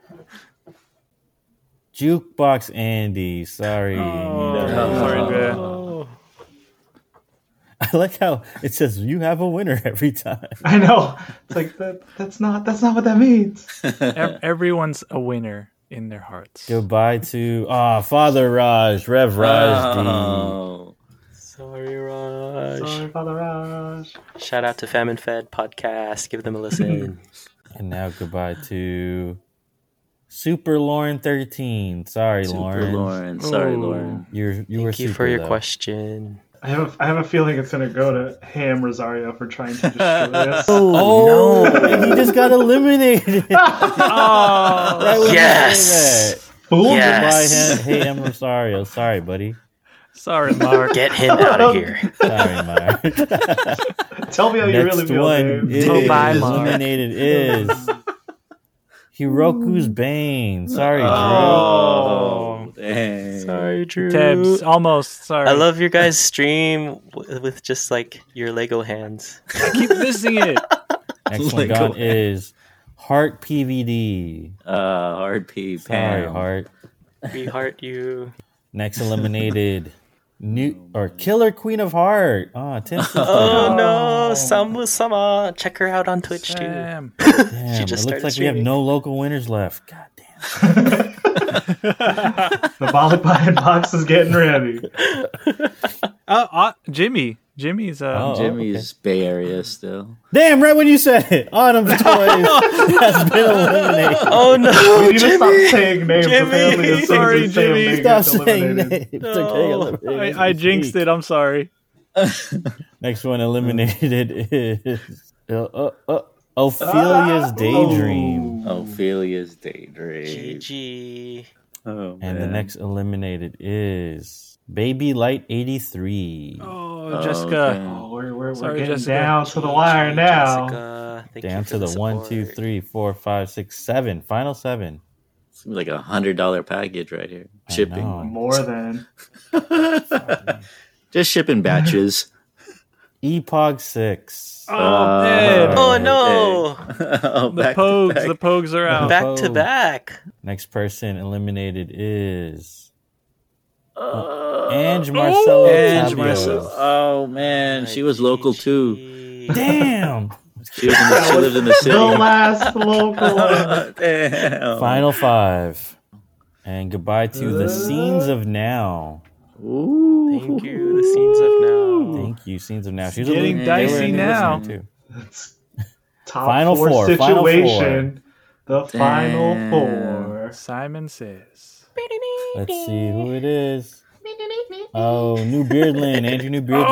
Jukebox Andy. Sorry. Oh, No. sorry, Oh. I like how it says you have a winner every time. I know. It's like that. That's not. That's not what that means. Ev- everyone's a winner in their hearts. Goodbye to ah oh, Father Raj, Rev Raj. Oh. Sorry, Raj. Sorry, Father Raj. Shout out to Famine Fed Podcast. Give them a listen. And now goodbye to Super Lauren thirteen. Sorry, Super Lauren. Lauren. Sorry, Oh. Lauren. You're you were Thank you super, for your though. question. I have a, I have a feeling it's gonna go to Ham Rosario for trying to destroy us. Oh, no. He just got eliminated. Oh, Right when you Yes. say that. Fool. Yes. Goodbye, Ham- Hey, M. Rosario. Sorry, buddy. sorry, Mark. Get him out of here. Sorry, Mark. Tell me how you Next really feel, one Dave. is Oh, bye, Mark. eliminated is Hiroku's Bane. Sorry, Oh, dang. Sorry, Drew. Tebs, almost. Sorry. I love your guys' stream w- with just like your Lego hands. I keep missing it. Drew. Next one Like, gone go ahead. is Heart P V D. Uh, hard P. Sorry, Pam. Heart. We heart you. Next eliminated New or Killer Queen of Heart. Oh, Tim. Oh no, Samu Sama. Check her out on Twitch too. Damn. Damn, She it just looks started like we have streaming. no local winners left. God damn. The Balapan box is getting ready. Uh, uh, Jimmy. Jimmy's. Uh, Oh. Jimmy's Bay Area still. Damn, right when you said it, Autumn's Toys has been eliminated. Oh no, We need to stop Jimmy. saying names. Jimmy. Apparently, as soon as Sorry, we say them, Jimmy. they Stop get saying eliminated. names. No. They're getting eliminated I, I this jinxed week. it. I'm sorry. Next one eliminated is uh, uh, uh, Ophelia's Daydream. Ophelia's G Daydream. G. Oh, And the man. next eliminated is Baby Light eighty-three. Oh, Oh, Jessica. okay. Oh, we're, we're, Sorry, we're getting Jessica. down to the wire now. Jessica, thank Down you to for the, the one, two, support. three, four, five, six, seven. Final seven. Seems like a hundred dollar package right here. I Shipping. know. More than. Just shipping batches. Epog six. Oh, Uh, man. Oh no! oh, The back to Pogues. back. The Pogues are out. Back to back. Next person eliminated is Uh, Ange Marcelo. Ange Tabios. Marcelo. Oh man, she was local too. G G. Damn. She was in the, she lived in the city. The last local one. Damn. Final five. And goodbye to the Scenes of Now. Ooh. Thank you. The scenes of now. Thank you, Scenes of Now. She's getting a, they were dicey a new now. listener, too. It's top Final four four, final situation. The final Damn. four. Simon says. Let's see who it is. Oh, New Beardland. Andrew New Beardland.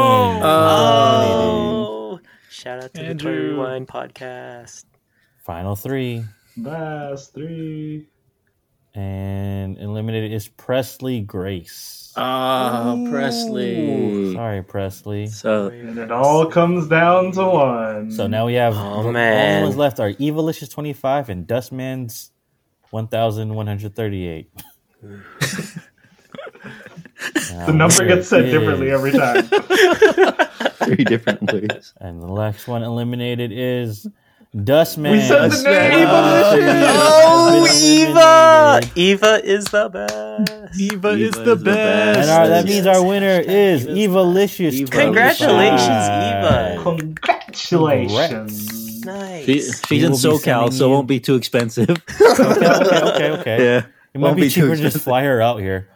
Oh, shout out to Andrew. the Tory Wine Podcast. Final three. Last three. And eliminated is Presley Grace. Oh, Presley. Sorry, Presley. So And it all comes down to one. So now we have Oh, the man. only ones left are Evilicious twenty-five and Dustman's one thousand one hundred thirty-eight. the number gets said differently every time. three different ways. And the next one eliminated is Dustman. We said the name. Oh, Has been Eva! eliminated. Eva is the best. Eva, is Eva the is the best. And our, that Yes. means our winner is Evilicious. Eva. Congratulations, twenty-five. Eva. Congratulations. Nice. She, she's We in will be SoCal, sending so it you- won't be too expensive. Okay, okay, okay, okay. Yeah. It might Won't be be too cheaper to just expensive. fly her out here.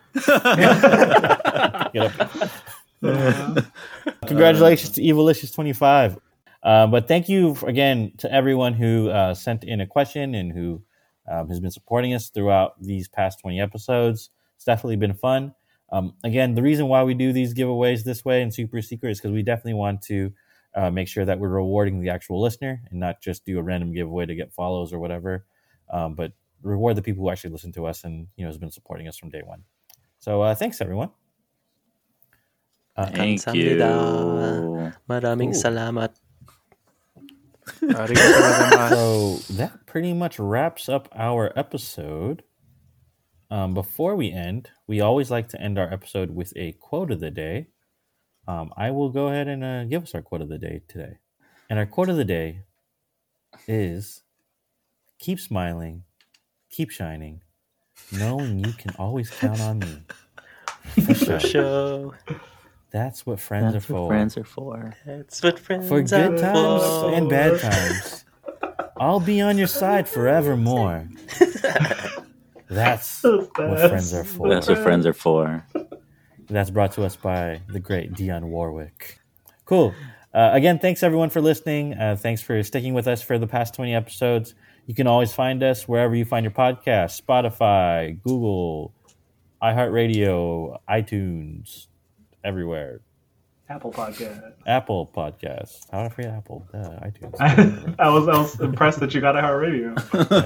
Get up. Congratulations to Evilicious twenty-five. Uh, but thank you for- again to everyone who uh, sent in a question and who um, has been supporting us throughout these past twenty episodes. It's definitely been fun. Um, again, the reason why we do these giveaways this way and super secret is because we definitely want to uh, make sure that we're rewarding the actual listener and not just do a random giveaway to get follows or whatever, um, but reward the people who actually listen to us and you know has been supporting us from day one. So uh, thanks everyone. Uh, Thank Kamsahamnida. you. Maraming Cool. salamat. Arigatou gozaimasu. So that pretty much wraps up our episode. Um, before we end, we always like to end our episode with a quote of the day. Um, I will go ahead and uh, give us our quote of the day today. And our quote of the day is, keep smiling, keep shining, knowing you can always count on me. For sure. Show. That's what friends That's are what for. friends are for. That's what friends For good are times for. and bad times. I'll be on your side forevermore. That's what friends are for. That's what friends are for. That's brought to us by the great Dionne Warwick. Cool. Uh, again, thanks everyone for listening. Uh, thanks for sticking with us for the past twenty episodes. You can always find us wherever you find your podcasts: Spotify, Google, iHeartRadio, iTunes, everywhere. Apple Podcast. Apple Podcasts. How did I forget Apple? Uh, iTunes. I was I was impressed that you got iHeartRadio.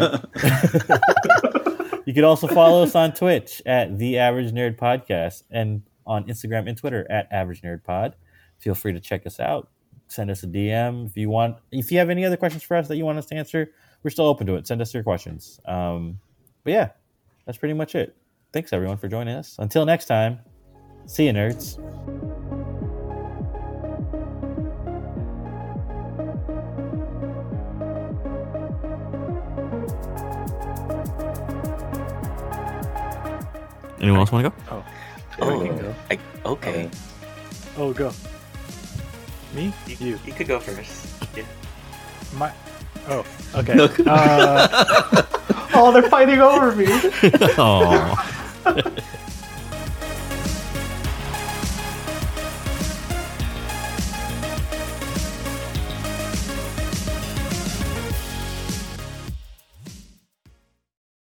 You can also follow us on Twitch at The Average Nerd Podcast and on Instagram and Twitter at Average Nerd Pod. Feel free to check us out. Send us a D M if you want. If you have any other questions for us that you want us to answer, we're still open to it. Send us your questions. Um, but yeah, that's pretty much it. Thanks everyone for joining us. Until next time, see you, nerds. Anyone else want to go? Oh, Oh, I can go. I, okay. Oh, go. Me? You, You. you could go first. Yeah. My. Oh, okay. Uh, Oh, they're fighting over me. Oh.